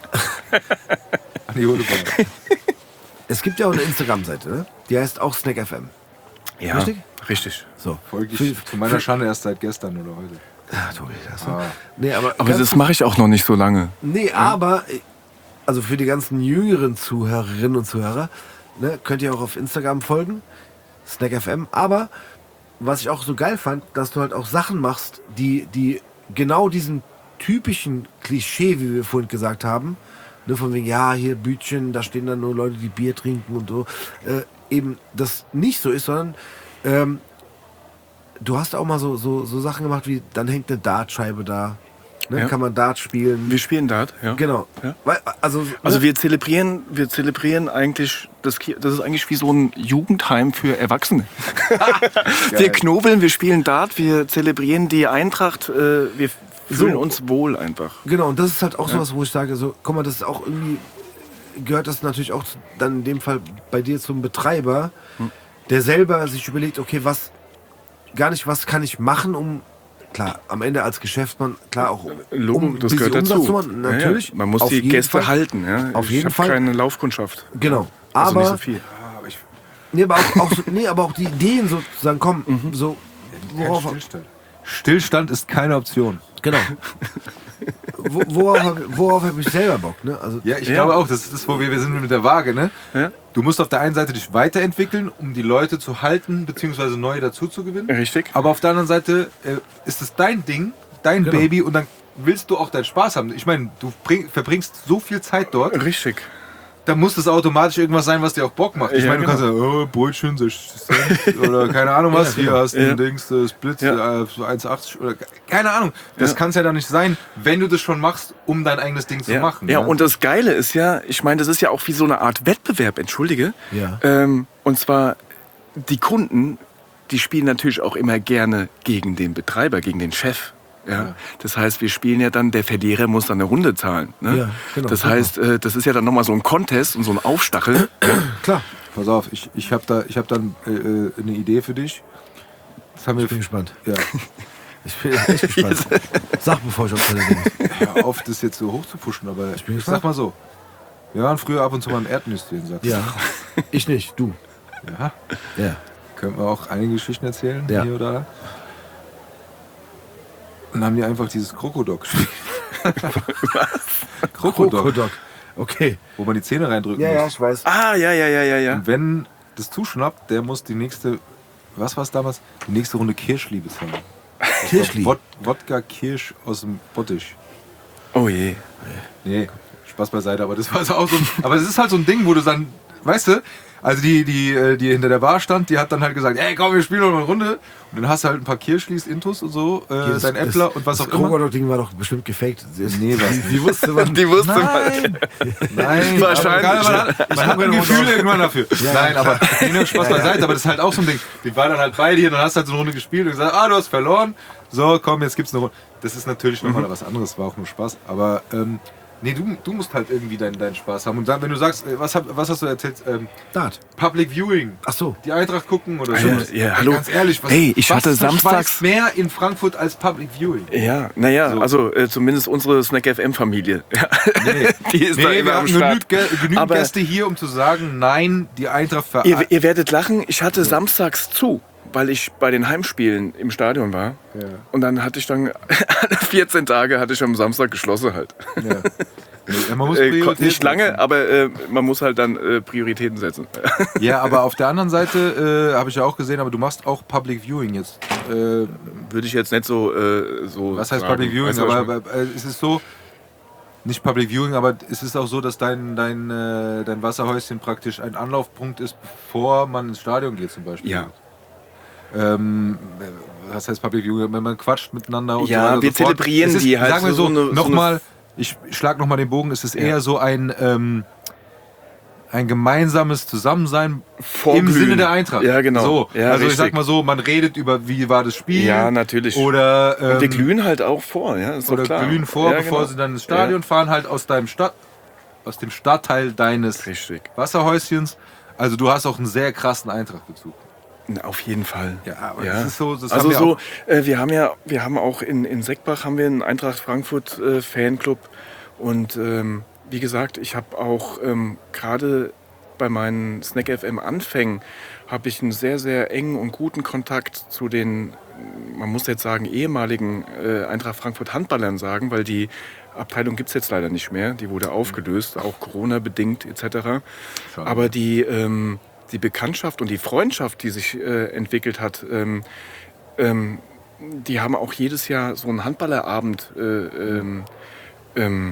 An die Hundebar. es gibt ja auch eine Instagram-Seite, ne? Die heißt auch Snack F M. Ja, Richtig? richtig. So. Folge Für- ich zu meiner Schande erst seit gestern oder heute. Ah, Tobi, das Ah. Nee, aber, Aber ganz das kurz- mache ich auch noch nicht so lange. Nee, aber, äh, also für die ganzen jüngeren Zuhörerinnen und Zuhörer, ne, könnt ihr auch auf Instagram folgen, Snack F M. Aber was ich auch so geil fand, dass du halt auch Sachen machst, die, die genau diesen typischen Klischee, wie wir vorhin gesagt haben, ne, von wegen, ja, hier Bütchen, da stehen dann nur Leute, die Bier trinken und so, äh, eben das nicht so ist, sondern ähm, du hast auch mal so, so, so Sachen gemacht wie, dann hängt eine Dartscheibe da, ne, Ja. kann man Dart spielen. Wir spielen Dart, ja. Genau. Ja. Weil, also, Also ne? wir zelebrieren, wir zelebrieren eigentlich, das, Ki- das ist eigentlich wie so ein Jugendheim für Erwachsene. wir knobeln, wir spielen Dart, wir zelebrieren die Eintracht, äh, wir fühlen So. uns wohl einfach. Genau, und das ist halt auch sowas, wo ich sage, so, guck mal, das ist auch irgendwie, gehört das natürlich auch zu, dann in dem Fall bei dir zum Betreiber, Hm. der selber sich überlegt, okay, was, gar nicht, was kann ich machen, um, klar, am Ende als Geschäftsmann, klar auch, Logo, um ein das bisschen gehört Umsatz dazu. zu machen, natürlich. Ja, ja. Man muss auf die jeden Gäste Fall. halten. Ja. Auf ich jeden hab Fall. keine Laufkundschaft. Genau. Also Aber, nicht so viel. Aber ich. nee, aber auch, auch so, nee, aber auch die Ideen sozusagen kommen, Mhm. so, worauf, Stillstand. Stillstand ist keine Option. genau. Wo, worauf, worauf habe ich selber Bock, ne? Also, Ja, ich Ja. glaube auch, das ist das, wo wir, wir sind mit der Waage, ne? Ja. Du musst auf der einen Seite dich weiterentwickeln, um die Leute zu halten, beziehungsweise neue dazu zu gewinnen. Richtig. Aber auf der anderen Seite äh, ist es dein Ding, dein Genau. Baby und dann willst du auch deinen Spaß haben. Ich meine, du bring, verbringst so viel Zeit dort, Richtig. dann muss das automatisch irgendwas sein, was dir auch Bock macht. Ich Ja, meine, du genau. kannst ja, oh, Brötchen, sechzig Cent oder keine Ahnung was, hier hast du Ja. ein Dings, das Split, Ja. äh, so eins achtzig oder keine Ahnung. Das Ja. kann es ja dann nicht sein, wenn du das schon machst, um dein eigenes Ding zu Ja. machen. ja, und das Geile ist ja, ich meine, das ist ja auch wie so eine Art Wettbewerb, entschuldige. Ja. Ähm, und zwar, die Kunden, die spielen natürlich auch immer gerne gegen den Betreiber, gegen den Chef. Ja. Ja. Das heißt, wir spielen ja dann, der Verlierer muss dann eine Runde zahlen. Ne? Ja, genau, das super. heißt, äh, das ist ja dann nochmal so ein Contest und so ein Aufstachel. klar, Pass auf, ich, ich habe da, ich hab dann äh, äh, eine Idee für dich. Das haben wir ich bin gespannt. ja. Ich bin echt gespannt. Sag, bevor ich auf Toilette muss. Hör auf, das jetzt so hoch zu pushen, aber ich, bin ich gespannt. sag mal so. Wir waren früher ab und zu mal im Erdnüsschen, sagst du. Ja. Ich nicht, du. Ja. Ja. Können wir auch einige Geschichten erzählen, Ja. hier oder da. Und haben die einfach dieses Krokodok gespielt. Was? Krokodok, Krokodok. Okay. wo man die Zähne reindrücken Ja, ja, muss. ich weiß. Ah, ja, ja, ja, ja, ja. Und wenn das zuschnappt, der muss die nächste was war es damals? Die nächste Runde Kirschli bezahlen. Kirschli? Wod Wodka Kirsch aus dem Bottich. Oh je. Nee, Spaß beiseite, aber das war so auch so ein, aber es ist halt so ein Ding, wo du dann, weißt du, also die, die, die hinter der Bar stand, die hat dann halt gesagt, ey komm, wir spielen noch eine Runde. Und dann hast du halt ein paar Kirschlis, Intus und so, äh, Das- dein Äppler das- und was das auch immer. Krokodil-Ding war doch bestimmt gefaked. Nee, was die, die wusste man. Die wusste man. Nein, nein, Wahrscheinlich. aber man hat, man hat ein Gefühl irgendwann dafür. Nein, aber nee, nur Spaß beiseite, aber das ist halt auch so ein Ding. Die war dann halt bei dir und dann hast du halt so eine Runde gespielt und gesagt, ah, du hast verloren. So, komm, jetzt gibt's eine Runde. Das ist natürlich nochmal was anderes, war auch nur Spaß. Aber ähm, nee, du, du musst halt irgendwie deinen, deinen Spaß haben. Und dann, wenn du sagst, äh, was, hab, was hast du erzählt? Ähm, Dart. Public Viewing. Ach so. Die Eintracht gucken oder Ja, so. ja, hallo. Ganz ehrlich, was, Hey, ich was hatte verschweißt samstags- mehr in Frankfurt als Public Viewing. Ja, naja, So. also äh, zumindest unsere Snack F M-Familie. Ja. Nee, Die ist da nee immer wir am haben Start. genügend, Gä- genügend Aber- Gäste hier, um zu sagen, nein, die Eintracht ver Ihr, ihr werdet lachen, ich hatte samstags zu, weil ich bei den Heimspielen im Stadion war. Ja. Und dann hatte ich dann alle vierzehn Tage hatte ich am Samstag geschlossen halt. Ja. Ja, man muss Äh, Prioritäten nicht lange, setzen. aber äh, man muss halt dann äh, Prioritäten setzen. Ja, aber auf der anderen Seite äh, habe ich ja auch gesehen, aber du machst auch Public Viewing jetzt. Äh, Würde ich jetzt nicht so, äh, so was heißt sagen. Public Viewing? Weißt du, was Aber, ich meine? aber äh, es ist so, nicht Public Viewing, aber es ist auch so, dass dein, dein, äh, dein Wasserhäuschen praktisch ein Anlaufpunkt ist, bevor man ins Stadion geht zum Beispiel. Ja. Ähm, was heißt Public Viewing? Wenn man quatscht miteinander und Ja, so weiter und wir so fort. zelebrieren Es ist, die halt Sagen wir so so, eine- so nochmal, ich schlag nochmal den Bogen, es ist eher so ein, ähm, ein gemeinsames Zusammensein im Vorglühen. Sinne der Eintracht. Ja, genau. So, Ja, also ich richtig. sag mal so, man redet über, wie war das Spiel. Ja, natürlich. Oder ähm, Und wir glühen halt auch vor, ja, ist doch oder klar. glühen vor, Ja, bevor genau. sie dann ins Stadion fahren, halt aus deinem Stadt, aus dem Stadtteil deines Richtig. Wasserhäuschens. Also du hast auch einen sehr krassen Eintrachtbezug. Na, auf jeden Fall. Ja, aber das ist so, das also haben wir so, auch- äh, wir haben ja, wir haben auch in, in Seckbach haben wir einen Eintracht Frankfurt äh, Fanclub und ähm, wie gesagt, ich habe auch ähm, gerade bei meinen Snack F M Anfängen habe ich einen sehr, sehr engen und guten Kontakt zu den, man muss jetzt sagen, ehemaligen äh, Eintracht Frankfurt Handballern sagen, weil die Abteilung gibt es jetzt leider nicht mehr, die wurde aufgelöst, auch Corona-bedingt et cetera. Schade. Aber die, ähm, die Bekanntschaft und die Freundschaft, die sich äh, entwickelt hat, ähm, ähm, die haben auch jedes Jahr so einen Handballerabend äh, ähm, ähm,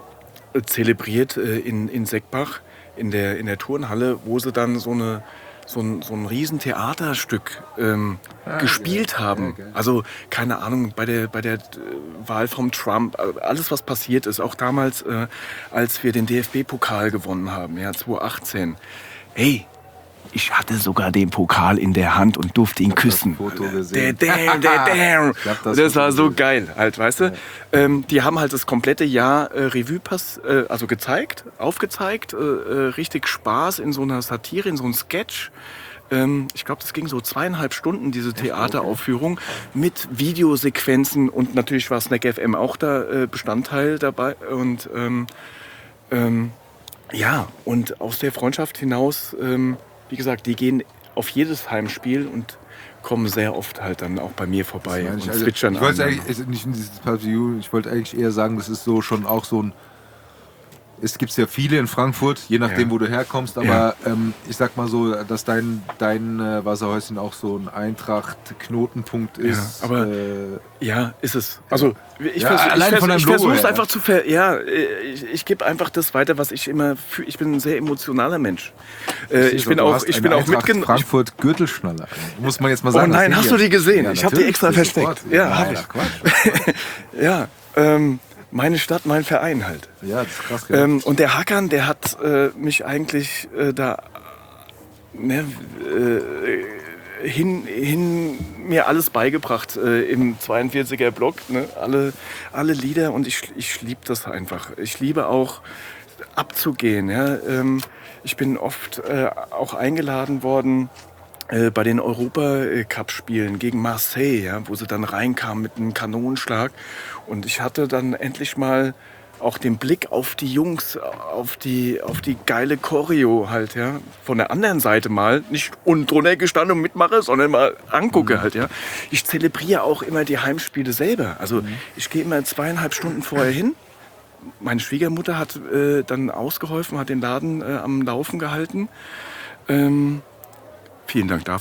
zelebriert äh, in, in Seckbach, in der, in der Turnhalle, wo sie dann so, eine, so, ein, so ein riesen Theaterstück ähm, gespielt haben. Also keine Ahnung, bei der, bei der äh, Wahl vom Trump, äh, alles was passiert ist, auch damals, äh, als wir den D F B-Pokal gewonnen haben, ja, zweitausendachtzehn. Hey, ich hatte sogar den Pokal in der Hand und durfte ihn küssen. Foto Der, gesehen. der, der, der. Ich hab das Das war Foto so gesehen. geil, halt, weißt du? Ähm, die haben halt das komplette Jahr äh, Revue pass, äh, also gezeigt, aufgezeigt, äh, äh, richtig Spaß in so einer Satire, in so einem Sketch. Ähm, ich glaube, das ging so zweieinhalb Stunden, diese Theateraufführung, mit Videosequenzen und natürlich war Snack F M auch da äh, Bestandteil dabei. Und ähm, ähm, ja, und aus der Freundschaft hinaus, ähm, wie gesagt, die gehen auf jedes Heimspiel und kommen sehr oft halt dann auch bei mir vorbei Ja, und ich, also, zwitschern ich wollte an. eigentlich also nicht in dieses Pavillon, ich wollte eigentlich eher sagen, das ist so schon auch so ein. Es gibt ja viele in Frankfurt, je nachdem, Ja. wo du herkommst, aber Ja. ähm, ich sag mal so, dass dein, dein äh, Wasserhäuschen auch so ein Eintracht-Knotenpunkt ist. aber- äh, Ja, ist es. Also ich, Ja, vers ich, allein vers von deinem ich Logo versuche es her, einfach ja. zu ver... Ja, äh, ich, ich gebe einfach das weiter, was ich immer fühle. Ich bin ein sehr emotionaler Mensch. Äh, ich so, bin du auch, hast ich eine bin auch Eintracht mitgenommen. Frankfurt Gürtelschnalle. Muss man jetzt mal Oh sagen. nein, das hast sind du die gesehen? Ja, Ich habe die natürlich, extra versteckt. sofort. Ja, Nein, habe ich. ach, Quatsch. Ja, ähm, meine Stadt, mein Verein halt. Ja, das ist krass. Ja. Ähm, und der Hackern, der hat äh, mich eigentlich äh, da ne, äh, hin, hin mir alles beigebracht äh, im zweiundvierziger Block, ne? alle, alle Lieder und ich, ich liebe das einfach. Ich liebe auch abzugehen. Ja? Ähm, ich bin oft äh, auch eingeladen worden äh, bei den Europa-Cup-Spielen gegen Marseille, ja, wo sie dann reinkamen mit einem Kanonenschlag. Und ich hatte dann endlich mal auch den Blick auf die Jungs, auf die, auf die geile Choreo halt, ja. Von der anderen Seite mal, nicht unten drunter gestanden und mitmache, sondern mal angucke halt, ja. Ich zelebriere auch immer die Heimspiele selber. Also ich gehe immer zweieinhalb Stunden vorher hin. Meine Schwiegermutter hat äh, dann ausgeholfen, hat den Laden äh, am Laufen gehalten. Ähm, vielen Dank dafür.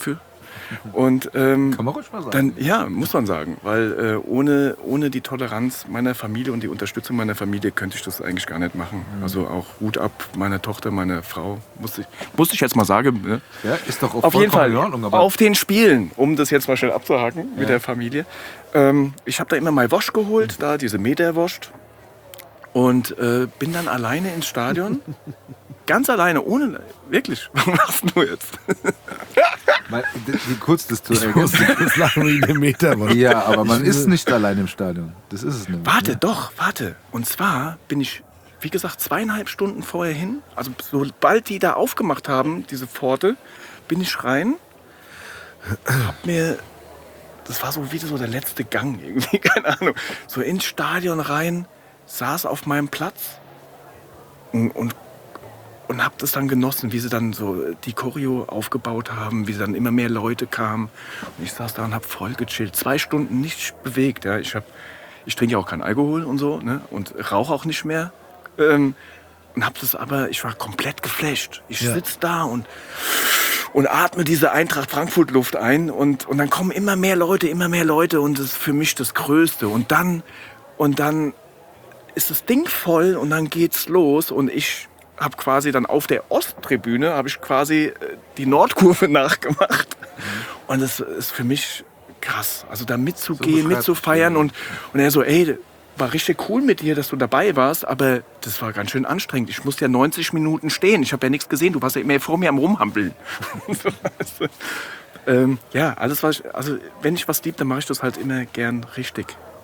Und ähm, Kann man ruhig mal sagen. dann, ja, muss man sagen, weil äh, ohne, ohne die Toleranz meiner Familie und die Unterstützung meiner Familie könnte ich das eigentlich gar nicht machen. Mhm. Also auch Hut ab, meiner Tochter, meiner Frau, musste ich, musste ich jetzt mal sagen. Ne? Ja, ist doch auch Auf jeden Fall in Ordnung. Aber auf den Spielen, um das jetzt mal schnell abzuhaken Ja. mit der Familie. Ähm, ich habe da immer mal Wurst geholt, da diese Meterwurst. Und äh, bin dann alleine ins Stadion. Ganz alleine, ohne. Wirklich, was machst du jetzt? mal, wie kurz das zu Ich musste kurz lachen wegen dem Meter. Ja, aber man ist nicht allein im Stadion. Das ist es nämlich. Warte, ne? doch, warte. Und zwar bin ich, wie gesagt, zweieinhalb Stunden vorher hin. Also sobald die da aufgemacht haben, diese Pforte, bin ich rein. Hab mir, das war so wie so der letzte Gang irgendwie, keine Ahnung. So ins Stadion rein, saß auf meinem Platz und, und, und hab das dann genossen, wie sie dann so die Choreo aufgebaut haben, wie dann immer mehr Leute kamen. Und ich saß da und hab voll gechillt. Zwei Stunden nicht bewegt. Ja. Ich, hab, ich trinke ja auch keinen Alkohol und so, ne? Und rauche auch nicht mehr. Ähm, und hab das aber, ich war komplett geflasht. Ich Ja. sitz da und und atme diese Eintracht Frankfurt Luft ein und, und dann kommen immer mehr Leute, immer mehr Leute und das ist für mich das Größte. Und dann, und dann ist das Ding voll und dann geht's los und ich habe quasi dann auf der Osttribüne habe ich quasi äh, die Nordkurve nachgemacht und das ist für mich krass, also da mitzugehen, So mitzufeiern und, und er so, ey, war richtig cool mit dir, dass du dabei warst, aber das war ganz schön anstrengend. Ich musste ja neunzig Minuten stehen, ich habe ja nichts gesehen, du warst ja immer vor mir am Rumhampeln. So, weißt du. ähm, ja, alles was ich, also wenn ich was lieb, dann mache ich das halt immer gern richtig.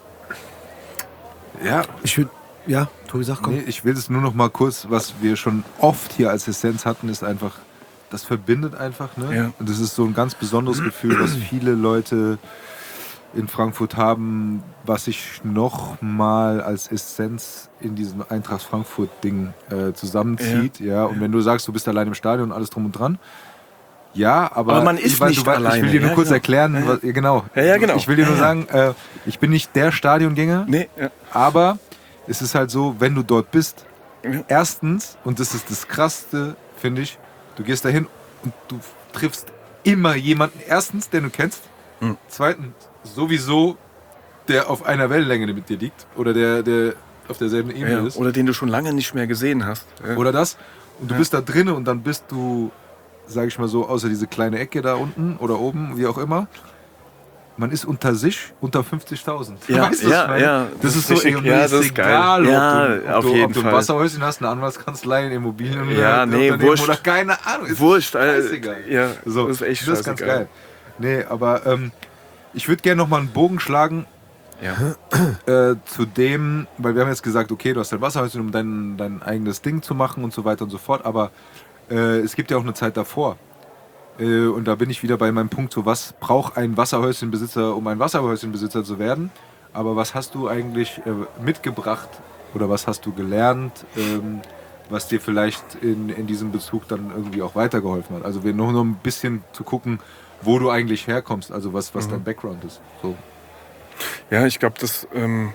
Ja, Ich würde, ja, Tobi, sag, komm. nee, ich will es nur noch mal kurz, was wir schon oft hier als Essenz hatten, ist einfach, das verbindet einfach. Ne? Ja. Und das ist so ein ganz besonderes Gefühl, was viele Leute in Frankfurt haben, was sich noch mal als Essenz in diesem Eintracht Frankfurt-Ding äh, zusammenzieht. Ja. Ja. Und wenn du sagst, du bist allein im Stadion und alles drum und dran, ja, aber, Aber man ist ich, weiß, nicht du, weißt, ich will alleine. dir nur Ja, kurz genau. erklären, Ja, ja. was, ja, genau. Ja, ja, genau. Ich will dir nur Ja, ja. sagen, äh, ich bin nicht der Stadiongänger, Nee, ja. aber es ist halt so, wenn du dort bist, Ja. erstens, und das ist das Krasseste, finde ich, du gehst dahin und du triffst immer jemanden, erstens, den du kennst, Mhm. zweitens, sowieso, der auf einer Wellenlänge mit dir liegt oder der, der auf derselben Ebene Ja, ist. oder den du schon lange nicht mehr gesehen hast. Ja. Oder das. Und du Ja. bist da drinnen und dann bist du, sag ich mal so, außer diese kleine Ecke da unten oder oben, wie auch immer, man ist unter sich unter fünfzigtausend. Ja, Weißt du, was ja, ich meine? ja, Das, das ist ist so, richtig. ey, und Ja, mir das ist ist geil. egal, Ja, ob du, ob auf du, jeden ob du ein Fall. Wasserhäuschen hast, eine Anwaltskanzlei, ein Immobilien Ja, nee, wurscht. oder keine Ahnung. Ist Wurscht, äh, scheißegal. ja, So, das ist echt das ist ganz scheißegal. geil. Nee, aber ähm, ich würde gerne noch mal einen Bogen schlagen Ja. äh, zu dem, weil wir haben jetzt gesagt, okay, du hast dein Wasserhäuschen, um dein, dein eigenes Ding zu machen und so weiter und so fort, aber äh, es gibt ja auch eine Zeit davor. Äh, und da bin ich wieder bei meinem Punkt, so was braucht ein Wasserhäuschenbesitzer, um ein Wasserhäuschenbesitzer zu werden, aber was hast du eigentlich äh, mitgebracht oder was hast du gelernt, ähm, was dir vielleicht in, in diesem Bezug dann irgendwie auch weitergeholfen hat? Also wir nur noch ein bisschen zu gucken, wo du eigentlich herkommst, also was, was Mhm. dein Background ist. So. Ja, ich glaube, das. Ähm,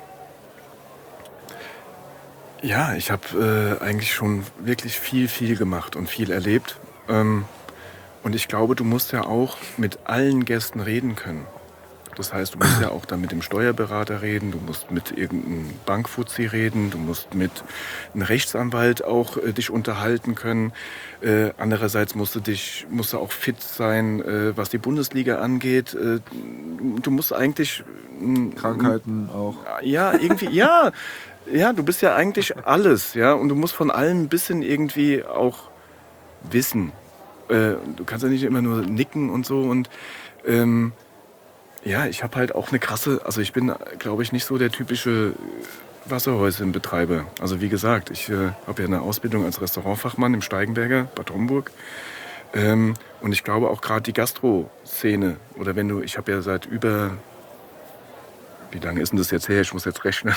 ja, ich habe äh, eigentlich schon wirklich viel, viel gemacht und viel erlebt. Ähm, und ich glaube, du musst ja auch mit allen Gästen reden können. Das heißt, du musst ja auch dann mit dem Steuerberater reden, du musst mit irgendeinem Bankfuzzi reden, du musst mit einem Rechtsanwalt auch äh, dich unterhalten können. Äh, andererseits musst du, dich, musst du auch fit sein, äh, was die Bundesliga angeht. Äh, du musst eigentlich... mh, Krankheiten auch. Ja, irgendwie, ja. Ja, du bist ja eigentlich alles, ja. Und du musst von allem ein bisschen irgendwie auch wissen. Äh, du kannst ja nicht immer nur nicken und so. Und ähm, ja, ich habe halt auch eine krasse, also ich bin, glaube ich, nicht so der typische Wasserhäuschenbetreiber. Also wie gesagt, ich äh, habe ja eine Ausbildung als Restaurantfachmann im Steigenberger, Bad Homburg. Ähm, und ich glaube auch gerade die Gastro-Szene, oder wenn du, ich habe ja seit über, wie lange ist denn das jetzt her? Ich muss jetzt rechnen.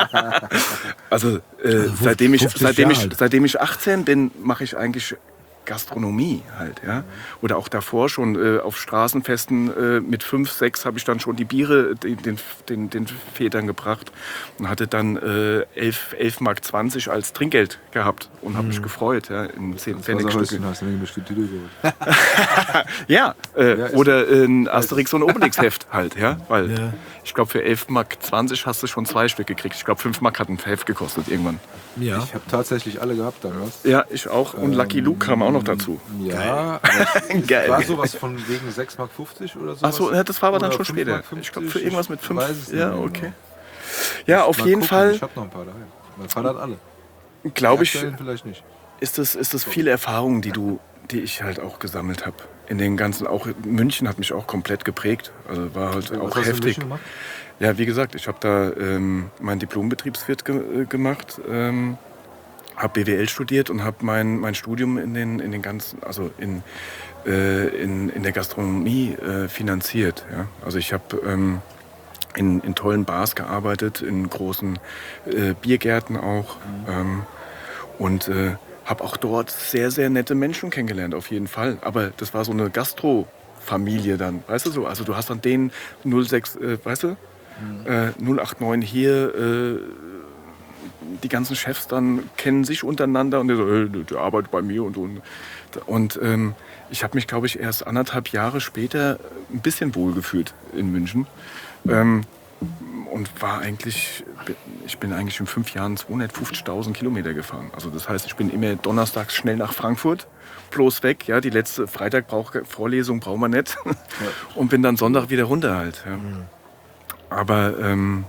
also äh, Also seitdem, ich, fünfzig seitdem, Jahre ich, alt. seitdem ich achtzehn bin, mache ich eigentlich Gastronomie halt, ja. Oder auch davor schon äh, auf Straßenfesten äh, mit fünf, sechs habe ich dann schon die Biere den, den, den, den Vätern gebracht und hatte dann äh, elf Mark zwanzig als Trinkgeld gehabt und habe mich gefreut, ja, in zehn Pfennigstücke. Hast du eine bestimmte Tüte geholt? Ja, äh, Ja, ist- oder ein Asterix und Obelix Heft halt, ja, weil Ja. ich glaube für elf Mark zwanzig hast du schon zwei Stück gekriegt. Ich glaube fünf Mark hat ein Heft gekostet irgendwann. Ja. Ich habe tatsächlich alle gehabt damals. Ja, ich auch. Und Lucky Luke kam auch noch dazu. Ja, aber es Geil. war sowas von wegen sechs Mark fünfzig oder so. Ach so, ja, das war aber dann schon fünf später. Mark fünfzig, Ich glaube für irgendwas mit fünf. weiß es nicht Ja, mehr okay. genau. Ja, auf Mal jeden gucken, Fall, Ich habe noch ein paar daheim. Mein Vater hat alle. glaube Die ich, aktuellen vielleicht nicht. ist das, ist das viele Erfahrungen, die du, die ich halt auch gesammelt habe. In den ganzen, auch München hat mich auch komplett geprägt. Also war halt Was auch hast du in heftig. München gemacht? Ja, wie gesagt, ich habe da ähm, meinen Diplom-Betriebswirt ge äh, gemacht, ähm, habe B W L studiert und habe mein, mein Studium in den, in den ganzen, also in, äh, in, in der Gastronomie äh, finanziert. Ja? Also ich habe ähm, in, in tollen Bars gearbeitet, in großen äh, Biergärten auch ähm, und äh, habe auch dort sehr, sehr nette Menschen kennengelernt, auf jeden Fall. Aber das war so eine Gastro-Familie dann, weißt du so? Also du hast dann den null sechs, äh, weißt du? Äh, null acht neun hier, äh, die ganzen Chefs dann kennen sich untereinander und der so, hey, der arbeitet bei mir und so. Und ähm, ich habe mich, glaube ich, erst anderthalb Jahre später ein bisschen wohlgefühlt in München. Ähm, und war eigentlich, ich bin eigentlich in fünf Jahren zweihundertfünfzigtausend Kilometer gefahren. Also das heißt, ich bin immer donnerstags schnell nach Frankfurt, bloß weg. Ja, die letzte Freitag brauch, Vorlesung brauchen wir nicht. Und bin dann Sonntag wieder runter halt. Ja. Aber ähm,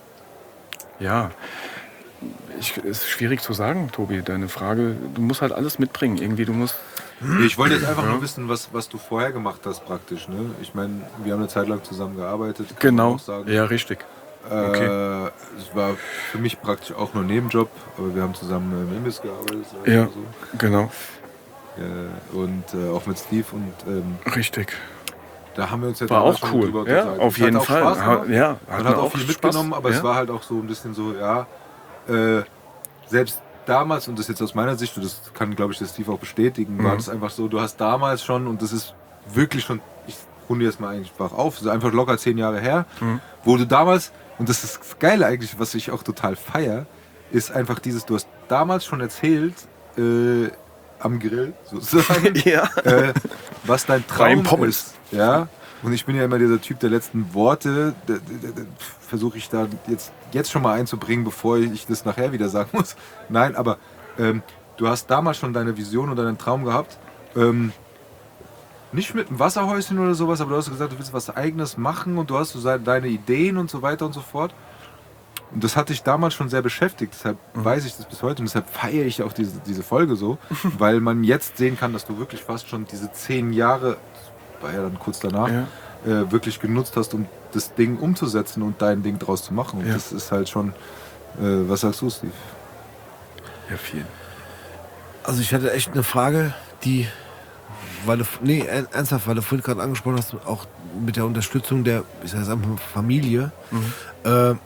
ja, ich, ist schwierig zu sagen, Tobi, deine Frage. Du musst halt alles mitbringen irgendwie. Du musst. Ich wollte jetzt einfach nur wissen, was, was du vorher gemacht hast praktisch. Ne? Ich meine, wir haben eine Zeit lang zusammen gearbeitet. kann man Genau. auch sagen. Ja, richtig. Äh, es war für mich praktisch auch nur ein Nebenjob, aber wir haben zusammen im Imbiss gearbeitet. sag ich Ja, mal so. genau. Äh, und äh, auch mit Steve und ähm, Richtig. da haben wir uns ja War damals auch schon cool. drüber Ja, unterhalten. auf Es hat jeden auch Fall. Spaß Ha- gemacht. ja, hat Man mir hat auch auch viel Spaß. mitgenommen, aber Ja. es war halt auch so ein bisschen so, ja, äh, selbst damals, und das jetzt aus meiner Sicht, und das kann, glaube ich, der Steve auch bestätigen, war Mhm. das einfach so, du hast damals schon, und das ist wirklich schon, ich runde jetzt mal einfach auf, so einfach locker zehn Jahre her, Mhm. wo du damals, und das ist das Geile eigentlich, was ich auch total feier, ist einfach dieses, du hast damals schon erzählt, äh, am Grill sozusagen, Ja. äh, was dein Beim Traum Pommes. ist. Ja? Und ich bin ja immer dieser Typ der letzten Worte. Versuche ich da jetzt, jetzt schon mal einzubringen, bevor ich das nachher wieder sagen muss. Nein, aber ähm, du hast damals schon deine Vision und deinen Traum gehabt. Ähm, nicht mit einem Wasserhäuschen oder sowas, aber du hast gesagt, du willst was Eigenes machen und du hast so se- deine Ideen und so weiter und so fort. Und das hat dich damals schon sehr beschäftigt, deshalb weiß ich das bis heute und deshalb feiere ich auch diese, diese Folge so, weil man jetzt sehen kann, dass du wirklich fast schon diese zehn Jahre, war ja dann kurz danach, Ja. äh, wirklich genutzt hast, um das Ding umzusetzen und dein Ding draus zu machen. Und Ja. das ist halt schon, äh, was sagst du, Steve? Ja, viel. Also ich hatte echt eine Frage, die, weil du, nee, er- ernsthaft, weil du vorhin gerade angesprochen hast, auch mit der Unterstützung der, ich sag jetzt einfach Familie. Äh,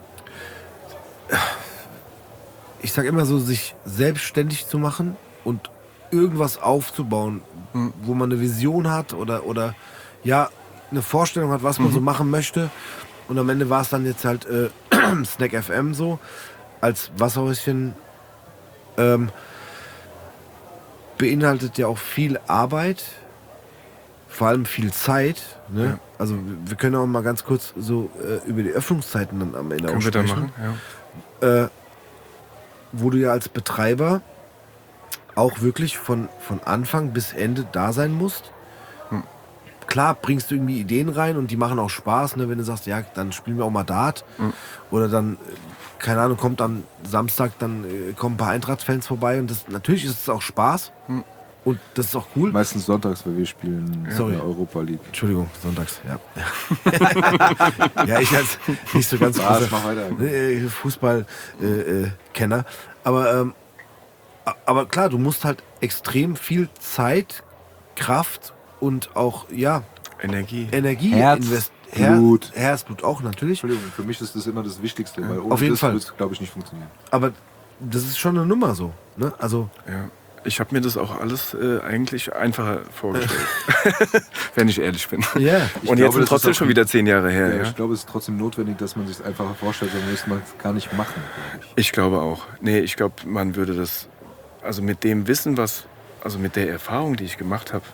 ich sag immer so, sich selbstständig zu machen und irgendwas aufzubauen, Mhm. wo man eine Vision hat oder, oder ja, eine Vorstellung hat, was man so machen möchte. Und am Ende war es dann jetzt halt äh, Snack F M so, als Wasserhäuschen. Ähm, beinhaltet ja auch viel Arbeit, vor allem viel Zeit. Ne? Ja. Also wir können auch mal ganz kurz so äh, über die Öffnungszeiten dann am Ende Können auch wir dann sprechen. machen? Ja. Äh, wo du ja als Betreiber auch wirklich von, von Anfang bis Ende da sein musst. Hm. Klar bringst du irgendwie Ideen rein und die machen auch Spaß, ne? Wenn du sagst, ja, dann spielen wir auch mal Dart. Hm. Oder dann, äh, keine Ahnung, kommt am Samstag, dann äh, kommen ein paar Eintracht-Fans vorbei und das, natürlich ist es auch Spaß. Hm. Und das ist auch cool. Meistens sonntags, weil wir spielen Sorry. in der Europa League. Entschuldigung, sonntags, ja. Ja, ich als nicht so ganz Was, großer mach weiter. Fußball-Kenner. Aber, ähm, a- aber klar, du musst halt extrem viel Zeit, Kraft und auch, ja, Energie. Energie Herz, invest- Blut. Her Herzblut auch natürlich. Entschuldigung, für mich ist das immer das Wichtigste, weil ohne Auf jeden das Fall. wird es, glaube ich, nicht funktionieren. Aber das ist schon eine Nummer so. Ne? Also, Ja. Ich habe mir das auch alles äh, eigentlich einfacher vorgestellt, wenn ich ehrlich bin. Ja. Ich Und glaube, jetzt sind das trotzdem ist auch- schon wieder zehn Jahre her. Ja, Ja. ich glaube, es ist trotzdem notwendig, dass man sich es einfacher vorstellt, sonst müsste man es gar nicht machen, glaube ich. Ich glaube auch. Nee, ich glaube, man würde das, also mit dem Wissen, was, also mit der Erfahrung, die ich gemacht habe,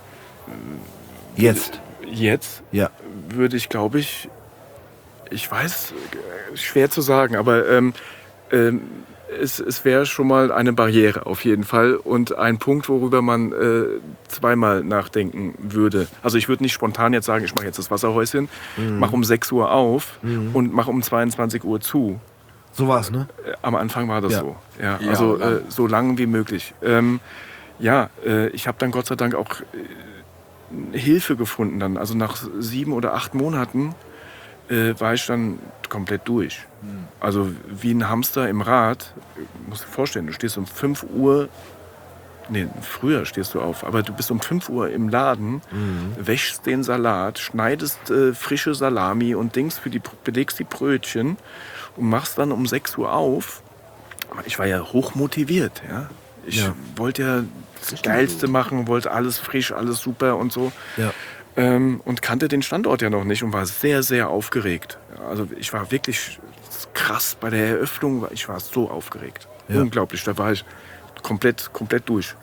Jetzt. jetzt Ja. würde ich, glaube ich, ich weiß, äh, schwer zu sagen, aber ähm, ähm, es, es wäre schon mal eine Barriere auf jeden Fall und ein Punkt, worüber man äh, zweimal nachdenken würde. Also ich würde nicht spontan jetzt sagen, ich mache jetzt das Wasserhäuschen, Mhm. mache um sechs Uhr auf und mache um zweiundzwanzig Uhr zu. So war's, ne? Äh, Am Anfang war das Ja. so. Ja, Ja, also lang. äh, so lang wie möglich. Ähm, ja, äh, ich habe dann Gott sei Dank auch äh, Hilfe gefunden dann. Also nach sieben oder acht Monaten äh, war ich dann komplett durch. Also wie ein Hamster im Rad. Du musst dir vorstellen, du stehst um fünf Uhr, nee, früher stehst du auf, aber du bist um fünf Uhr im Laden, wäschst den Salat, schneidest äh, frische Salami und Dings für die, belegst die Brötchen und machst dann um sechs Uhr auf. Ich war ja hochmotiviert, ja. Ich Ja. wollte ja das Geilste machen, wollte alles frisch, alles super und so. Ja. Ähm, und kannte den Standort ja noch nicht und war sehr, sehr aufgeregt. Also ich war wirklich krass bei der Eröffnung, ich war so aufgeregt. Ja. Unglaublich, da war ich komplett, komplett durch.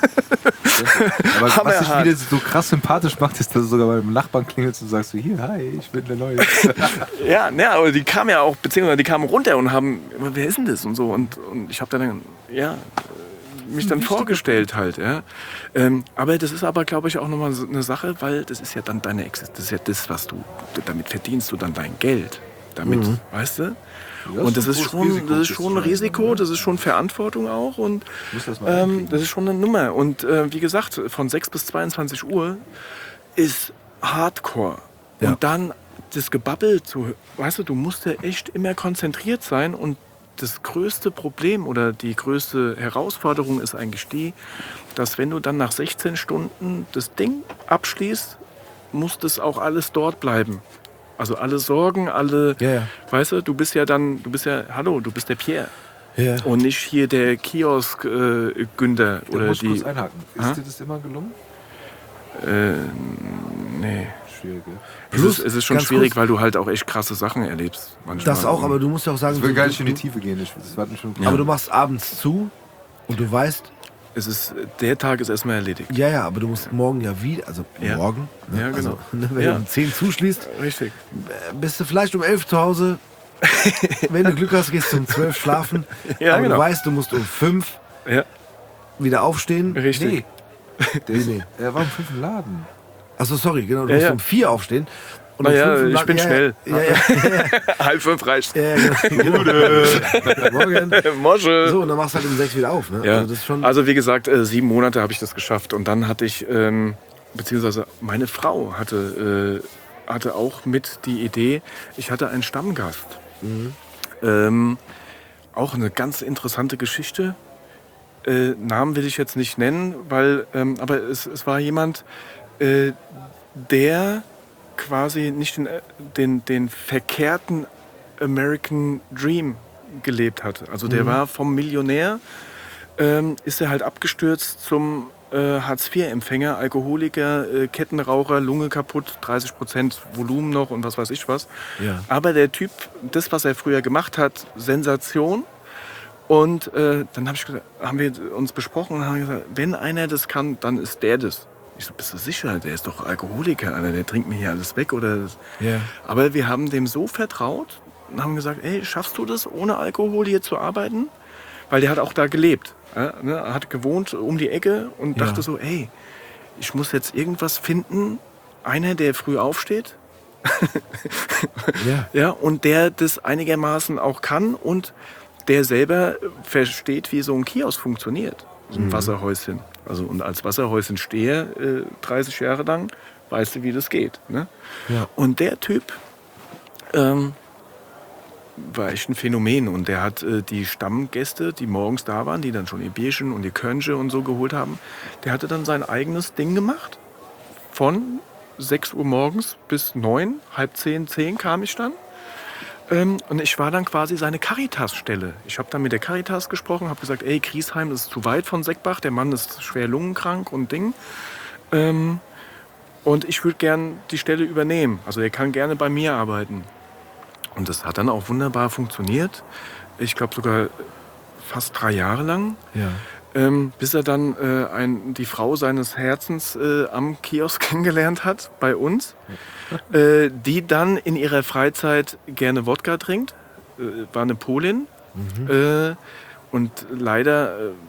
Aber was dich Hammerhart. wieder so krass sympathisch macht, ist, dass du sogar beim Nachbarn klingelst und sagst so, hier, hi, ich bin der Neue. Ja, ne, aber die kamen ja auch, beziehungsweise die kamen runter und haben, wer ist denn das und so. Und, und ich habe dann, ja, äh, mich dann vorgestellt halt. Ja. Ähm, aber das ist aber, glaube ich, auch nochmal so eine Sache, weil das ist ja dann deine Existenz, das ist ja das, was du, damit verdienst du dann dein Geld. Damit, weißt du? Ja, Und das schon ist ein schon, großes Risiko, das ist das schon ein zu machen, Risiko, ne? das ist schon Verantwortung auch und Muss das mal ähm, hinkriegen. das ist schon eine Nummer. Und äh, wie gesagt, von sechs bis zweiundzwanzig Uhr ist Hardcore. Ja. Und dann das Gebabbel zu, weißt du, du musst ja echt immer konzentriert sein und das größte Problem oder die größte Herausforderung ist eigentlich die, dass wenn du dann nach sechzehn Stunden das Ding abschließt, muss das auch alles dort bleiben. Also alle Sorgen, alle, Ja, ja. weißt du, du bist ja dann, du bist ja, hallo, du bist der Pierre. Ja. Und nicht hier der Kiosk-Günder Da oder muss ich kurz die. einhaken. Ha? Ist dir das immer gelungen? Äh, nee. Schwierig, ja. Es Plus, ist, es ist schon ganz schwierig, kurz- weil du halt auch echt krasse Sachen erlebst. Manchmal. Das auch, aber du musst ja auch sagen, Ich will du, gar nicht in die du, Tiefe gehen. Ich, das war schon Ja. aber du machst abends zu und du weißt, Es ist, der Tag ist erstmal erledigt. ja, ja, aber du musst morgen ja wieder, also Ja. morgen, ne? Ja, genau. Also, ne, wenn Ja. du um zehn zuschließt, Richtig. äh, bist du vielleicht um elf zu Hause. Wenn du Glück hast, gehst du um zwölf schlafen. Ja, aber genau. du weißt, du musst um fünf Ja, wieder aufstehen. richtig. Nee. Der, ist, nee. er war um fünf im Laden. Achso, sorry, genau, du Ja, musst ja. um vier aufstehen. Und Na um ja, fünf im ich Laden- bin ja, schnell. Ja, ja, Halb fünf reicht. ja, ja, genau. genau. Morgen. Mosche. So, und dann machst du halt um sechs wieder auf. Ne? Ja. Also das ist schon, Also wie gesagt, äh, sieben Monate habe ich das geschafft. Und dann hatte ich, ähm, beziehungsweise meine Frau hatte, äh, hatte auch mit die Idee, ich hatte einen Stammgast. Ähm, auch eine ganz interessante Geschichte. Äh, Namen will ich jetzt nicht nennen, weil, ähm, aber es, es war jemand, äh, der quasi nicht den, den, den verkehrten American Dream gelebt hat. Also der war vom Millionär, ähm, ist er halt abgestürzt zum äh, Hartz vier Empfänger, Alkoholiker, äh, Kettenraucher, Lunge kaputt, dreißig Prozent Volumen noch und was weiß ich was. Ja. Aber der Typ, das, was er früher gemacht hat, Sensation. Und äh, dann hab ich gesagt, haben wir uns besprochen und haben gesagt, wenn einer das kann, dann ist der das. Ich so, bist du sicher? Der ist doch Alkoholiker, Alter, der trinkt mir hier alles weg. Oder das. Ja. Aber wir haben dem so vertraut und haben gesagt, ey, schaffst du das, ohne Alkohol hier zu arbeiten? Weil der hat auch da gelebt. Ja, ne? Er hat gewohnt um die Ecke und Ja. dachte so, ey, ich muss jetzt irgendwas finden. Einer, der früh aufsteht, Ja. ja, und der das einigermaßen auch kann und der selber versteht, wie so ein Kiosk funktioniert. So ein Wasserhäuschen. Also und als Wasserhäuschen stehe äh, dreißig Jahre lang, weißt du, wie das geht. Ne? Ja. Und der Typ ähm, war echt ein Phänomen. Und der hat äh, die Stammgäste, die morgens da waren, die dann schon ihr Bierchen und ihr Körnche und so geholt haben, der hatte dann sein eigenes Ding gemacht. Von sechs Uhr morgens bis neun, halb zehn, zehn kam ich dann. Ähm, und ich war dann quasi seine Caritas-Stelle. Ich habe dann mit der Caritas gesprochen, habe gesagt, ey, Griesheim ist zu weit von Seckbach, der Mann ist schwer lungenkrank und Ding. Ähm, und ich würde gern die Stelle übernehmen. Also er kann gerne bei mir arbeiten. Und das hat dann auch wunderbar funktioniert. Ich glaube sogar fast drei Jahre lang. Ja. Ähm, bis er dann äh, ein, die Frau seines Herzens äh, am Kiosk kennengelernt hat, bei uns, äh, die dann in ihrer Freizeit gerne Wodka trinkt, äh, war eine Polin mhm. äh, und leider äh,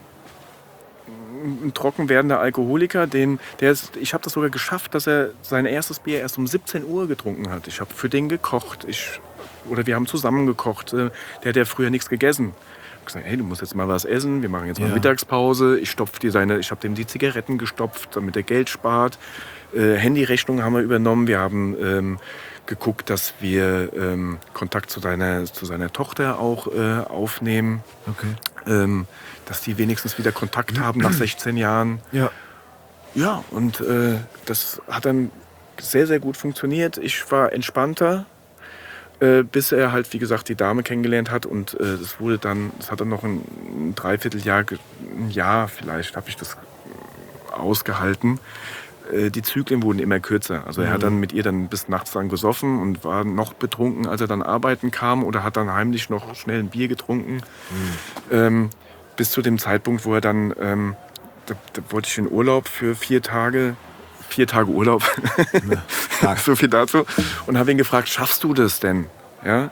ein trocken werdender Alkoholiker, den, der ist, ich habe das sogar geschafft, dass er sein erstes Bier erst um siebzehn Uhr getrunken hat. Ich habe für den gekocht, ich, oder wir haben zusammen gekocht, äh, der hat ja früher nichts gegessen. Gesagt, hey, du musst jetzt mal was essen, wir machen jetzt mal ja. Mittagspause, ich stopf dir seine, ich habe dem die Zigaretten gestopft, damit er Geld spart. Äh, Handyrechnung haben wir übernommen, wir haben ähm, geguckt, dass wir ähm, Kontakt zu seiner, zu seiner Tochter auch äh, aufnehmen, okay. ähm, dass die wenigstens wieder Kontakt haben nach sechzehn Jahren. Ja, ja und äh, das hat dann sehr, sehr gut funktioniert. Ich war entspannter. Äh, bis er halt, wie gesagt, die Dame kennengelernt hat und äh, das wurde dann, das hat dann noch ein, ein Dreivierteljahr, ein Jahr vielleicht, habe ich das ausgehalten. Äh, die Zyklen wurden immer kürzer. Also er hat dann mit ihr dann bis nachts dann gesoffen und war noch betrunken, als er dann arbeiten kam oder hat dann heimlich noch schnell ein Bier getrunken. Mhm. Ähm, bis zu dem Zeitpunkt, wo er dann, ähm, da, da wollte ich in Urlaub für vier Tage, vier Tage Urlaub, ja, so viel dazu. Und habe ihn gefragt, schaffst du das denn? Ja?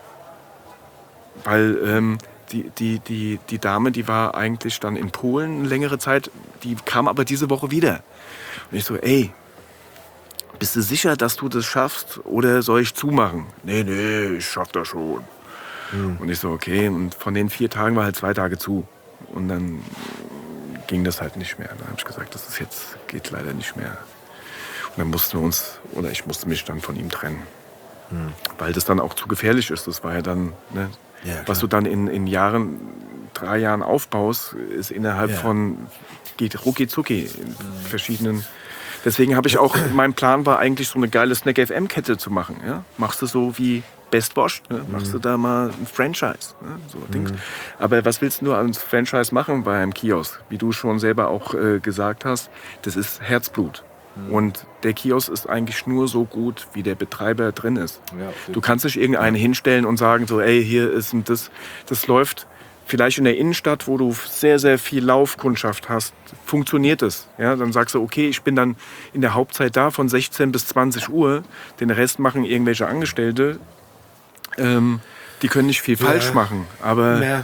Weil ähm, die, die, die, die Dame, die war eigentlich dann in Polen eine längere Zeit, die kam aber diese Woche wieder. Und ich so, ey, bist du sicher, dass du das schaffst oder soll ich zumachen? Nee, nee, ich schaff das schon. Mhm. Und ich so, okay, und von den vier Tagen war halt zwei Tage zu. Und dann ging das halt nicht mehr. Dann habe ich gesagt, das ist jetzt, geht leider nicht mehr. Und dann mussten wir uns, oder ich musste mich dann von ihm trennen. Hm. Weil das dann auch zu gefährlich ist. Das war ja dann, ne, ja, was du dann in, in Jahren, drei Jahren aufbaust, ist innerhalb ja. von, geht rucki zucki in hm. verschiedenen. Deswegen habe ich auch, mein Plan war eigentlich so eine geile Snack F M-Kette zu machen. Ja? Machst du so wie Best Bosch, ne? mhm. machst du da mal ein Franchise. Ne? So mhm. Dings. Aber was willst du nur als Franchise machen bei einem Kiosk? Wie du schon selber auch äh, gesagt hast, das ist Herzblut. Mhm. Und der Kiosk ist eigentlich nur so gut, wie der Betreiber drin ist. Ja, du kannst nicht irgendeinen ja. hinstellen und sagen, so, ey, hier ist ein das, das läuft. Vielleicht in der Innenstadt, wo du sehr, sehr viel Laufkundschaft hast, funktioniert es. Ja, dann sagst du, okay, ich bin dann in der Hauptzeit da von sechzehn bis zwanzig Uhr. Den Rest machen irgendwelche Angestellte. Ähm, die können nicht viel ja. falsch machen. Aber ja.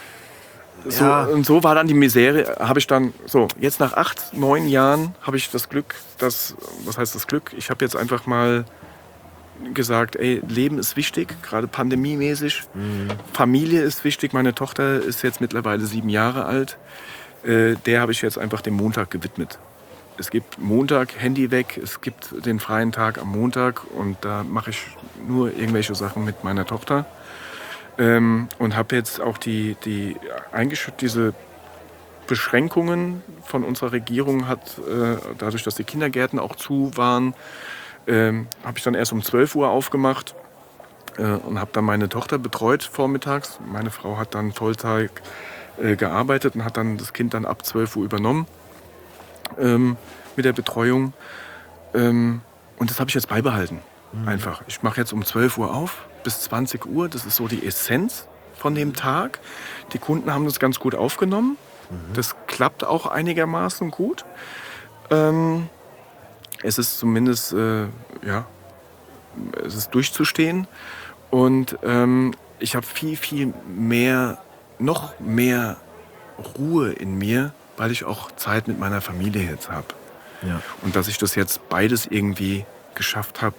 so, ja. und so war dann die Misere. Habe ich dann, so, jetzt nach acht, neun Jahren habe ich das Glück, dass, was heißt das Glück? Ich habe jetzt einfach mal gesagt, ey, Leben ist wichtig, gerade pandemiemäßig. Mhm. Familie ist wichtig. Meine Tochter ist jetzt mittlerweile sieben Jahre alt. Äh, der habe ich jetzt einfach dem Montag gewidmet. Es gibt Montag, Handy weg, es gibt den freien Tag am Montag und da mache ich nur irgendwelche Sachen mit meiner Tochter. Ähm, und habe jetzt auch die, die eingeschüttet, diese Beschränkungen von unserer Regierung hat, äh, dadurch, dass die Kindergärten auch zu waren, Ähm, habe ich dann erst um zwölf Uhr aufgemacht äh, und habe dann meine Tochter betreut vormittags. Meine Frau hat dann Vollzeit äh, gearbeitet und hat dann das Kind dann ab zwölf Uhr übernommen ähm, mit der Betreuung. Ähm, und das habe ich jetzt beibehalten. Mhm. Einfach. Ich mache jetzt um zwölf Uhr auf bis zwanzig Uhr. Das ist so die Essenz von dem Tag. Die Kunden haben das ganz gut aufgenommen. Mhm. Das klappt auch einigermaßen gut. Ähm, Es ist zumindest, äh, ja, es ist durchzustehen. Und ähm, ich habe viel, viel mehr, noch mehr Ruhe in mir, weil ich auch Zeit mit meiner Familie jetzt habe. Ja. Und dass ich das jetzt beides irgendwie geschafft habe,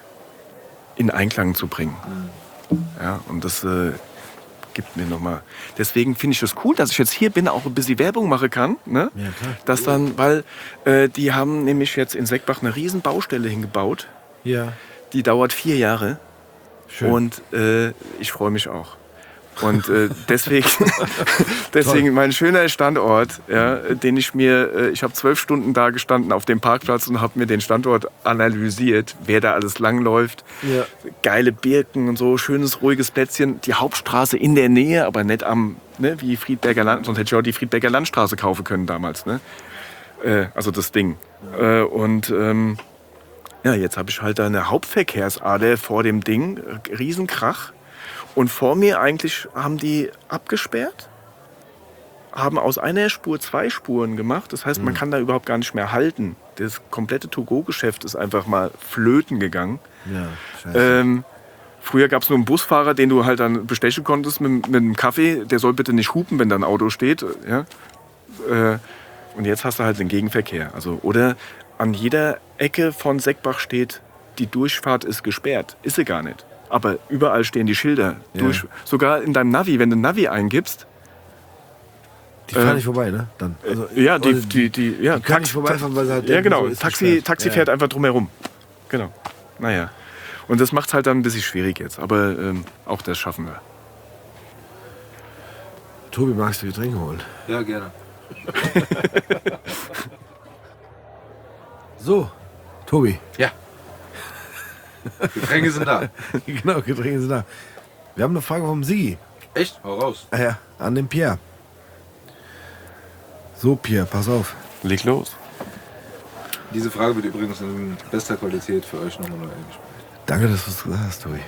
in Einklang zu bringen. Mhm. Ja, und das äh, gibt mir nochmal. Deswegen finde ich das cool, dass ich jetzt hier bin, auch ein bisschen Werbung machen kann. Ne? Ja, klar. Das dann, weil äh, die haben nämlich jetzt in Seckbach eine riesen Baustelle hingebaut. Ja. Die dauert vier Jahre. Schön. Und äh, ich freue mich auch. Und äh, deswegen, deswegen mein schöner Standort, ja, den ich mir, äh, ich habe zwölf Stunden da gestanden auf dem Parkplatz und habe mir den Standort analysiert, wer da alles langläuft. Ja. Geile Birken und so, schönes, ruhiges Plätzchen. Die Hauptstraße in der Nähe, aber nicht am, ne, wie Friedberger Land, sonst hätte ich auch die Friedberger Landstraße kaufen können damals. Ne? Äh, also das Ding. Äh, und ähm, ja, jetzt habe ich halt da eine Hauptverkehrsader vor dem Ding, Riesenkrach. Und vor mir eigentlich haben die abgesperrt, haben aus einer Spur zwei Spuren gemacht. Das heißt, man kann da überhaupt gar nicht mehr halten. Das komplette To-Go-Geschäft ist einfach mal flöten gegangen. Ja, scheiße. Ähm, früher gab es nur einen Busfahrer, den du halt dann bestechen konntest mit, mit einem Kaffee. Der soll bitte nicht hupen, wenn da ein Auto steht. Ja? Äh, und jetzt hast du halt den Gegenverkehr. Also, oder an jeder Ecke von Seckbach steht, die Durchfahrt ist gesperrt. Ist sie gar nicht. Aber überall stehen die Schilder. Ja. Durch, sogar in deinem Navi, wenn du Navi eingibst. Die fahren äh, nicht vorbei, ne? Dann. Also, Ja, die, oder die, die, ja, die können nicht vorbeifahren, weil sie halt ja, denken, genau. so ist Taxi, gesperrt. Taxi Ja. fährt einfach drumherum. Genau. Naja. Und das macht es halt dann ein bisschen schwierig jetzt. Aber ähm, auch das schaffen wir. Tobi, magst du Getränke holen? Ja, gerne. So, Tobi. Ja. Getränke sind da. Genau, Getränke sind da. Wir haben eine Frage vom Sigi. Echt? Hau raus. Ah ja, an den Pierre. So, Pierre, pass auf. Leg los. Diese Frage wird übrigens in bester Qualität für euch nochmal neu eingespielt. Danke, dass du es gesagt hast, Tobi.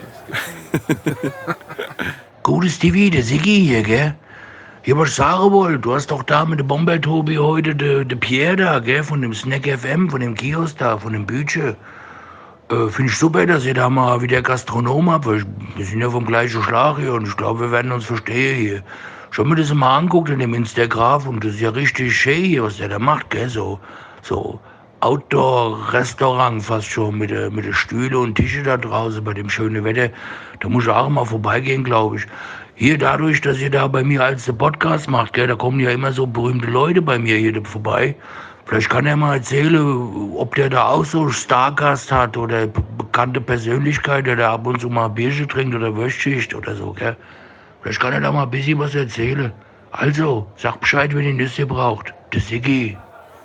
Gutes T V, der Siggi hier, gell? Hier, was ich sagen wollte, du hast doch da mit dem Bomber-Tobi heute de, de Pierre da, gell? Von dem Snack F M, von dem Kiosk da, von dem Bütche. Äh, Finde ich super, dass ihr da mal wieder Gastronom habt, weil ich, wir sind ja vom gleichen Schlag hier und ich glaube, wir werden uns verstehen hier. Ich hab mir das mal angeguckt in dem Instagraph und das ist ja richtig schön hier, was der da macht, gell? So, so Outdoor-Restaurant fast schon mit der mit der Stühle und Tische da draußen bei dem schönen Wetter. Da muss ich auch mal vorbeigehen, glaube ich. Hier dadurch, dass ihr da bei mir als der Podcast macht, gell, da kommen ja immer so berühmte Leute bei mir hier vorbei. Vielleicht kann er mal erzählen, ob der da auch so Stargast hat oder be- bekannte Persönlichkeit, der da ab und zu mal Bierchen trinkt oder Würstschicht oder so, gell. Vielleicht kann er da mal ein bisschen was erzählen. Also, sag Bescheid, wenn ihr das hier braucht. Der Siggi.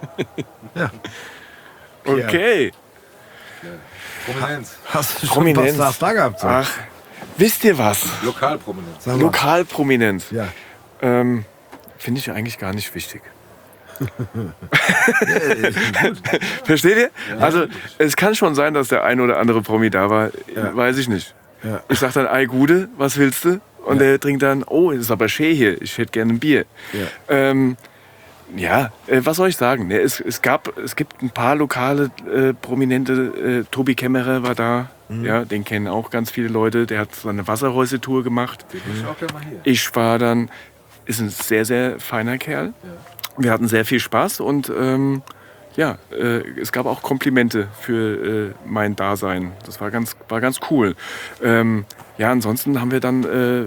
Okay. Prominenz. Hast du schon Prominenz. was Stars da gehabt? So? Ach, wisst ihr was? Lokalprominenz. Sag mal. Lokalprominenz. Ja. Ähm, Finde ich eigentlich gar nicht wichtig. Versteht ihr? Also es kann schon sein, dass der ein oder andere Promi da war, Ja. weiß ich nicht. Ja. Ich sag dann, ei Gude, was willst du? Und Ja. der trinkt dann, oh, es ist aber schön hier, ich hätte gerne ein Bier. Ja. Ähm, ja, äh, was soll ich sagen? Ne, es, es, gab, es gibt ein paar lokale äh, Prominente, äh, Tobi Kämmerer war da, ja, den kennen auch ganz viele Leute, der hat so eine Wasserhäuser-Tour gemacht. Den bin ich auch gleich mal hier. Ich war dann, ist ein sehr, sehr feiner Kerl. Wir hatten sehr viel Spaß und ähm, ja, äh, es gab auch Komplimente für äh, mein Dasein. Das war ganz, war ganz cool. Ähm, ja, ansonsten haben wir dann äh,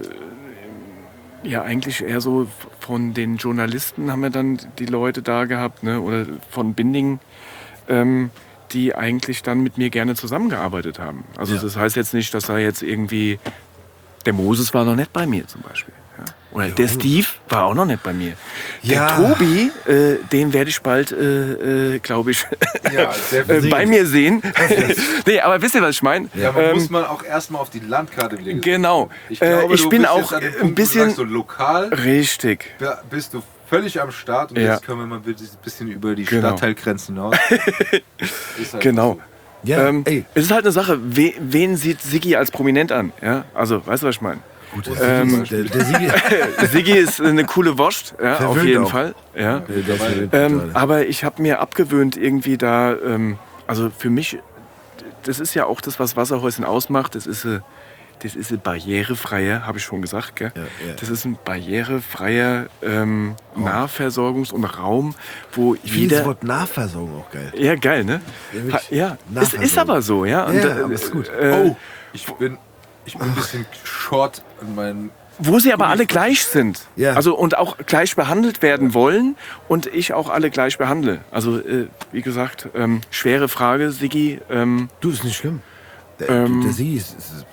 ja eigentlich eher so von den Journalisten haben wir dann die Leute da gehabt, ne? Oder von Binding, ähm, die eigentlich dann mit mir gerne zusammengearbeitet haben. Also Ja. das heißt jetzt nicht, dass da jetzt irgendwie der Moses war noch nicht bei mir zum Beispiel. Ja. Oder der Steve war auch noch nicht bei mir. Ja. Der Tobi, äh, den werde ich bald, äh, äh, glaube ich, Ja, sehr äh, viel. bei mir sehen. nee, aber wisst ihr, was ich meine? Ja, man Ähm, muss man auch erstmal auf die Landkarte blicken. genau. Ich, Äh, glaube, ich du bin bist auch jetzt an dem ein Punkt, wo du bisschen- sagst, so lokal Richtig. da bist du völlig am Start und Ja. jetzt können wir mal ein bisschen über die Genau. Stadtteilgrenzen hinaus. Ist halt Genau. so. Ja, ähm, ey. Es ist halt eine Sache, we, wen sieht Siggi als prominent an? Ja? Also, weißt du, was ich meine? Gut, Ähm, der, der Sigi, Siggi ist eine coole Wurst, ja, auf Verwöhnt jeden auch. Fall. Ja. der, der ist verwöhnt Ähm, gerade. aber ich habe mir abgewöhnt, irgendwie da, ähm, also für mich, das ist ja auch das, was Wasserhäuschen ausmacht. Das ist, äh, das ist ein barrierefreier, habe ich schon gesagt, gell? Ja, ja. Das ist ein barrierefreier ähm, Nahversorgungs- und Raum, wo Ich finde das jeder. Wort Nahversorgung auch geil. Ja, geil, ne? Ja, Ha, wirklich. ja, es Nahversorgung. ist aber so, ja. Und, Ja, äh, aber ist gut. Äh, Oh, ich bin, ich bin ein bisschen short an meinen. Wo sie aber alle gleich sind. Ja. Also und auch gleich behandelt werden wollen und ich auch alle gleich behandle. Also äh, wie gesagt, ähm, schwere Frage, Siggi. Ähm, Du, ist nicht schlimm. Der, Ähm, der Sigi ist, ist, das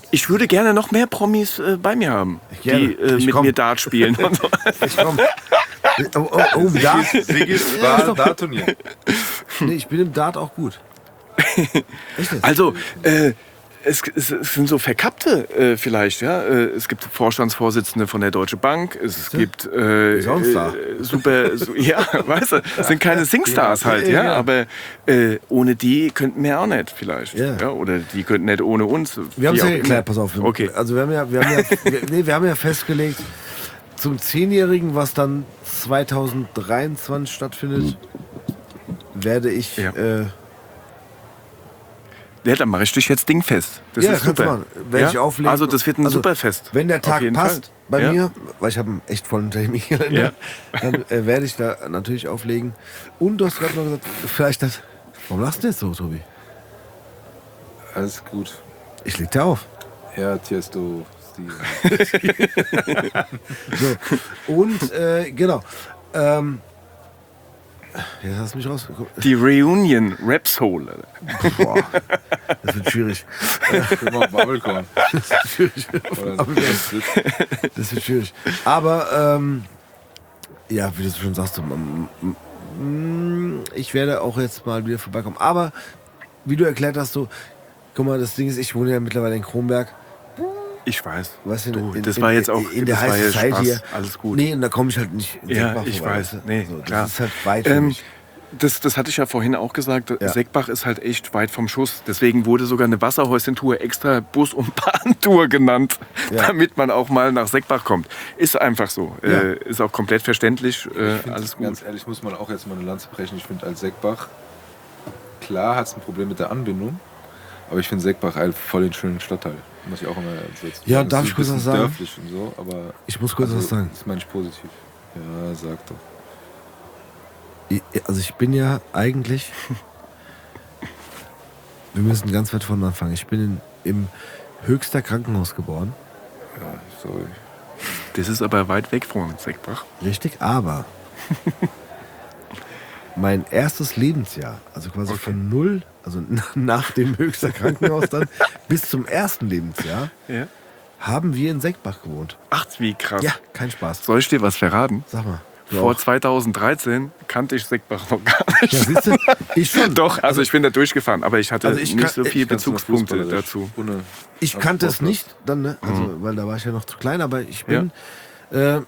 Ich würde gerne noch mehr Promis äh, bei mir haben, Gerne. die äh, Ich mit komm. mir Dart spielen und so. Ich komm. Oh, oh, oh, Dart. Sigis Ja, ist war doch- Dart-Turnier. Nee, ich bin im Dart auch gut. Echt jetzt? Also, äh, es, es, es sind so Verkappte äh, vielleicht, ja. Äh, es gibt Vorstandsvorsitzende von der Deutschen Bank, es gibt äh, Ist auch ein Star. äh, super, so, ja, weißt du, es sind keine Singstars halt, Ja, ja, ja. aber äh, ohne die könnten wir auch nicht vielleicht, Ja. ja. Oder die könnten nicht ohne uns. Wir haben wie es ja auch geklärt, immer. pass auf. Wir- Okay. Also wir haben ja, wir haben ja, wir, nee, wir haben ja festgelegt, zum Zehnjährigen, was dann zwanzig dreiundzwanzig stattfindet, werde ich. Ja. Äh, Ja, dann mache ich dich jetzt dingfest. Das Ja, ist kannst du super. machen. Werde ich auflegen. Also das wird ein Also, super Fest. wenn der Auf Tag jeden passt Fall. bei Ja. mir, weil ich habe einen echt vollen Terminkalender, dann äh, werde ich da natürlich auflegen. Und du hast gerade noch gesagt, vielleicht das. Warum lachst du jetzt so, Tobi? Alles gut. Ich leg dir auf. Ja, Tiesto, Steve. So. Und äh, genau. Ähm, jetzt hast du mich raus. Die Reunion Rap Soul. Boah, das wird schwierig. Guck mal, Bubblecorn. Das wird schwierig. Oder Das wird schwierig. Aber ähm, ja, wie du schon sagst, so, mm, mm, ich werde auch jetzt mal wieder vorbeikommen. Aber wie du erklärt hast, so, guck mal, das Ding ist, ich wohne ja mittlerweile in Kronberg. Ich weiß. Weißt du, Du, in, das in, war jetzt auch in der das war High ja Society Spaß. hier. Alles gut. Nee, und da komme ich halt nicht in Ja, Seckbach ich vorbei, weiß. weißt du? Nee, so, das klar. ist halt weit für Ähm, mich. Das, das hatte ich ja vorhin auch gesagt. Ja. Seckbach ist halt echt weit vom Schuss. Deswegen wurde sogar eine Wasserhäuschen-Tour extra Bus- und Bahntour genannt, Ja. damit man auch mal nach Seckbach kommt. Ist einfach so. Ja. Äh, ist auch komplett verständlich. Äh, Ich find, alles gut. Ganz ehrlich, muss man auch jetzt mal eine Lanze brechen. Ich finde, als Seckbach, klar hat es ein Problem mit der Anbindung, aber ich finde Seckbach halt voll den schönen Stadtteil. Muss ich auch immer jetzt Ja, sagen. darf Es ist ich kurz ein was bisschen sagen? dörflich und so, aber Ich muss kurz also, was sagen. das meine ich positiv. Ja, sag doch. Ich- Also ich bin ja eigentlich. Wir müssen ganz weit vorne anfangen. Ich bin in, im Höchster Krankenhaus geboren. Ja, sorry. Das ist aber weit weg von Seckbach. Richtig, aber mein erstes Lebensjahr, also quasi von null, also nach dem Höchster Krankenhaus dann, bis zum ersten Lebensjahr, Ja. haben wir in Seckbach gewohnt. Ach, wie krass. Ja, kein Spaß. Soll ich dir was verraten? Sag mal. du Vor auch. zweitausenddreizehn kannte ich Seckbach noch gar nicht. Ja, siehst du, ich schon. Doch, also ich bin da durchgefahren, aber ich hatte Also ich nicht kann- so viele ich Ganz Bezugspunkte fußballerisch. dazu. Ohne Ich am kannte es Sportplatz. nicht, dann, ne? also, weil da war ich ja noch zu klein, aber ich bin. Äh,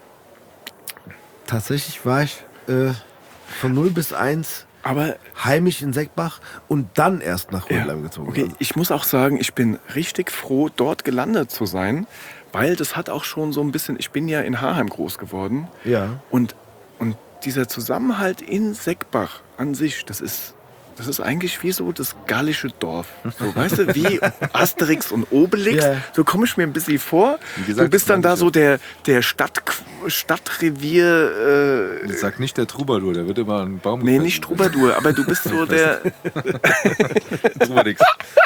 tatsächlich war ich äh, von null bis eins Aber heimisch in Seckbach und dann erst nach ja, Rödelheim gezogen. okay, Also, ich muss auch sagen, ich bin richtig froh, dort gelandet zu sein, weil das hat auch schon so ein bisschen, ich bin ja in Haarheim groß geworden ja. und, und dieser Zusammenhalt in Seckbach an sich, das ist, das ist eigentlich wie so das gallische Dorf. So, weißt du, wie Asterix und Obelix. Ja. So komme ich mir ein bisschen vor. Wie gesagt, du bist dann da das so der, der Stadt, Stadtrevier. Äh, Das sagt nicht der Troubadour, der wird immer einen Baum nee, gefressen. nicht Troubadour, aber du bist so der. Troubadour.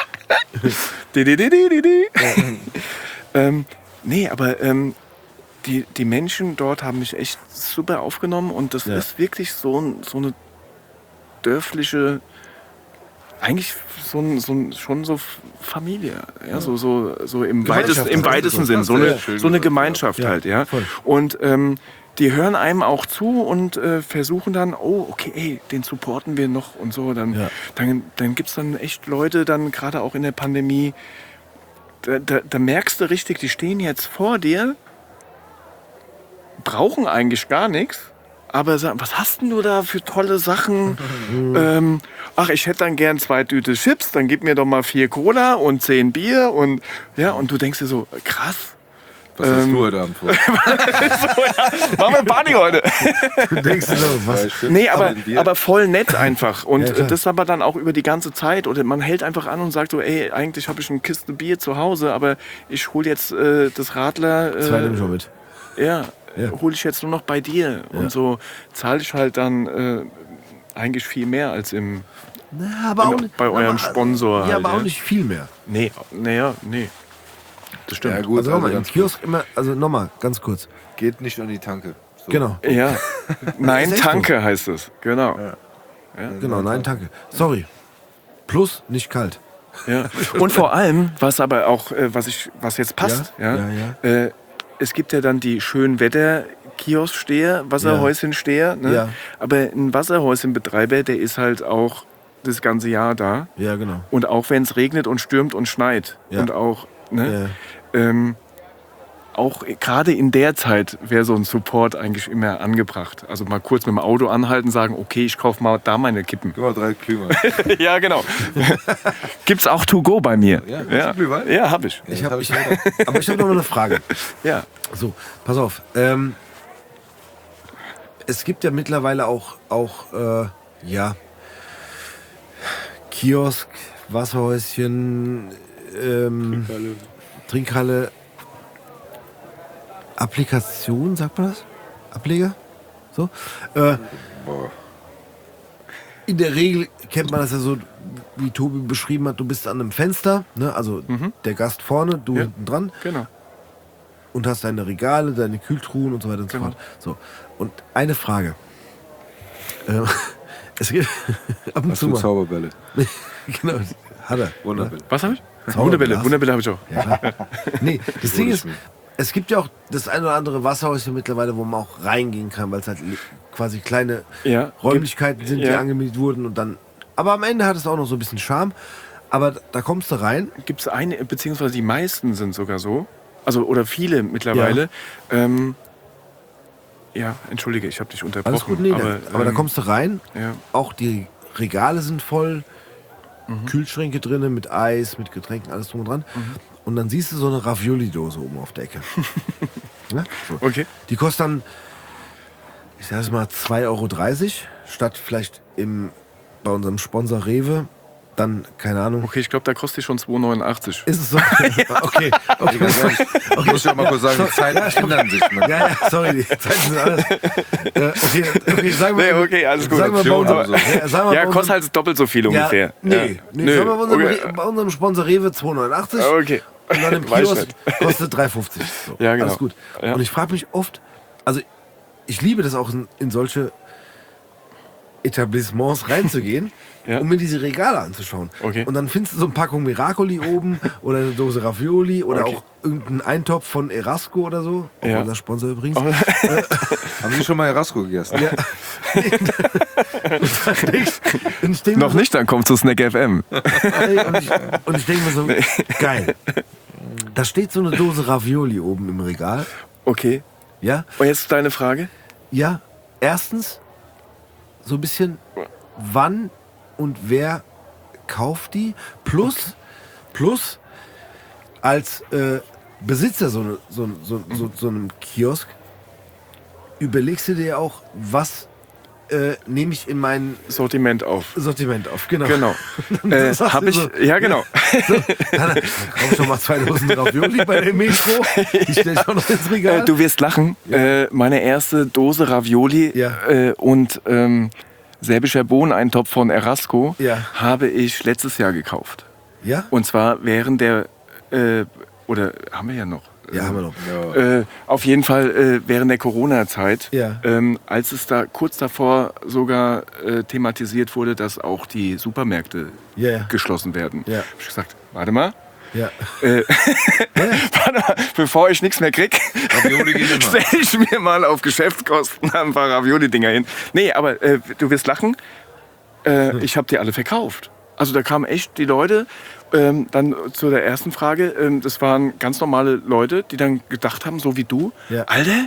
Di, di, di, di, di, di. ähm, nee, aber ähm, die, die Menschen dort haben mich echt super aufgenommen und das Ja. ist wirklich so, ein, so eine dörfliche, eigentlich so ein, so ein, schon so Familie, ja, so, so, so im, Gemeinschaft, weitesten, im das weitesten ist Sinn, so sehr eine, schön so eine gesagt, Gemeinschaft ja. halt, ja. Voll. Und ähm, die hören einem auch zu und äh, versuchen dann, oh, okay, ey, den supporten wir noch und so. Dann, Ja. dann, dann gibt es dann echt Leute, dann gerade auch in der Pandemie, da, da, da merkst du richtig, die stehen jetzt vor dir, brauchen eigentlich gar nichts, aber sagen, was hast denn du da für tolle Sachen? ähm, ach, ich hätte dann gern zwei Tüte Chips, dann gib mir doch mal vier Cola und zehn Bier und ja, und du denkst dir so, krass. Was hast Ähm, du heute Abend vor? Machen wir Party heute. Du denkst du so, was? Zwei Chips, Nee, aber, ein Bier. aber voll nett einfach. Und Ja, äh, klar. das aber dann auch über die ganze Zeit. Oder man hält einfach an und sagt so, ey, eigentlich habe ich eine Kiste Bier zu Hause, aber ich hole jetzt äh, das Radler. Äh, Zwei nimm schon mit. Ja, Ja. hole ich jetzt nur noch bei dir. Ja. Und so zahle ich halt dann äh, eigentlich viel mehr als im. Na, aber Genau, auch nicht, bei eurem aber, Sponsor Ja, halt, aber ja. auch nicht viel mehr. Nee, naja, nee. Das stimmt. Ja, gut, Also nochmal, also im ganz Kiosk immer, also nochmal, ganz kurz. geht nicht an die Tanke. So. Genau, Ja. Nein, Ist echt so. Tanke heißt es. Genau. Ja. genau, nein, danke. Sorry. Plus, nicht kalt. Ja. Und vor allem, was aber auch, äh, was, ich, was jetzt passt, ja, Ja, ja, Äh, es gibt ja dann die Schönwetter-Kiosksteher, Wasserhäuschensteher, ne? Ja. Aber ein Wasserhäuschenbetreiber, der ist halt auch das ganze Jahr da. Ja, genau. Und auch wenn es regnet und stürmt und schneit. Ja. Und auch, ne? Ja. Ähm, auch gerade in der Zeit wäre so ein Support eigentlich immer angebracht. Also mal kurz mit dem Auto anhalten, sagen, okay, ich kaufe mal da meine Kippen. Gib mal drei Klümer. Ja, genau. Gibt's auch To Go bei mir? Ja, ja, Glühwein? ja habe ich. Ich hab, ich, aber ich habe noch mal eine Frage. Ja. So, pass auf. Ähm, es gibt ja mittlerweile auch, auch äh, ja, Kiosk, Wasserhäuschen, ähm, Trinkhalle. Trinkhalle, Applikation, sagt man das? Ableger? So. Äh, Boah. in der Regel kennt man das ja so, wie Tobi beschrieben hat, du bist an einem Fenster, ne? Also der Gast vorne, du Ja. hinten dran. Genau. Und hast deine Regale, deine Kühltruhen und so weiter und Genau. so fort. So. Und eine Frage. Ähm, es gibt ab und Hast zu du mal. Zauberbälle? genau, hat er. Wunderbälle. Was habe ich? Zauberglas. Wunderbälle, Wunderbälle habe ich auch. Ja, klar. Nee, das Ding ist, Wunderschön. es gibt ja auch das ein oder andere Wasserhäuschen mittlerweile, wo man auch reingehen kann, weil es halt quasi kleine Ja. Räumlichkeiten sind, die ja. angemietet wurden und dann. Aber am Ende hat es auch noch so ein bisschen Charme. Aber da kommst du rein. Gibt es eine, beziehungsweise die meisten sind sogar so. Also, oder viele mittlerweile. Ja, ähm, ja entschuldige, ich habe dich unterbrochen. Alles gut, nee, aber, aber, aber da ähm, kommst du rein. Ja. Auch die Regale sind voll. Mhm. Kühlschränke drinnen mit Eis, mit Getränken, alles drum und dran. Mhm. Und dann siehst du so eine Ravioli-Dose oben auf der Ecke. Ja, so. Okay. Die kostet dann, ich sag es mal, zwei Euro dreißig statt vielleicht im, bei unserem Sponsor Rewe dann, keine Ahnung. Okay, ich glaube, da kostet die schon zwei neunundachtzig. Ist es so? Okay, okay. Ich muss ja mal kurz sagen, die Zeiten ändern sich. Ne? Ja, ja, sorry, die Zeiten sind alles. Äh, okay, okay, sagen wir Nee, okay, alles gut. Sagen wir bei Aber- unserem, ja, sagen wir Ja, bei kostet unserem, halt doppelt so viel ungefähr. Ja, nee, ja. nee, Nö. sagen wir bei unserem, Okay. Re- bei unserem Sponsor Rewe zwei neunundachtzig. Okay. Und dann im Weiß Kiosk nicht. kostet drei fünfzig. So, Ja, genau. Alles gut. Ja. Und ich frage mich oft, also ich liebe das auch in, in solche Etablissements reinzugehen, Ja. um mir diese Regale anzuschauen. Okay. Und dann findest du so eine Packung Miracoli oben oder eine Dose Ravioli oder Okay. auch irgendeinen Eintopf von Erasco oder so. Auch Ja. unser Sponsor übrigens. Haben Sie schon mal Erasco gegessen? Ja. und ich, und ich denk Noch mir so, nicht, dann kommt zu Snack F M. ey, und ich, und ich denke mir so, geil. Da steht so eine Dose Ravioli oben im Regal. Okay. Ja, Und jetzt deine Frage? ja. Erstens, so ein bisschen, wann und wer kauft die? Plus, plus als äh, Besitzer so, eine, so, so, so, so einem Kiosk, überlegst du dir auch, was äh, nehme ich in mein Sortiment auf. Sortiment auf. Genau. Genau. Dann äh, sagst hab du ich, so, ja, genau. So, dann, dann kauf ich doch mal zwei Dosen Ravioli bei der Metro. Die stell ich auch noch ins Regal. Äh, du wirst lachen. Äh, meine erste Dose Ravioli Ja. äh, und ähm, serbischer Bohneneintopf von Erasco Ja. habe ich letztes Jahr gekauft. Ja? Und zwar während der, äh, oder haben wir ja noch. Ja, haben wir noch. Ja. Äh, auf jeden Fall äh, während der Corona-Zeit, Ja. ähm, als es da kurz davor sogar äh, thematisiert wurde, dass auch die Supermärkte Ja, ja. geschlossen werden, Ja. habe ich gesagt, warte mal, Ja. äh, warte mal, bevor ich nichts mehr krieg, Ravioli gehen immer. stelle ich mir mal auf Geschäftskosten ein paar Ravioli-Dinger hin. Nee, aber äh, du wirst lachen, äh, ich habe die alle verkauft. Also da kamen echt die Leute, ähm, dann zu der ersten Frage, ähm, das waren ganz normale Leute, die dann gedacht haben, so wie du, Ja. Alter,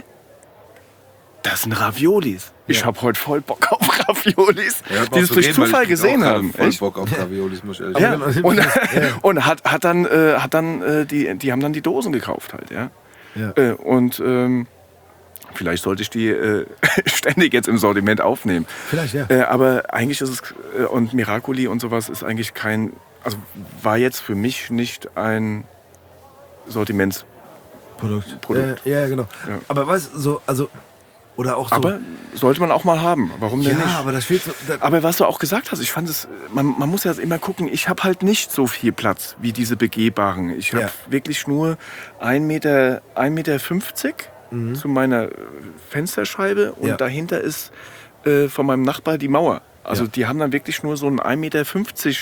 das sind Raviolis. Ich Ja. habe heute voll Bock auf Raviolis, Ja, die es durch Zufall gesehen haben. Voll Echt? Bock auf Raviolis, muss ich ehrlich Ja. sagen. Und, Ja. und hat, hat dann, äh, hat dann äh, die, die haben dann die Dosen gekauft halt, ja. Ja. Äh, und ähm, vielleicht sollte ich die äh, ständig jetzt im Sortiment aufnehmen. Vielleicht, ja. Äh, aber eigentlich ist es, äh, und Miracoli und sowas ist eigentlich kein, also war jetzt für mich nicht ein Sortiments. Produkt. Produkt. Äh, ja, genau. Ja. Aber weißt du, so, also, oder auch so. Aber sollte man auch mal haben. Warum denn ja, nicht? aber da steht so. Da, Aber was du auch gesagt hast, ich fand es, man, man muss ja immer gucken, ich habe halt nicht so viel Platz wie diese begehbaren. Ich habe Ja. wirklich nur ein Meter, ein Meter fünfzig zu meiner äh, Fensterscheibe und Ja. dahinter ist äh, von meinem Nachbar die Mauer. Also Ja. die haben dann wirklich nur so einen ein Meter fünfzig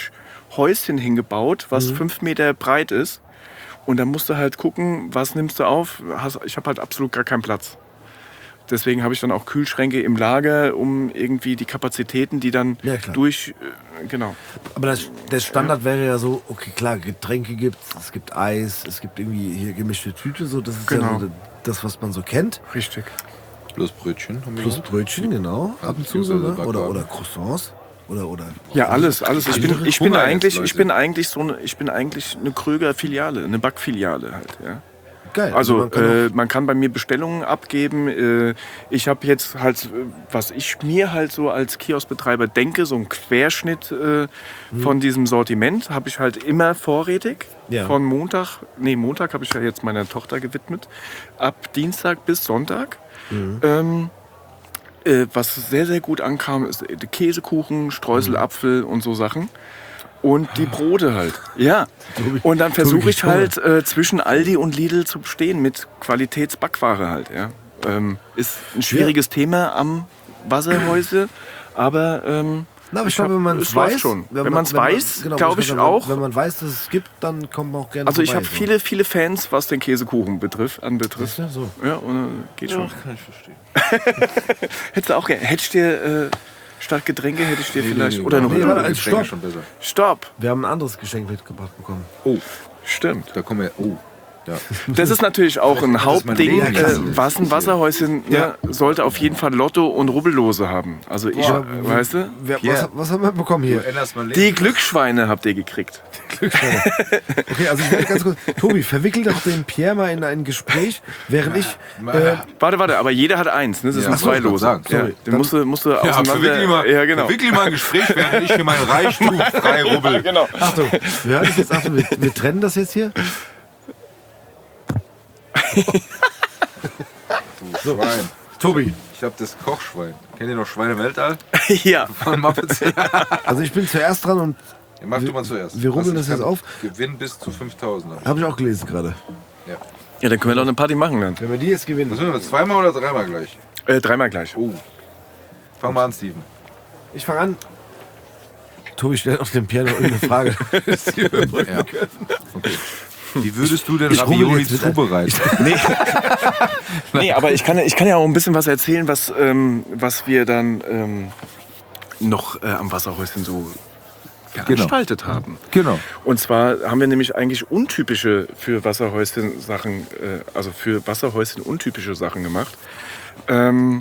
Häuschen hingebaut, was Mhm. fünf Meter breit ist. Und dann musst du halt gucken, was nimmst du auf. Hast- Ich habe halt absolut gar keinen Platz. Deswegen habe ich dann auch Kühlschränke im Lager, um irgendwie die Kapazitäten, die dann Ja, klar. durch... äh, Genau. Aber das, der Standard wäre ja so, okay, klar, Getränke gibt es, gibt Eis, es gibt irgendwie hier gemischte Tüte, so, das ist Genau. ja so das, was man so kennt. Richtig. Plus Brötchen. Haben wir Plus gesagt. Brötchen, genau, ab und zu so, ne? beziehungsweise Oder, Backwaren. oder Croissants. Oder, oder Ja, alles, alles. Ich bin, ich bin Hunger jetzt, eigentlich, Leute. ich bin eigentlich so eine, ich bin eigentlich eine Kröger-Filiale, eine Backfiliale halt. Ja. geil. Also man kann äh, man kann bei mir Bestellungen abgeben. Äh, ich habe jetzt halt, äh, was ich mir halt so als Kioskbetreiber denke, so einen Querschnitt äh, von diesem Sortiment habe ich halt immer vorrätig. Ja. Von Montag, nee, Montag habe ich ja jetzt meiner Tochter gewidmet, ab Dienstag bis Sonntag. Ähm, äh, was sehr, sehr gut ankam, ist äh, Käsekuchen, Streuselapfel und so Sachen. Und die Brote halt. Ja. Und dann versuche ich halt äh, zwischen Aldi und Lidl zu bestehen mit Qualitätsbackware halt. Ja. Ähm, ist ein schwieriges Thema am Wasserhäuse, aber ähm, Na, aber ich ich glaube, hab- wenn man es es läuft weiß, schon. Wenn man- man's man- weiß, genau, glaub ich wenn, auch. Wenn man weiß, dass es gibt, dann kommt man auch gerne also ich vorbei, habe so. viele, viele Fans, was den Käsekuchen betrifft, anbetrifft. Siehst du? So. Ja, und äh, geht schon. Kann ich verstehen. Hättest du auch gerne. Hätte ich dir äh, statt Getränke hätte ich dir vielleicht oder eine nee, Runde. warte, das als Getränk Stopp. ist schon besser. Stopp. Wir haben ein anderes Geschenk mitgebracht bekommen. Oh, Stimmt. da kommen wir. Oh, ja. Das ist natürlich auch ein Das ist mein Hauptding. Leben. Äh, was ein Wasserhäuschen Ja. ne, sollte auf jeden Fall Lotto und Rubbellose haben. Also ich, Boah, äh, weißt du? Wer, Pierre. was, was haben wir bekommen Du hier? änderst mein Leben. Die Glücksschweine habt ihr gekriegt. Okay, also ich werde ganz kurz. Tobi, verwickel doch den Pierre mal in ein Gespräch, während ich. Äh, Warte, warte, aber jeder hat eins. Ne? Das Ja, sind ach so, zwei ich wollte Lose. sagen, Ja, sorry. den musst du, musst du Ja, auseinander... verwickel ihn mal, ja, genau. verwickel ihn mal ein Gespräch, während ich hier mein Reichtum frei rubbel. genau. Achtung, wir, hören das jetzt, Achtung wir, wir trennen das jetzt hier. So, Schwein. Tobi, Ich hab das Kochschwein. Kennt ihr noch Schweine im Weltall? ja. Von Muppets? also ich bin zuerst dran und Ja, mach du mal zuerst. wir rubbeln Was das ich jetzt kann auf. Gewinn bis zu fünftausend. habe ich auch gelesen gerade. Ja. ja, dann können wir doch eine Party machen dann. Wenn wir die jetzt gewinnen. Was müssen wir, zweimal oder dreimal gleich? Äh, dreimal gleich. Oh. Fang mal an, Steven. Ich fange an. Tobi stellt auf dem Pierre noch irgendeine Frage. Ja. Okay. Wie würdest du denn Ich rubbel Ravioli jetzt mit- zubereiten? Nee, aber ich kann, ich kann ja auch ein bisschen was erzählen, was, ähm, was wir dann ähm, noch äh, am Wasserhäuschen so veranstaltet haben. Genau. Und zwar haben wir nämlich eigentlich untypische für Wasserhäuschen Sachen, äh, also für Wasserhäuschen untypische Sachen gemacht. Ähm,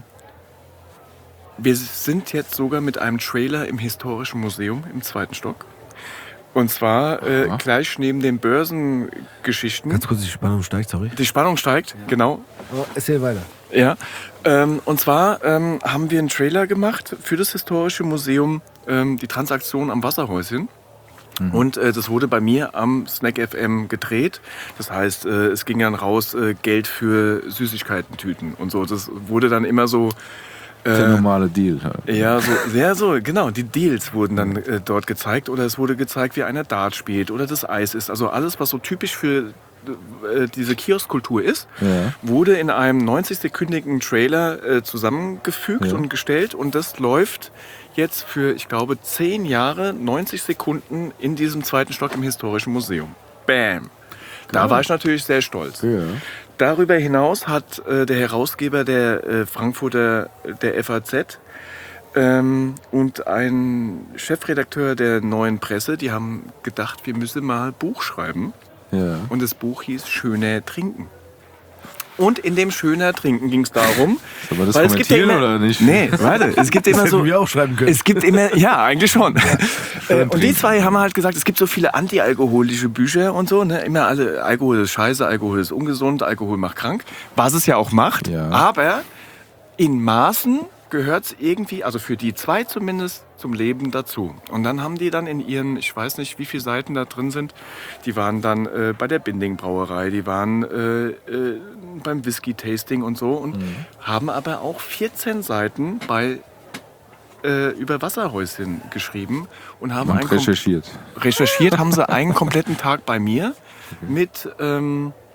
wir sind jetzt sogar mit einem Trailer im Historischen Museum im zweiten Stock. Und zwar äh, Aha. gleich neben den Börsengeschichten. Ganz kurz, die Spannung steigt, sorry. Die Spannung steigt, genau. Aber erzähl weiter. Ja, ähm, und zwar ähm, haben wir einen Trailer gemacht für das Historische Museum, ähm, die Transaktion am Wasserhäuschen. Und äh, das wurde bei mir am Snack F M gedreht. Das heißt, äh, es ging dann raus äh, Geld für Süßigkeiten-Tüten und so. Das wurde dann immer so... Der normale Deal. Halt. Ja, so, ja, so, genau. Die Deals wurden dann äh, dort gezeigt. Oder es wurde gezeigt, wie einer Dart spielt oder das Eis ist. Also alles, was so typisch für äh, diese Kioskkultur ist, Ja. wurde in einem neunzig-sekündigen Trailer äh, zusammengefügt Ja. und gestellt. Und das läuft jetzt für, ich glaube, zehn Jahre, neunzig Sekunden in diesem zweiten Stock im Historischen Museum. Bam! Da war ich natürlich sehr stolz. Ja. Darüber hinaus hat äh, der Herausgeber der äh, Frankfurter, der F A Z ähm, und ein Chefredakteur der Neuen Presse, die haben gedacht, wir müssen mal ein Buch schreiben. Ja. Und das Buch hieß Schöner Trinken. Und in dem Schöner Trinken ging es darum... Soll man das weil es gibt ja kommentieren immer, oder nicht? Nee, warte, es gibt immer so... wir auch schreiben können. Es gibt immer, ja, eigentlich schon. Äh, und die zwei haben halt gesagt, es gibt so viele antialkoholische Bücher und so. Ne? Immer alle, Alkohol ist scheiße, Alkohol ist ungesund, Alkohol macht krank. Was es ja auch macht. Ja. Aber in Maßen gehört es irgendwie, also für die zwei zumindest, zum Leben dazu. Und dann haben die dann in ihren, ich weiß nicht, wie viele Seiten da drin sind, die waren dann äh, bei der Binding Brauerei, die waren äh, äh, beim Whisky-Tasting und so und Mhm. haben aber auch vierzehn Seiten bei äh, über Wasserhäuschen geschrieben und haben Und einen kom- recherchiert. recherchiert haben sie einen kompletten Tag bei mir mit ähm,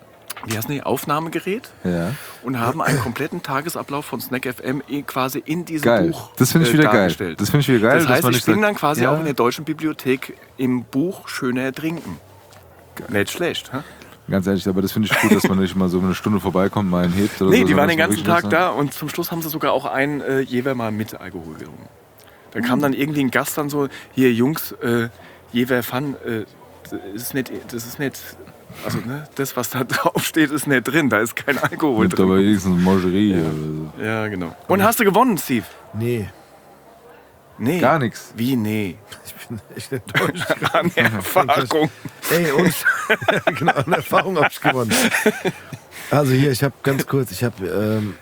wie heißt das, Aufnahmegerät Ja. und haben einen kompletten Tagesablauf von Snack F M quasi in diesem Geil. Buch Das finde ich äh, wieder geil. dargestellt. Das finde ich wieder geil. Das dass heißt, man ich nicht bin sagt, dann quasi ja, auch in der Deutschen Bibliothek im Buch Schöner Ertrinken. Nicht schlecht, hä? Ganz ehrlich, aber das finde ich gut, dass man nicht mal so eine Stunde vorbeikommt, mal einen hebt oder Nee, so. die waren sondern den dass ganzen man Tag wirklich da und zum Schluss haben sie sogar auch einen äh, jeweils mal mit Alkohol getrunken. Da kam dann irgendwie ein Gast dann so, hier Jungs, äh, jeweils Fun, äh, das ist nicht, das ist nicht, also ne, das was da drauf steht, ist nicht drin, da ist kein Alkohol Nimmt aber drin. wenigstens Mangerie oder so. Ja, genau. Und hast du gewonnen, Steve? Nee, Nee. Gar nichts. Wie, nee? ich bin echt enttäuscht. An Erfahrung. Ey, und genau, an Erfahrung hab ich gewonnen. Also hier, ich habe ganz kurz, ich habe ähm,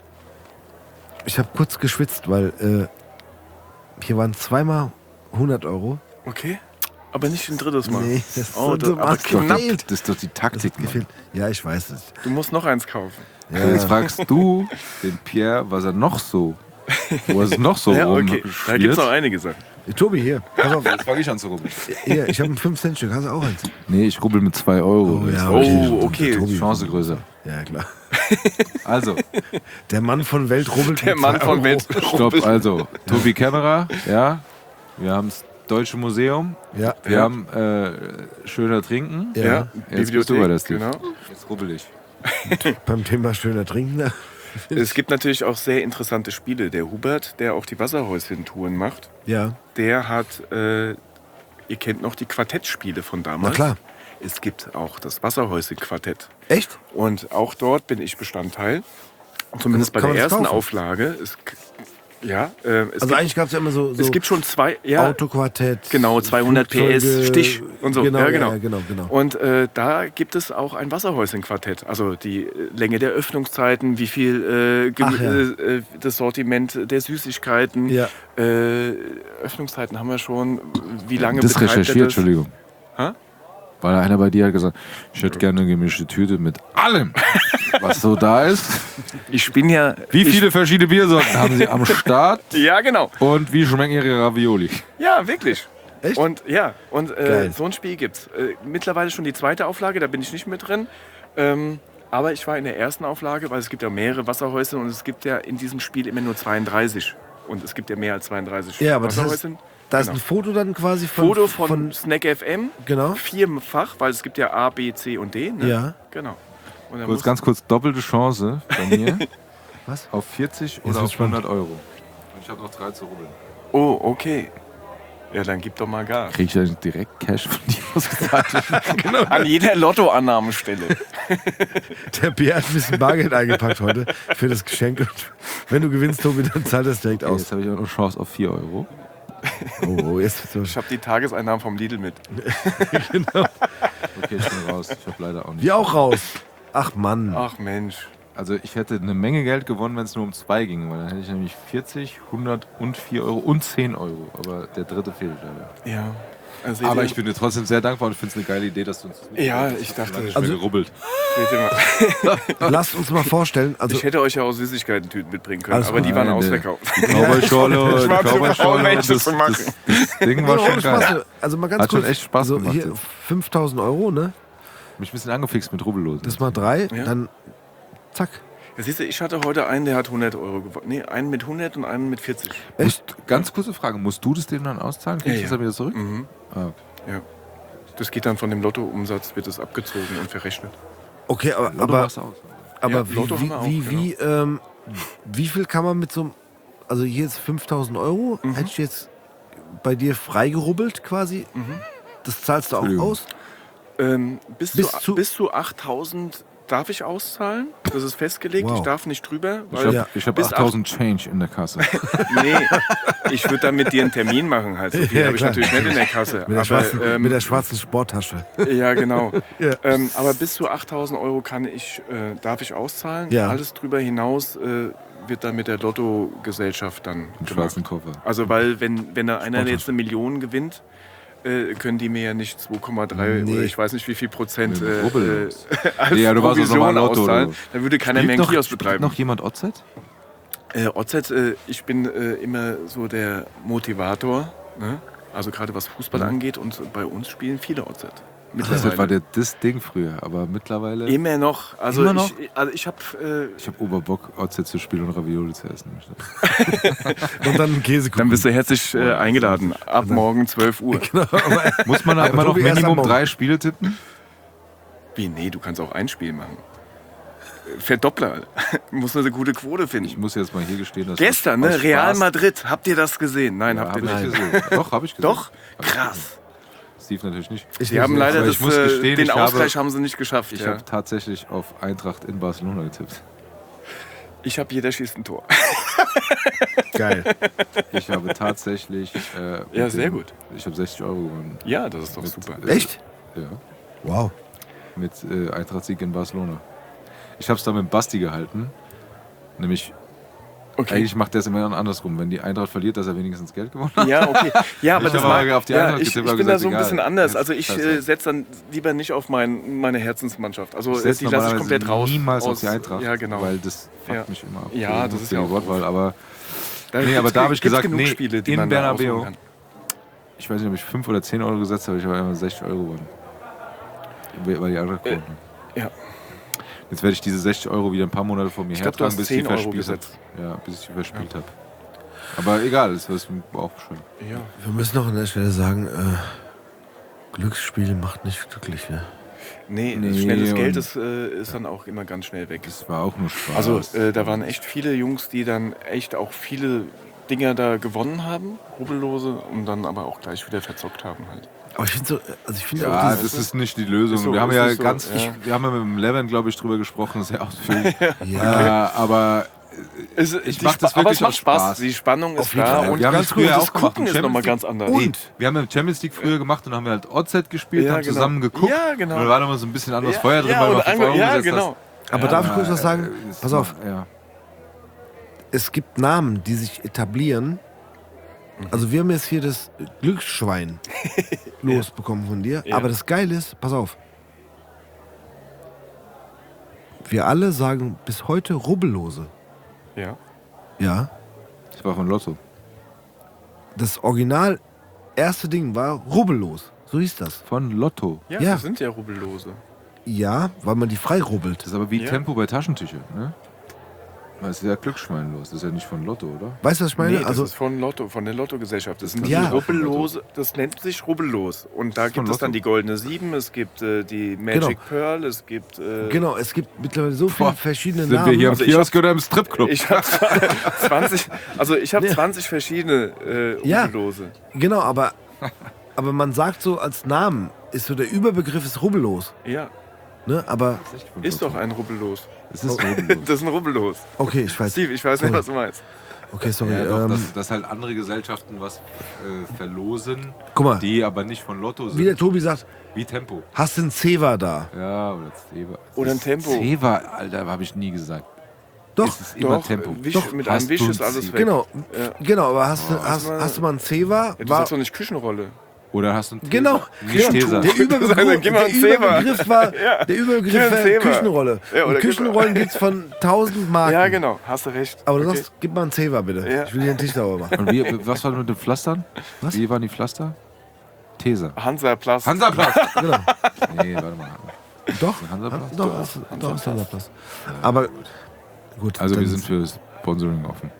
ich habe kurz geschwitzt, weil äh, hier waren zweimal hundert Euro. Okay. Aber nicht ein drittes Mal. Nee, das oh, ist so das, aber dumm. knapp. Gefehlt. Das ist doch die Das Taktik, hat Mann. gefehlt. Ja, ich weiß es. Du musst noch eins kaufen. Ja, Jetzt fragst du den Pierre, was er noch so, wo er es noch so Ja, okay. Da rumschwirrt. gibt es noch einige Sachen. Tobi, hier, pass auf. Jetzt fange ich an zu rubbeln. Hier, ich habe ein fünf Cent Stück. Hast du auch eins? Nee, ich rubbel mit zwei Euro. Oh, ja, Oh, okay. Tobi. Chance größer. Ja, klar. Also, Der Mann von Welt rubbelt Der mit Mann zwei von Euro. Welt. stopp, also. Tobi Kämmerer, ja. Wir haben das Deutsche Museum. Ja, Wir Ja. haben äh, schöner Trinken. Ja. Ja, Jetzt bist du bei der Steve. genau. Jetzt rubbel ich. beim Thema schöner Trinken. Es gibt natürlich auch sehr interessante Spiele. Der Hubert, der auch die Wasserhäuschen-Touren macht, Ja, der hat, äh, ihr kennt noch die Quartettspiele von damals. na klar. Es gibt auch das Wasserhäuschen-Quartett. Echt? Und auch dort bin ich Bestandteil. Zumindest bei Kann man der das ersten kaufen? Auflage. Es, ja, äh, es, Also gibt, eigentlich gab es ja immer so, so es gibt schon zwei. Ja, Autoquartett. genau, zweihundert P S, Flugzeuge, Stich und so. Genau, Ja, genau. Ja, genau, genau. Und äh, da gibt es auch ein Wasserhäuschen-Quartett. Also die äh, Länge der Öffnungszeiten, wie viel äh, Gem- Ach ja. äh, äh, das Sortiment der Süßigkeiten. Ja. Äh, Öffnungszeiten haben wir schon. Wie lange Das betreibt er recherchiert, das? Entschuldigung. Hä? Weil einer bei dir hat gesagt, ich hätte gerne eine gemischte Tüte mit allem, was so da ist. Ich bin ja. Wie viele verschiedene Biersorten haben Sie am Start? Ich, ja, genau. Und wie schmecken Ihre Ravioli? Ja, wirklich. Echt? Und ja, und äh, Geil. so ein Spiel gibt's. Äh, mittlerweile schon die zweite Auflage, da bin ich nicht mit drin. Ähm, aber ich war in der ersten Auflage, weil es gibt ja mehrere Wasserhäuschen und es gibt ja in diesem Spiel immer nur zweiunddreißig. Und es gibt ja mehr als zweiunddreißig Ja, aber das heißt, Wasserhäuschen. da ist Genau. ein Foto dann quasi von... Foto von, Snack F M, Genau. vierfach, weil es gibt ja A, B, C und D. Ne? Ja. Genau. Und dann Kurz, muss- ganz kurz, doppelte Chance bei mir. Was? Auf vierzig Jetzt oder wird's auf spannend. hundert Euro. Und ich habe noch drei zu rubbeln. Oh, okay. Ja, dann gib doch mal Gas. Kriege ich dann direkt Cash von dir ausgezahlt? An jeder Lottoannahmestelle. Der Bier hat ein bisschen Bargeld eingepackt heute für das Geschenk. Und wenn du gewinnst, Tobi, dann zahlt das direkt Okay, aus. jetzt habe ich auch noch Chance auf vier Euro. Oh, oh, jetzt so. Ich habe die Tageseinnahmen vom Lidl mit. Okay, ich bin raus. Ich habe leider auch nicht. Wir auch raus. Ach Mann. Ach Mensch. Also ich hätte eine Menge Geld gewonnen, wenn es nur um zwei ging, weil dann hätte ich nämlich vierzig, hundert und vier Euro und zehn Euro. Aber der dritte fehlt leider. Ja. Also Aber seht ich bin dir trotzdem sehr dankbar und finde es eine geile Idee, dass du uns das mitbringst. Ja, Das ich hat dachte- lange nicht Also- mehr gerubbelt. ihr, seht ihr Lasst uns mal vorstellen. mal, Also, ich hätte euch ja auch Süßigkeiten-Tüten mitbringen können, Alles aber gut. die waren Nein, ausverkauft. Die Cowboy-Schorle, Ich war die zu faul, Cowboy-Schorle, welche das, zu machen. das, das Ding war Nee, schon ohne Spaß. geil. Also mal ganz Hat schon kurz. echt Spaß also gemacht hier jetzt. fünftausend Euro, ne? Mich ein bisschen angefixt mit Rubbellosen. Das mal drei, Ja. dann zack. Ja, siehst du, ich hatte heute einen, der hat hundert Euro gewonnen. Nee, einen mit hundert und einen mit vierzig. Musst, ganz kurze Frage, musst du das dem dann auszahlen? Kriegst du Ja, das ja. dann wieder zurück? Mhm. Ah, okay. Ja. Das geht dann von dem Lottoumsatz, wird das abgezogen und verrechnet. Okay, aber, Lotto aber, machst du aus. aber Ja, wie, Lotto haben wie, wir auch, wie, genau. wie, ähm, wie viel kann man mit so einem. Also hier ist fünftausend Euro. Mhm. Hätte ich jetzt bei dir freigerubbelt quasi. Das zahlst du auch Entschuldigung. aus? Ähm, bis, Bis zu, zu- bis zu achttausend darf ich auszahlen. Das ist festgelegt. Wow. Ich darf nicht drüber. Ich Weil habe Ja. hab bis achttausend Change in der Kasse. Nee, ich würde dann mit dir einen Termin machen. Halt. So viel Ja, habe ich klar. natürlich nicht in der Kasse. Mit der, Aber, schwarzen, ähm, mit der schwarzen Sporttasche. ja, genau. Ja. Ähm, aber bis zu achttausend Euro kann ich, äh, darf ich auszahlen. Ja. Alles drüber hinaus äh, wird dann mit der Lottogesellschaft dann Einen gemacht. schwarzen Koffer. Also weil wenn, wenn da einer jetzt eine Million gewinnt, äh, können die mir ja nicht zwei Komma drei Nee. oder ich weiß nicht wie viel Prozent Mit äh, Rubbel. äh, als Ja, du warst doch Provision normal Lotto, auszahlen. oder? Dann würde keiner mehr Spielt einen noch, Kiosk spielt betreiben. noch jemand O Z? Äh, O Z, äh, ich bin äh, immer so der Motivator, ne? Also gerade was Fußball Mhm. angeht und bei uns spielen viele O Z. Mittlerweile. Das war der, das Ding früher, aber mittlerweile. Immer noch. Also Immer noch? ich, also ich habe äh, Ich habe Oberbock, O Z zu spielen und Ravioli zu essen. Und dann Käsekuchen. Dann bist du herzlich äh, eingeladen. Ab morgen zwölf Uhr. Muss man da Aber immer noch Tobi, erst am Minimum Morgen. drei Spiele tippen? Wie? Nee, du kannst auch ein Spiel machen. Verdoppler. Muss eine gute Quote Ich finden. muss jetzt mal hier gestehen, dass Gestern, aus ne? Real Spaß- Madrid. Habt ihr das gesehen? Nein, Ja, habt hab ihr ich nicht. gesehen. Doch, habe ich gesehen. Doch? Hab ich Krass. gesehen. Steve natürlich nicht. Ich Sie haben nicht. leider Aber das, ich muss äh, gestehen, den ich Ausgleich habe- haben sie nicht geschafft. Ich ja. habe tatsächlich auf Eintracht in Barcelona getippt. Ich habe jeder schießt ein Tor. Geil. Ich habe tatsächlich. Äh, Ja, mit sehr dem- gut. Ich habe sechzig Euro gewonnen. Ja, das ist doch Mit, super. äh, Echt? Ja. Wow. Mit äh, Eintracht-Sieg in Barcelona. Ich habe es da mit Basti gehalten. Nämlich, Okay. eigentlich macht der es immer andersrum. Wenn die Eintracht verliert, dass er wenigstens Geld gewonnen hat. Ja, okay. Ja, aber Ich das habe mag, aber auf die ja, Eintracht ich, getippt, ich hab bin da gesagt, so ein egal. bisschen anders. Jetzt Also ich scheiße. äh, setze dann lieber nicht auf mein, meine Herzensmannschaft. Also Ich äh, setze die lasse ich normalerweise komplett raus. niemals aus, auf die Eintracht, Ja, genau. weil das fuckt Ja. mich immer ab. Ja, So das ist die ja auch Wortwahl, aber Da nee, gibt's aber da ge- habe ich gibt's gesagt, genug nee, Spiele, die in man da Bernabeu. aussuchen kann. ich weiß nicht, ob ich fünf oder zehn Euro gesetzt habe, ich habe immer sechzig Euro gewonnen. Weil die Eintracht gewonnen hat. Ja. Jetzt werde ich diese sechzig Euro wieder ein paar Monate vor mir Ich glaub, du hertragen, hast bis ich sie zehn Euro verspielt habe. gesetzt. Ja, bis ich sie verspielt habe. Aber egal, das ist auch schön. Ja. Wir müssen noch an der Stelle sagen, äh, Glücksspiel macht nicht glücklich. Ne? Nee, Nee, schnelles Geld und- ist, äh, ist dann auch immer ganz schnell weg. Das war auch nur Spaß. Also äh, da waren echt viele Jungs, die dann echt auch viele Dinger da gewonnen haben, Rubellose, und dann aber auch gleich wieder verzockt haben halt. Aber ich finde so, also ich finde Ja, auch das dieses, ist nicht die Lösung. Ist so, wir haben ist ja nicht so, ganz, ja. Ich, wir haben ja mit dem Levin, glaube ich, drüber gesprochen, sehr ausführlich. ja, ja, aber Es, Ich die mach das Spa- aber wirklich es macht aus Spaß. Spaß. Die Spannung ist Auf jeden da Fall. und wir haben ganz das früher das auch gemacht. Gucken ist Champions nochmal League. ganz anders. Und wir haben ja Champions League früher gemacht und haben wir halt O Z gespielt, Ja, haben genau. zusammen geguckt. Ja, genau. Und da war immer so ein bisschen anderes Ja, Feuer drin, ja, weil und man fünf ange- Euro ja, gesetzt genau. hast. aber darf ich kurz was sagen? Äh, ist Pass mal- auf, Ja. es gibt Namen, die sich etablieren. Also wir haben jetzt hier das Glücksschwein losbekommen von dir. Ja. Aber das Geile ist, pass auf. Wir alle sagen bis heute Rubbellose. Ja. Ja. Das war von Lotto. Das Original erste Ding war rubbellos. So hieß das. Von Lotto. Ja, Ja. das sind ja Rubellose. Ja, weil man die frei rubbelt. Das ist aber wie Ja. Tempo bei Taschentüchern, ne? Das ist ja Glücksschwein los. Das ist ja nicht von Lotto, oder? Weißt du, was ich meine? Nee, also das ist von Lotto, von der Lottogesellschaft. Das sind Ja. die Rubbellose, das nennt sich Rubbellos. Und da ist von gibt es dann Lotto. die Goldene Sieben, es gibt äh, die Magic Genau. Pearl, es gibt... Äh, genau, es gibt mittlerweile so viele Boah, verschiedene Sind Namen. wir hier im Also ich Kiosk oder im Stripclub? Ich habe zwanzig, also ich habe Ja. zwanzig verschiedene äh, Ja. Rubbellose. Genau, aber, aber man sagt so als Namen, ist so der Überbegriff ist rubbellos. Ja, Ne? Aber ist doch ein Rubbellos. Das ist Rubbellos. Das ist ein Rubbellos. okay, ich weiß. Steve, ich weiß nicht, was du meinst. Okay, sorry. Ja, doch, ähm, dass, dass halt andere Gesellschaften was äh, verlosen, guck mal, die aber nicht von Lotto sind. wie der Tobi sagt, Wie Tempo. hast du einen Zewa da? Ja, oder Zewa. Oder ein Das Tempo. Zewa, Alter, habe ich nie gesagt. Doch, Es ist immer Doch, Tempo. Wisch, Doch. mit Hast einem Wisch du ist ein alles Ziel? weg. genau, Ja. genau, aber hast, du, Oh, hast, hast du hast du mal einen Zewa? Ja, du War, sagst doch nicht Küchenrolle. Oder hast du einen Tesa? genau, Nicht genau. Tesa. Der Überbegriff, Dann gib mal der einen Zewa. Überbegriff war, Ja. der Überbegriff Gib einen war Zewa. Küchenrolle. Ja, oder Und gib- Küchenrollen gibt es von tausend Marken. Ja, genau, hast du recht. Aber du Okay. sagst, gib mal einen Zewa bitte. Ja. Ich will hier einen Tisch sauber machen. Und wie, was war mit den Pflastern? Was? Wie waren die Pflaster? Tesa. Hansaplast. Hansaplatz. Genau. Nee, warte mal. Doch, Hansaplast? doch, ist, doch ist Hansaplast. Aber gut. Also dann wir sind ist- für Sponsoring offen.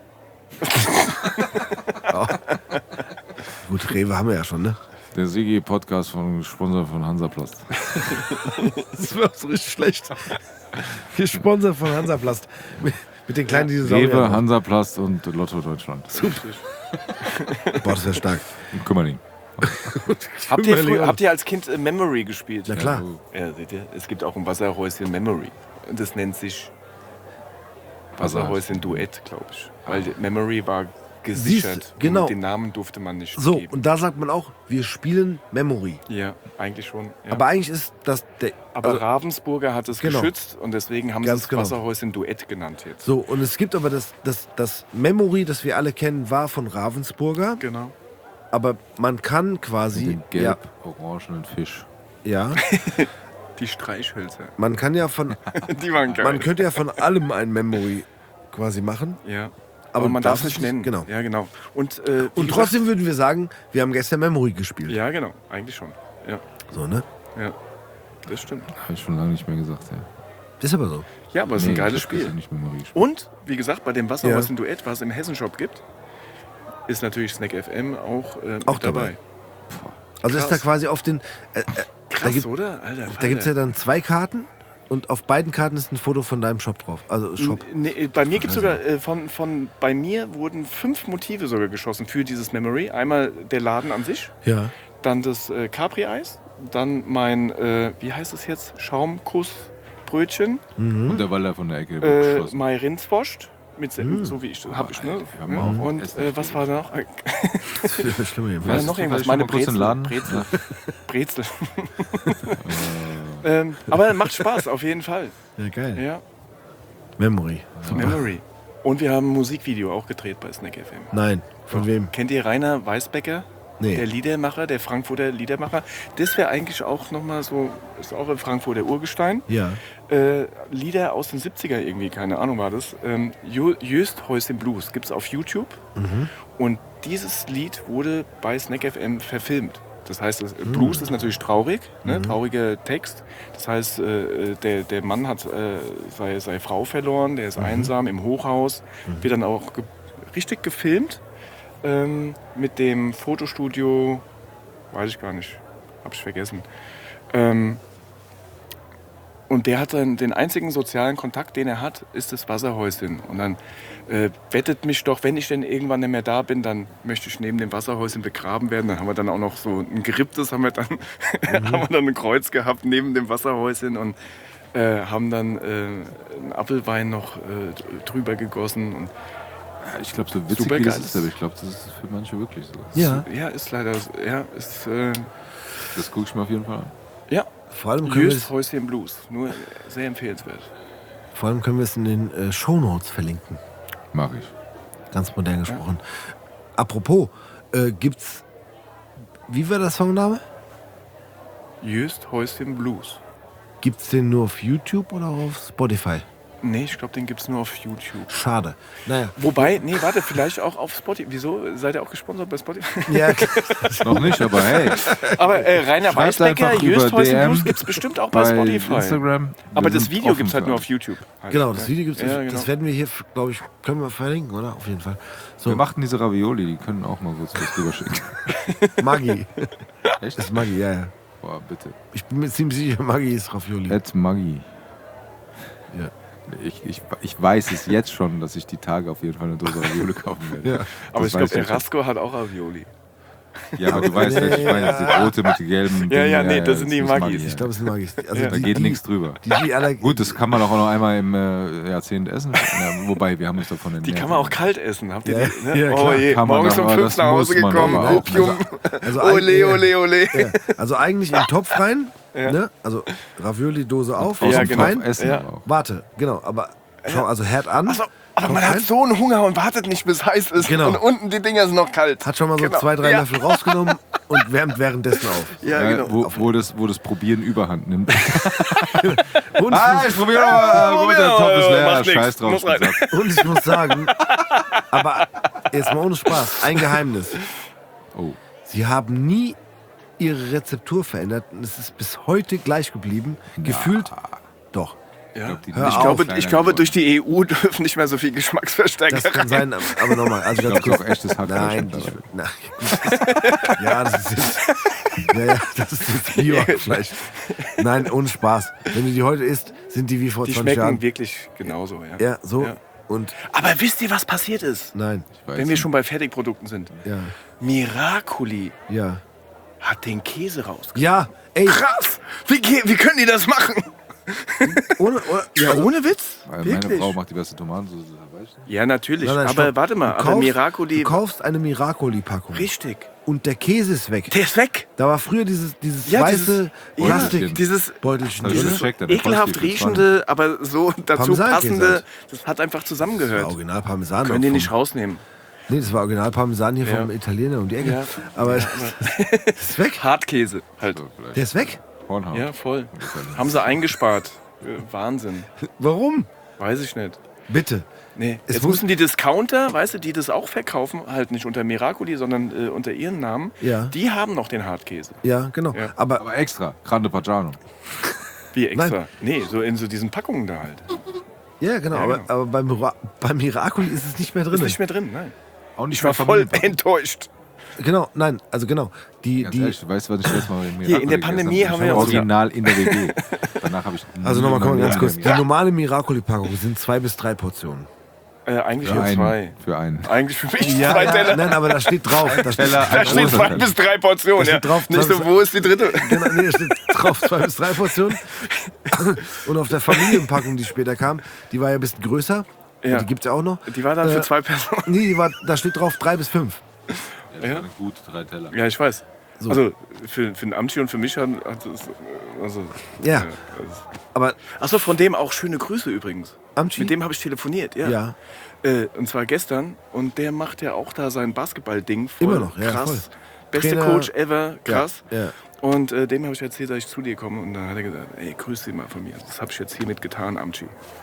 Gut, Rewe haben wir ja schon, ne? Der Sigi-Podcast von Sponsor von Hansaplast. Das war so richtig schlecht. Gesponsert von Hansaplast. Mit, mit den kleinen Dinosauriern. Rewe, Hansaplast und Lotto Deutschland. Boah, das wäre stark. Und Kümmerling. Habt ihr, früher, Überlegen. habt ihr als Kind äh, Memory gespielt? Na klar. Ja, seht ihr, es gibt auch ein Wasserhäuschen Memory. Und das nennt sich Wasserhäuschen Duett, glaube ich. Weil die Memory war gesichert. Siehst, genau. Und den Namen durfte man nicht So, geben. und da sagt man auch, wir spielen Memory. Ja, eigentlich schon. Ja. Aber eigentlich ist das der. Aber also, Ravensburger hat es Genau. geschützt und deswegen haben Ganz sie es genau. Wasserhäuschen Duett genannt jetzt. so, und es gibt aber das, das, das Memory, das wir alle kennen, war von Ravensburger. Genau. Aber man kann Mit quasi. dem gelb-orangenen Fisch. Ja, ja. Die Streichhölzer. Man kann ja von. Die waren geil. Man könnte ja von allem ein Memory quasi machen. ja. Aber Aber man darf es darf nicht es- nennen. genau. Ja, genau. Und, äh, wie Und trotzdem würden wir sagen, wir haben gestern Memory gespielt. gesagt- Ja, genau. Eigentlich schon. Ja. So, ne? Ja, das stimmt. Habe ich schon lange nicht mehr gesagt, ja. Das ist aber so. Ja, aber es ist Nee, ein geiles ich hab gestern Spiel. nicht Memory gespielt. Und, wie gesagt, bei dem Wasserhäuschen-Duett, was es im Hessenshop gibt, ist natürlich Snack F M auch, äh, Auch mit dabei. dabei. Also ist da Krass. quasi auf den. Äh, äh, Krass, da gibt, oder? Alter, da gibt es ja dann zwei Karten und auf beiden Karten ist ein Foto von deinem Shop drauf. Also Shop. Nee, bei mir gibt es sogar, äh, von, von, bei mir wurden fünf Motive sogar geschossen für dieses Memory. Einmal der Laden an sich, Ja. dann das äh, Capri-Eis, dann mein, äh, wie heißt es jetzt, Schaumkussbrötchen, Und der Waller von der Ecke äh, geschlossen. mein Rindswurst, mit, Se- so wie ich, hab ich, ne? Alter, wir haben Ja, auch und Essen äh, was war da noch? Äh, Das ist schlimmer Ja, jedenfalls. noch du irgendwas, vielleicht meine schon mal kurz in den Laden? Brezel. Brezel. ähm, aber macht Spaß, auf jeden Fall. Ja, geil. Ja, Memory. Memory. Und wir haben ein Musikvideo auch gedreht bei Snack F M. Nein. Von wem? Kennt ihr Rainer Weißbecker? Nee. Der Liedermacher, der Frankfurter Liedermacher. Das wäre eigentlich auch nochmal so, ist auch ein Frankfurter Urgestein. Ja. Äh, Lieder aus den siebziger irgendwie, keine Ahnung war das. Ähm, Jö- Jöst Häuschen Blues gibt es auf YouTube. Und dieses Lied wurde bei Snack F M verfilmt. Das heißt, das Blues ist natürlich traurig, ne? Trauriger Text. Das heißt, äh, der, der Mann hat äh, seine, seine Frau verloren, der ist einsam im Hochhaus, wird dann auch ge richtig gefilmt ähm, mit dem Fotostudio, weiß ich gar nicht, hab ich vergessen. Ähm, und der hat dann den einzigen sozialen Kontakt, den er hat, ist das Wasserhäuschen. Und dann äh, wettet mich doch, wenn ich denn irgendwann nicht mehr da bin, dann möchte ich neben dem Wasserhäuschen begraben werden. Dann haben wir dann auch noch so ein geripptes, haben wir dann, haben wir dann ein Kreuz gehabt neben dem Wasserhäuschen und äh, haben dann äh, einen Apfelwein noch äh, drüber gegossen. Und Ich glaube, so witzig Super wie das geiles- ist, aber ich glaube, das ist für manche wirklich so. Ja. ja, ist leider, ja, ist, äh, Das gucke ich mir auf jeden Fall an. ja, Vor allem können wir Jöst es, Häuschen Blues. Nur sehr empfehlenswert. vor allem können wir es in den äh, Shownotes verlinken. Mach ich. Ganz modern gesprochen. Apropos, äh, gibt's. Wie war der Songname? Jöst Häuschen Blues. Gibt's den nur auf YouTube oder auf Spotify? Nee, ich glaube, den gibt es nur auf YouTube. Schade. Naja. Wobei, nee, warte, vielleicht auch auf Spotify. Wieso? Seid ihr auch gesponsert bei Spotify? Ja, Noch nicht, aber hey. Aber äh, Rainer Schreibt Weißbecker, einfach Jöst über Häuschen D M Blues gibt es bestimmt auch bei, Bei Spotify. Instagram. Aber Wir das sind Video offen gibt es halt für nur alles. auf YouTube. Halt. genau, das Video gibt's. Ja, genau. Das werden wir hier, glaube ich, können wir verlinken, oder? Auf jeden Fall. So, Wir machten diese Ravioli, die können auch mal kurz was drüber schicken. Maggi. Echt? Das ist Maggi, ja, ja. Boah, bitte. Ich bin mir ziemlich sicher, Maggi ist Ravioli. Ed Maggi. Ja. Ich, ich, ich weiß es jetzt schon, dass ich die Tage auf jeden Fall eine Dose Ravioli kaufen werde. Ja. Aber Das ich glaube, weiß der Rasko hat auch Ravioli. Ja, aber du weißt, Nee, welche ich meine. Die rote mit den gelben. Ja, ja, Dingen, nee, das sind die ist Maggis. Ich glaube, es sind Maggis. Also Ja. Da die, geht die, nichts drüber. Die, die aller, Gut, das kann man auch noch einmal im äh, Jahrzehnt essen. Ja, wobei, wir haben uns davon ernährt. Die kann man auch kalt essen. Habt ihr Ja, die? Ne? ja, oh klar. je, Kann man morgens doch, um aber fünf das nach Hause muss man gekommen. aber auch. Opium. also Ole, eigentlich- ole, ole. Ja, also eigentlich in den Topf rein, Ja. ne? Also Ravioli-Dose auf, Ja, aus dem genau. rein. Essen Ja. aber auch. Warte, genau, aber schau, also Herd an. Achso, aber man Topf hat rein, so einen Hunger und wartet nicht, bis heiß ist. Genau. Und unten die Dinger sind noch kalt. hat schon mal so Genau. zwei, drei Ja. Löffel rausgenommen und wärmt währenddessen auf. Ja, Ja, genau. wo, wo, das, wo das Probieren überhand nimmt. Und, ah, ich probiere mal. Gut, der Topf ist leer. Macht nix. Scheiß drauf. Muss rein. Spitz ab. und ich muss sagen, aber jetzt mal ohne Spaß, ein Geheimnis. Oh. Sie haben nie ihre Rezeptur verändert und es ist bis heute gleich geblieben. Gefühlt, doch. Ja. glaub, die- Hör Ich auf. glaube, Kleiner ich glaube, geworden. durch die E U dürfen nicht mehr so viel Geschmacksverstärker Das kann rein. sein, aber nochmal. Also Ich ganz glaube, kurz. auch echtes Hackfleisch. Nein, dabei. ich, nein gut. Ja, das ist jetzt. Naja, das ist jetzt Bio-Fleisch. Nein, ohne Spaß. Wenn du die heute isst, sind die wie vor Die zwanzig schmecken Jahren. wirklich genauso. Ja. Ja, so. Ja. Und Aber wisst ihr, was passiert ist? nein, Ich weiß Wenn wir nicht. schon bei Fertigprodukten sind. ja, Miracoli ja. hat den Käse rausgebracht. Ja, ey, Krass! Wie, ge- wie können die das machen? ohne, ohne, Ja, ohne Witz? Weil Wirklich? meine Frau macht die beste Tomatensauce. Weißt du? Ja, natürlich. Nein, nein, aber stopp. warte mal, Du aber kaufst- Miracoli. Du kaufst eine Miracoli-Packung Richtig. und der Käse ist weg. Der ist weg. Da war früher dieses, dieses Ja, weiße dieses- Plastikbeutelchen Dieses Also drin. das checkt er, der ekelhaft kostet die riechende, aber so dazu Parmesankäse passende, halt. das hat einfach Das zusammengehört. war Original Parmesan. Können auch die vom- nicht rausnehmen. Nee, das war Original Parmesan hier Ja. vom Italiener um die Ecke. Ja. Aber Ja, das ist weg. Hartkäse halt. So, vielleicht. Der ist weg. Hornhaut. Ja, voll. Haben sie eingespart. Äh, Wahnsinn. Warum? Weiß ich nicht. Bitte. Nee, Es jetzt muss- müssen die Discounter, weißt du, die das auch verkaufen, halt nicht unter Miracoli, sondern äh, unter ihren Namen, Ja. die haben noch den Hartkäse. Ja, genau. Ja. Aber Aber extra, Grande Pagano. Wie extra? Nee, so in so diesen Packungen da halt. ja, genau. Ja, aber, genau. aber beim, Mira- beim Miracoli ist es nicht mehr drin. Ist nicht mehr drin, nein. Auch nicht Ich war für voll Familienpackung. enttäuscht. Genau, nein, also genau. Die, Ganz die, ehrlich, weißt du, was ich letztes Mal in Hier, in der Pandemie haben wir uns- Original in der W G. Danach habe ich. also nochmal, komm mal ganz kurz. Die Ja. normale Miracoli-Packung sind zwei bis drei Portionen. Äh, eigentlich Für nur einen. zwei. Für einen. Eigentlich für mich Ja, zwei ja, Teller. nein, aber da steht drauf. Da steht, Teller, Da ein steht großer zwei Teller. bis drei Portionen. Da Ja. steht drauf, Nicht so, zwei- wo ist die dritte? genau, nee, da steht drauf zwei bis drei Portionen. Und auf der Familienpackung, die später kam, die war ja ein bisschen größer. Ja. Die gibt es ja auch noch. Die war dann Äh, für zwei Personen. Nee, die war, da steht drauf drei bis fünf. Ja, Ja. das waren gut, drei Teller. Ja, ich weiß. So. Also für, für den Amtschi und für mich hat, hat es. äh, Also, Ja. also. Aber Achso, von dem auch schöne Grüße übrigens. Amtschi? Mit dem habe ich telefoniert, ja. ja, Äh, und zwar gestern. Und der macht ja auch da sein Basketball-Ding voll. Immer noch, ja, krass. voll. Beste Trainer- Coach ever, krass. Ja, ja. Und äh, dem habe ich erzählt, dass ich zu dir komme. Und dann hat er gesagt, ey, grüß dich mal von mir. Das habe ich jetzt hiermit getan, Amtschi.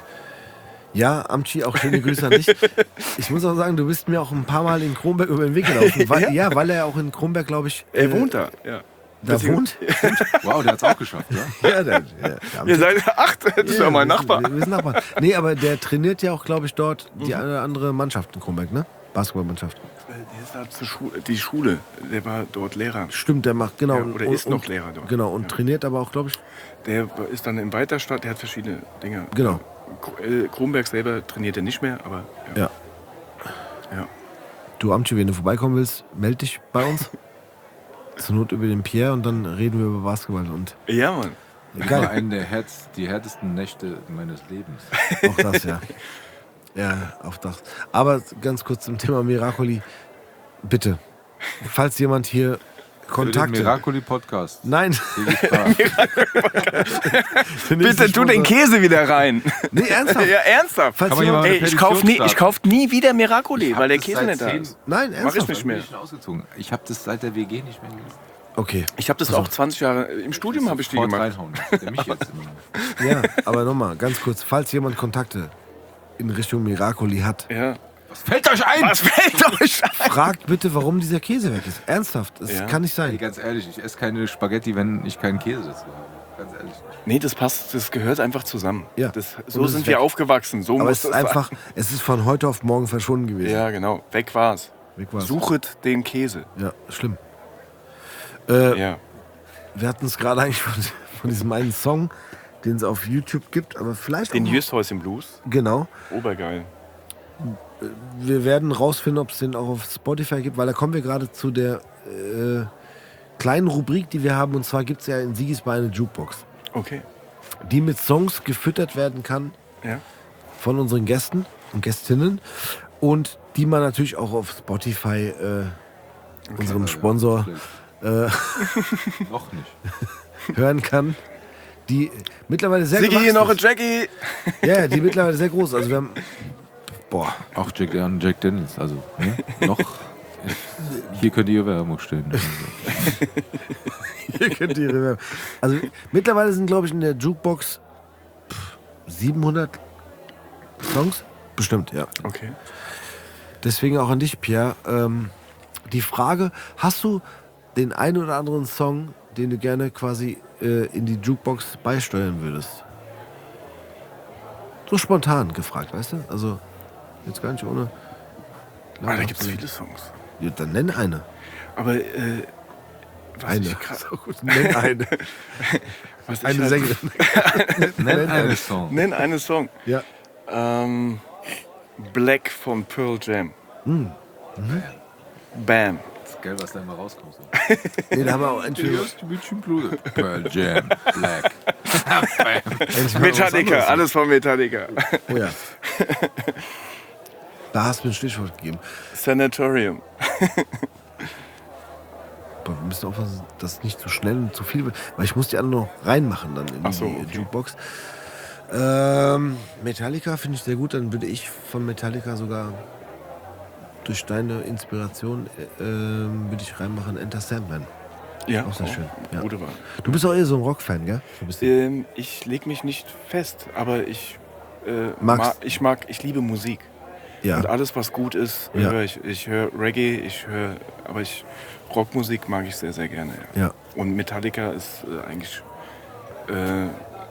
Ja, Amtschi, auch schöne Grüße an dich. Ich muss auch sagen, du bist mir auch ein paar Mal in Kronberg über den Weg gelaufen. Weil, ja, weil er auch in Kronberg, glaube ich, Er äh, wohnt da, ja. da Deswegen- wohnt. Wow, der hat es auch geschafft, ja? Ja, der, ja, der Amtschi- Ihr seid acht, das ist ja mein wir Nachbar. Sind, wir, wir sind Nachbarn. Nee, aber der trainiert ja auch, glaube ich, dort die eine oder andere Mannschaft in Kronberg, ne? Basketballmannschaft. Der ist da zur Schule, die Schule, der war dort Lehrer. Stimmt, der macht, genau. Ja, oder und, ist noch und, Lehrer dort. Genau, und trainiert aber auch, glaube ich. Der ist dann in Weiterstadt, der hat verschiedene Dinge. Genau. Äh, Kronberg selber trainiert er nicht mehr, aber ja. Ja. Ja. Du, Amtschi, wenn du vorbeikommen willst, melde dich bei uns. Zur Not über den Pierre und dann reden wir über Basketball. Und Ja, Mann. Das Geil. war eine der härtest, die härtesten Nächte meines Lebens. auch das, ja. Ja, auch das. Aber ganz kurz zum Thema Miracoli. Bitte, falls jemand hier Für den Kontakte... Miracoli-Podcast. Nein, Bitte tu den Käse wieder rein. Nee, ernsthaft. Ja, ernsthaft. Falls Kann man jemand, hier mal Ey, eine ich kauf, Petition nie, ich starten? kauf nie wieder Miracoli, hab weil der das Käse seit nicht da zehn- ist. nein, Mach ich ernsthaft. nicht mehr. Ich bin ausgezogen. Ich habe das seit der W G nicht mehr gelesen. Okay, Ich habe das auch zwanzig Jahre, im Studium habe ich die Sofort gemacht. reinhauen. Der mich jetzt immer. ja, aber nochmal, ganz kurz. Falls jemand Kontakte in Richtung Miracoli hat, Ja. Was fällt euch ein? Was fällt euch ein? fragt bitte, warum dieser Käse weg ist. Ernsthaft, das Ja. kann nicht Ey, sein. ganz ehrlich, ich esse keine Spaghetti, wenn ich keinen Käse dazu habe. Ganz ehrlich. Nee, das passt, das gehört einfach zusammen. Ja. Das, Und so es ist sind wir weg. aufgewachsen. So Aber muss es ist das sein. einfach, es ist von heute auf morgen verschwunden gewesen. Ja, genau. Weg war's. Weg war's. Suchet den Käse. Ja, schlimm. Äh, Ja. Wir hatten es gerade eigentlich von, von diesem einen Song, den es auf YouTube gibt, aber vielleicht Den auch- Justhäuschen Blues. Genau. Obergeil. Wir werden rausfinden, ob es den auch auf Spotify gibt, weil da kommen wir gerade zu der äh, kleinen Rubrik, die wir haben. Und zwar gibt es ja in Sigisbar eine Jukebox, Okay. die mit Songs gefüttert werden kann Ja. von unseren Gästen und Gästinnen und die man natürlich auch auf Spotify, äh, unserem Sponsor, äh, Noch nicht. hören kann. Die mittlerweile sehr Sigi, gewachsen noch ein ist. Jackie. Ja, die mittlerweile sehr groß. Also wir haben, boah, Auch Jack, ja, Jack Daniels. Also, ne? Noch. Hier könnte ihr Werbung stehen. hier könnt ihr ihre- also mittlerweile sind, glaube ich, in der Jukebox pff, siebenhundert Songs. Bestimmt, ja. Okay. Deswegen auch an dich, Pierre. Ähm, die Frage, hast du den einen oder anderen Song, den du gerne quasi äh, in die Jukebox beisteuern würdest? So spontan gefragt, weißt du? Also jetzt gar nicht ohne... Ah, da gibt es viele Songs. Ja, dann nenn eine. Aber äh, was Eine. ich grad- So gut, nenn eine. was ich Eine halt- Sängerin. Nenn einen Song. Nenn einen Song. Ja. Ähm, Black von Pearl Jam. Hm. Bam. Das ist geil, was da immer rauskommt. So. Nee, da haben wir auch entweder... Pearl Jam, Black. Metallica, alles von Metallica. Oh ja. Da hast du mir ein Stichwort gegeben. Sanatorium. Aber wir müssen aufpassen, dass es nicht zu schnell und zu viel wird. Weil ich muss die alle noch reinmachen dann in Ach so, die okay. Jukebox. Ähm, Metallica finde ich sehr gut. Dann würde ich von Metallica sogar durch deine Inspiration äh, ähm, würde ich reinmachen Enter Sandman. Ja, Auch sehr schön, ja. Gute Wahl. Du bist auch eher so ein Rockfan, gell? So ein bisschen. Ähm, ich leg mich nicht fest, aber ich äh, Magst- mag, ich mag, ich liebe Musik. Ja. Und alles, was gut ist, Ja. höre ich. Ich höre Reggae, ich höre, aber ich Rockmusik mag ich sehr, sehr gerne. Ja. Ja. Und Metallica ist äh, eigentlich äh,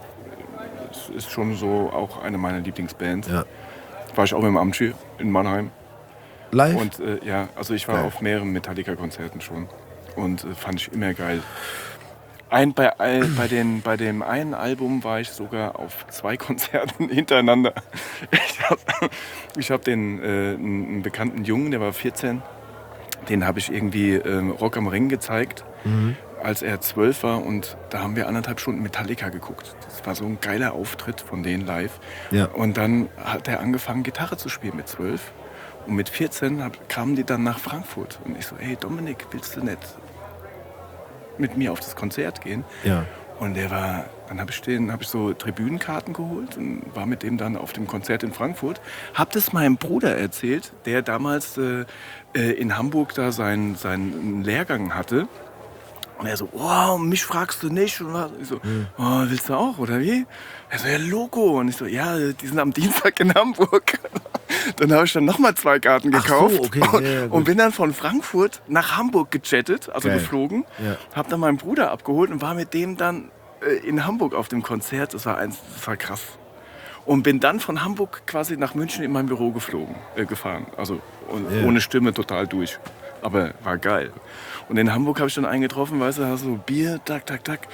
es ist schon so auch eine meiner Lieblingsbands. Ja. War ich auch im Amtschi in Mannheim. Live? Und äh, ja, also ich war Geil. auf mehreren Metallica-Konzerten schon und äh, fand ich immer geil. Ein, bei, all, bei, den, bei dem einen Album war ich sogar auf zwei Konzerten hintereinander. Ich habe ich hab den äh, einen, einen bekannten Jungen, der war vierzehn, den habe ich irgendwie äh, Rock am Ring gezeigt, Mhm. als er zwölf war, und da haben wir anderthalb Stunden Metallica geguckt. Das war so ein geiler Auftritt von denen live. Ja. Und dann hat er angefangen, Gitarre zu spielen mit zwölf. Und mit vierzehn hab, kamen die dann nach Frankfurt. Und ich so, hey Dominik, willst du nicht mit mir auf das Konzert gehen? Ja. Und der war, dann habe ich, den- hab ich so Tribünenkarten geholt und war mit dem dann auf dem Konzert in Frankfurt. Hab das meinem Bruder erzählt, der damals äh, äh, in Hamburg da seinen, seinen Lehrgang hatte. Und er so, wow, mich fragst du nicht? Und was? Ich so, oh, willst du auch, oder wie? Er so, ja, Logo. Und ich so, ja, die sind am Dienstag in Hamburg. Dann habe ich dann nochmal zwei Karten Ach so, gekauft okay, und, ja, ja, gut. und bin dann von Frankfurt nach Hamburg gechattet, also Geil. geflogen. Ja. Hab dann meinen Bruder abgeholt und war mit dem dann äh, in Hamburg auf dem Konzert. Das war, eins, das war krass. Und bin dann von Hamburg quasi nach München in mein Büro geflogen, äh, gefahren. Also und, Ja. ohne Stimme, total durch. Aber war geil. Und in Hamburg habe ich dann einen getroffen, weißt du, so Bier, tak, tak, tak.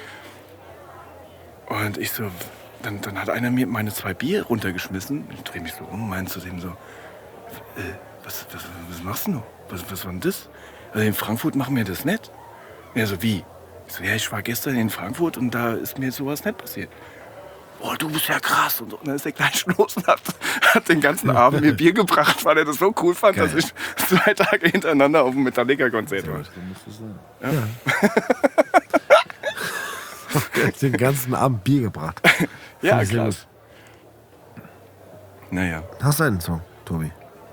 Und ich so, dann, dann hat einer mir meine zwei Bier runtergeschmissen. Ich drehe mich so um, meinst du dem so, äh, was, was, was machst du? Was, was war denn das? Also in Frankfurt machen wir das nicht. Er so, wie? Ich so, ja, ich war gestern in Frankfurt und da ist mir sowas nicht passiert. Boah, du bist ja krass. Und, so. Und dann ist er gleich los und hat, hat den ganzen Abend mir Bier gebracht, weil er das so cool fand, Geil. dass ich zwei Tage hintereinander auf dem Metallica-Konzert war. So muss es sein. Der hat den ganzen Abend Bier gebracht. Ja, Finde ich sehr krass. Naja. Hast du einen Song, Tobi?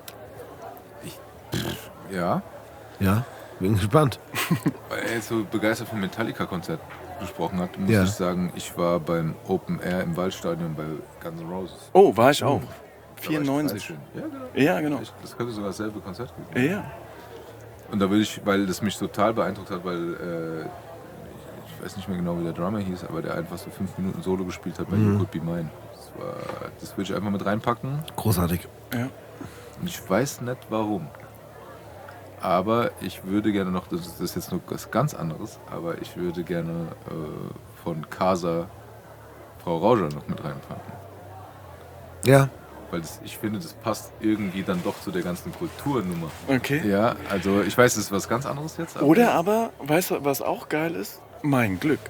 Ja, Ja? Bin gespannt. weil er jetzt so begeistert vom Metallica-Konzert gesprochen hat, muss Ja. ich sagen, ich war beim Open Air im Waldstadion bei Guns N' Roses. Oh, war ich auch. Da war ich vierundneunzig. dreizehn. Ja, genau. Ja, genau. Ich- Das könnte sogar dasselbe Konzert gewesen sein. Ja. Und da würde ich, weil das mich total beeindruckt hat, weil äh, ich weiß nicht mehr genau, wie der Drummer hieß, aber der einfach so fünf Minuten Solo gespielt hat bei You Could Be Mine. Das, war, das würde ich einfach mit reinpacken. Großartig. Ja. Und ich weiß nicht warum. Aber ich würde gerne noch, das ist, das ist jetzt noch was ganz anderes, aber ich würde gerne äh, von Casa Frau Rauscher noch mit reinpacken. Ja. Weil das, ich finde, das passt irgendwie dann doch zu der ganzen Kulturnummer. Okay. Ja, also ich weiß, das ist was ganz anderes jetzt. aber- Oder aber, weißt du, was auch geil ist? Mein Glück.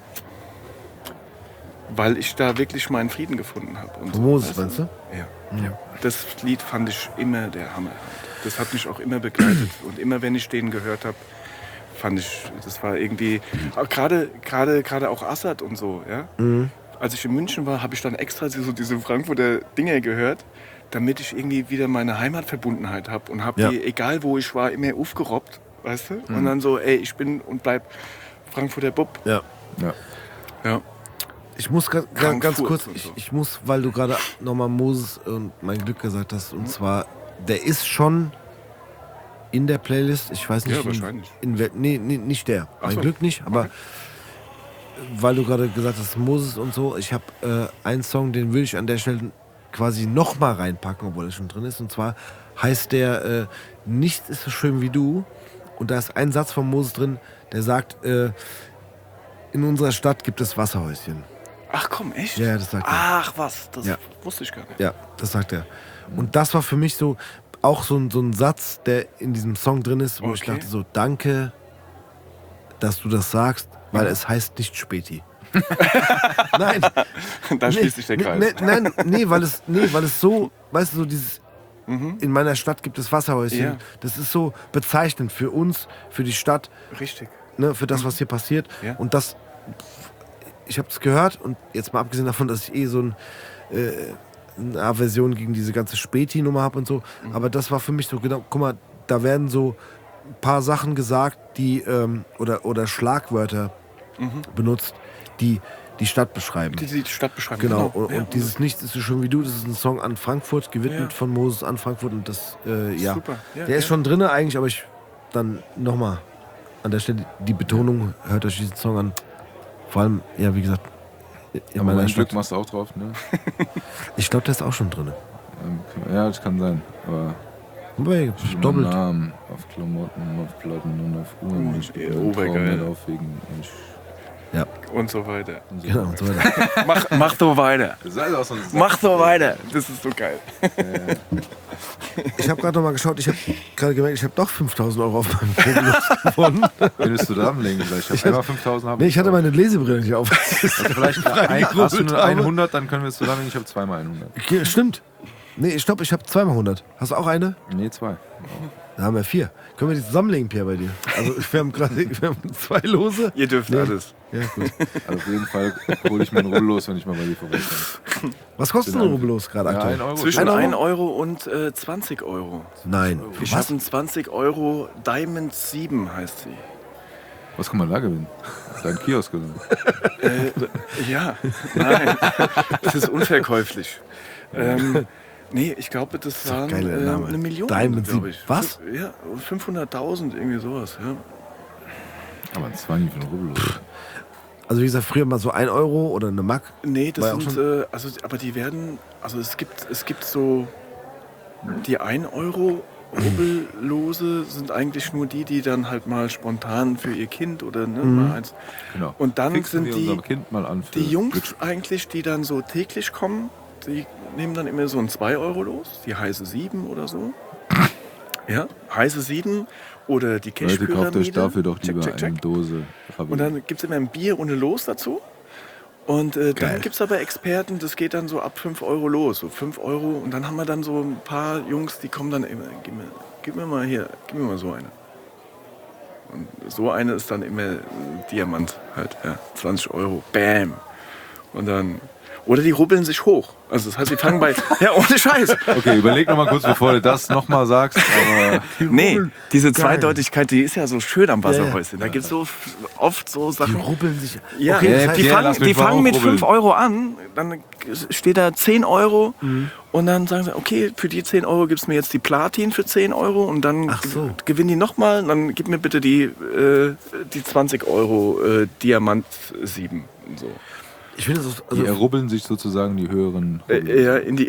Weil ich da wirklich meinen Frieden gefunden habe. Und Von Moses, weißt du? meinst du? Ja. ja. Das Lied fand ich immer der Hammer. Das hat mich auch immer begleitet. Und immer wenn ich den gehört habe, fand ich, das war irgendwie, auch gerade gerade gerade auch Assad und so, ja. Mhm. Als ich in München war, habe ich dann extra so diese Frankfurter Dinger gehört, damit ich irgendwie wieder meine Heimatverbundenheit habe und habe Ja. die, egal wo ich war, immer aufgerobbt, weißt du? Und dann so, ey, ich bin und bleib Frankfurter Bub. Ja. Ja. Ja. Ich muss ganz, ganz Frankfurt kurz, und ich, so. ich muss, weil du gerade nochmal Moses und mein Glück gesagt hast, und zwar, der ist schon in der Playlist, ich weiß nicht, Ja, in, wahrscheinlich. in, wel- nee, nee, nicht der, Ach mein so. Glück nicht, aber weil du gerade gesagt hast, Moses und so, ich habe äh, einen Song, den will ich an der Stelle quasi nochmal reinpacken, obwohl er schon drin ist, und zwar heißt der äh, Nichts ist so schön wie du, und da ist ein Satz von Moses drin, der sagt, äh, in unserer Stadt gibt es Wasserhäuschen. Ach komm, echt? Ja, das sagt er. Ach was, das Ja. wusste ich gar nicht. Ja, das sagt er. Und das war für mich so auch so ein, so ein Satz, der in diesem Song drin ist, wo ich Okay. dachte so, danke, dass du das sagst, weil es heißt nicht Späti. Nein, Da nee, schließt sich der nee, Kreis. nee, nein, nee, weil es, nee, weil es so, weißt du, so dieses, Mhm. in meiner Stadt gibt es Wasserhäuschen. Ja. Das ist so bezeichnend für uns, für die Stadt, Richtig. ne, für das, was hier passiert. Ja. Und das, ich habe es gehört und jetzt mal abgesehen davon, dass ich eh so ein, äh, eine Aversion gegen diese ganze Späti-Nummer habe und so, Mhm. aber das war für mich so, genau, guck mal, da werden so ein paar Sachen gesagt, die, ähm, oder, oder Schlagwörter Mhm. benutzt, die, die Stadt beschreiben. Die die Stadt beschreiben. Genau, genau. und, Ja, und dieses Nichts ist so schön wie du, das ist ein Song an Frankfurt, gewidmet Ja. von Moses an Frankfurt und das, äh, ja. Super. Ja, Der ist ja. schon drin eigentlich, aber ich dann nochmal an der Stelle die Betonung, hört euch diesen Song an. Vor allem, ja, wie gesagt, in Aber meiner mein Stadt. Glück machst du auch drauf, ne? Ich glaube, der ist auch schon drin. Ähm, Ja, das kann sein. Aber Wobei, schon doppelt. Namen auf Klamotten, auf Platten und auf Uhren. Oh, Ich ja, bin oh, Traum geil. nicht aufwegen. Ich, Ja, Und so weiter. und so genau. Und so weiter. Mach, mach so weiter. Das ist halt auch so ein Mach so weiter. Das ist so geil. Ich habe gerade noch mal geschaut, ich habe gerade gemerkt, ich habe doch fünftausend Euro auf meinem Probenlos gewonnen. Findest du da am Längen gleich? Ich habe einmal fünftausend. Nee, ich hatte meine Lesebrille nicht auf. Also vielleicht ein, hast du nur habe. hundert, dann können wir es zusammenlegen. Ich habe zweimal hundert. Okay, stimmt. Nee, stopp, ich habe zweimal hundert. Hast du auch eine? Nee, zwei. Da haben wir vier. Können wir die zusammenlegen, Pierre, bei dir? Also wir haben gerade wir haben zwei Lose. Ihr dürft Nee. alles. Ja, gut. Also auf jeden Fall hole ich mir einen Rubbellos, wenn ich mal bei dir vorbeikomme. Was kostet ein Rubbellos gerade Ja, aktuell? ein Euro. Zwischen Ein ein Euro? Euro und äh, zwanzig Euro. Nein. Ich Was? habe einen zwanzig Euro Diamond sieben, heißt sie. Was kann man da gewinnen? Dein Kiosk oder? Äh, ja, nein. Das ist unverkäuflich. Ähm, nee, ich glaube, das doch waren geiler äh, Name. eine Million. Diamond glaub sieben. ich. Was? Ja, fünfhunderttausend, irgendwie sowas. Ja. Aber ein Zwanni für einen Rubbellos. Also wie gesagt, früher mal so ein Euro oder eine Mark. Nee, das War ja auch sind, äh, also, aber die werden, also es gibt, es gibt so, die ein Euro Rubbellose sind eigentlich nur die, die dann halt mal spontan für ihr Kind oder ne, mal eins. Genau. Und dann Fixen sind wir die, unser Kind mal an für die Jungs Glücksspiel. eigentlich, die dann so täglich kommen, die nehmen dann immer so ein zwei Euro los, die heiße sieben oder so. Ja, heiße sieben oder die Leute, kauft euch Cash-Pyramide. dafür doch Check, lieber check, check. eine Dose Ravioli. Und dann gibt es immer ein Bier ohne Los dazu. Und äh, Geil. dann gibt es aber Experten, das geht dann so ab fünf Euro los. So fünf Euro. Und dann haben wir dann so ein paar Jungs, die kommen dann immer, gib mir, gib mir mal hier, gib mir mal so eine. Und so eine ist dann immer ein Diamant halt, ja, zwanzig Euro. Bam. Und dann, oder die rubbeln sich hoch. Also das heißt, die fangen bei, ja, ohne Scheiß. Okay, überleg noch mal kurz, bevor du das noch mal sagst. Aber Nee, diese Geil. Zweideutigkeit, die ist ja so schön am Wasserhäuschen. Ja, Da gibt es so f- oft so Die Sachen. rubbeln sich. Ja, Okay, das Ja, heißt, die Pierre, fangen, lass mich die mal fangen mit aufrubbeln. fünf Euro an, dann steht da zehn Euro und dann sagen sie, okay, für die zehn Euro gibst du mir jetzt die Platin für zehn Euro und dann Ach so. gewinnen die nochmal, dann gib mir bitte die, äh, die zwanzig Euro äh, Diamant sieben. Und so. ich finde das die also, errubbeln sich sozusagen die höheren Äh, Rubbellos. eher in die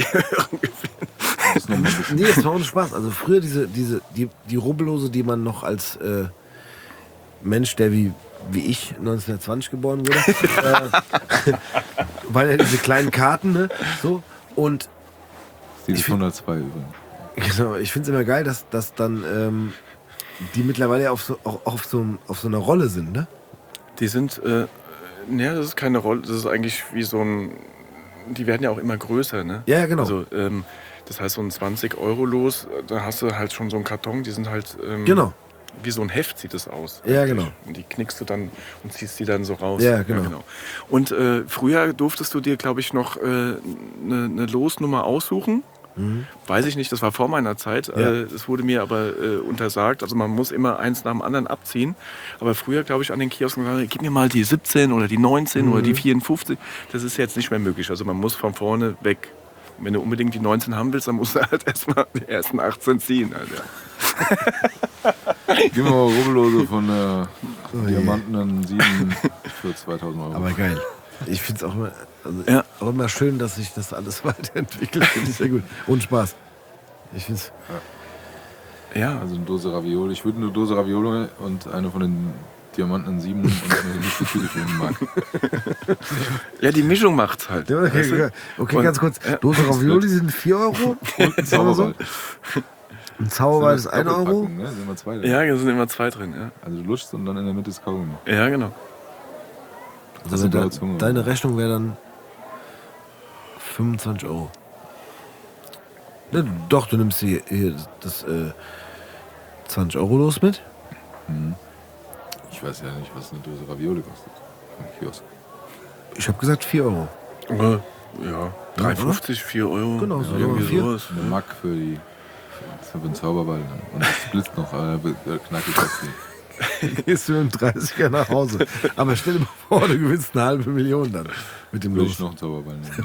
Das ist noch mal ein bisschen- nee, es war ohne Spaß. Also früher diese, diese, die, die Rubbellose, die man noch als äh, Mensch, der wie, wie ich neunzehnhundertzwanzig geboren wurde, äh, waren ja diese kleinen Karten, ne? So. Und Die Ich ist find- hundertzwei übrigens. genau, ich finde es immer geil, dass, dass dann ähm, die mittlerweile auf so, auch auf, so, auf so einer Rolle sind, ne? Die sind, äh, ja, das ist keine Rolle, das ist eigentlich wie so ein, die werden ja auch immer größer, ne? Ja, ja, genau. Also, ähm, das heißt, so ein zwanzig Euro los, da hast du halt schon so einen Karton, die sind halt, ähm, Genau. wie so ein Heft sieht es aus. Ja, eigentlich. genau. Und die knickst du dann und ziehst die dann so raus. Ja, genau. Und äh, früher durftest du dir, glaube ich, noch eine äh, ne, ne Losnummer aussuchen. Weiß ich nicht, das war vor meiner Zeit. Mhm. Ja. Äh, Es wurde mir aber äh, untersagt. Also man muss immer eins nach dem anderen abziehen. Aber früher, glaube ich, an den Kiosken gesagt, gib mir mal die siebzehn oder die neunzehn oder Mhm. die vierundfünfzig. Das ist jetzt nicht mehr möglich. Also man muss von vorne weg. Und wenn du unbedingt die neunzehn haben willst, dann musst du halt erstmal die ersten achtzehn ziehen. Alter. Gib mir mal Rubbellose von der Oh je. Diamanten sieben für zweitausend Euro. Aber geil. Ich finde es auch immer, also Ja. auch immer schön, dass sich das alles weiterentwickelt. Finde ich sehr gut. Und Spaß. Ich finde es. Ja, Also eine Dose Ravioli. Ich würde eine Dose Ravioli und eine von den Diamanten sieben und eine gemischte Tüte für den Markt. ja, die Mischung macht's halt. Ja, okay, weißt du? okay, okay Und- ganz kurz. Dose Ravioli sind vier Euro. Und ein Zauberball. Ein Zauberball ist ein Euro. Doppelpackung, Ne? Sind immer zwei drin. Ja, da sind immer zwei drin. Ja, Also du lutschst und dann in der Mitte ist Kaugummi. ja genau. Das Also ist da, blaue Zunge. deine Rechnung wäre dann fünfundzwanzig Euro. Ne, doch, du nimmst hier, hier das äh, zwanzig Euro los mit. Ich weiß ja nicht, was eine Dose Ravioli kostet. Im Kiosk. Ich habe gesagt vier Euro. Ja, drei fünfzig, vier Euro. Genau, ja, so irgendwie vier. sowas. Eine Mack für die für den Zauberball. Und das blitzt noch, äh, be- äh, knackig auf die. gehst du mit einem dreißiger nach Hause. Aber stell dir mal vor, du gewinnst eine halbe Million dann mit dem Will Los. ich noch einen Zauberball nehmen.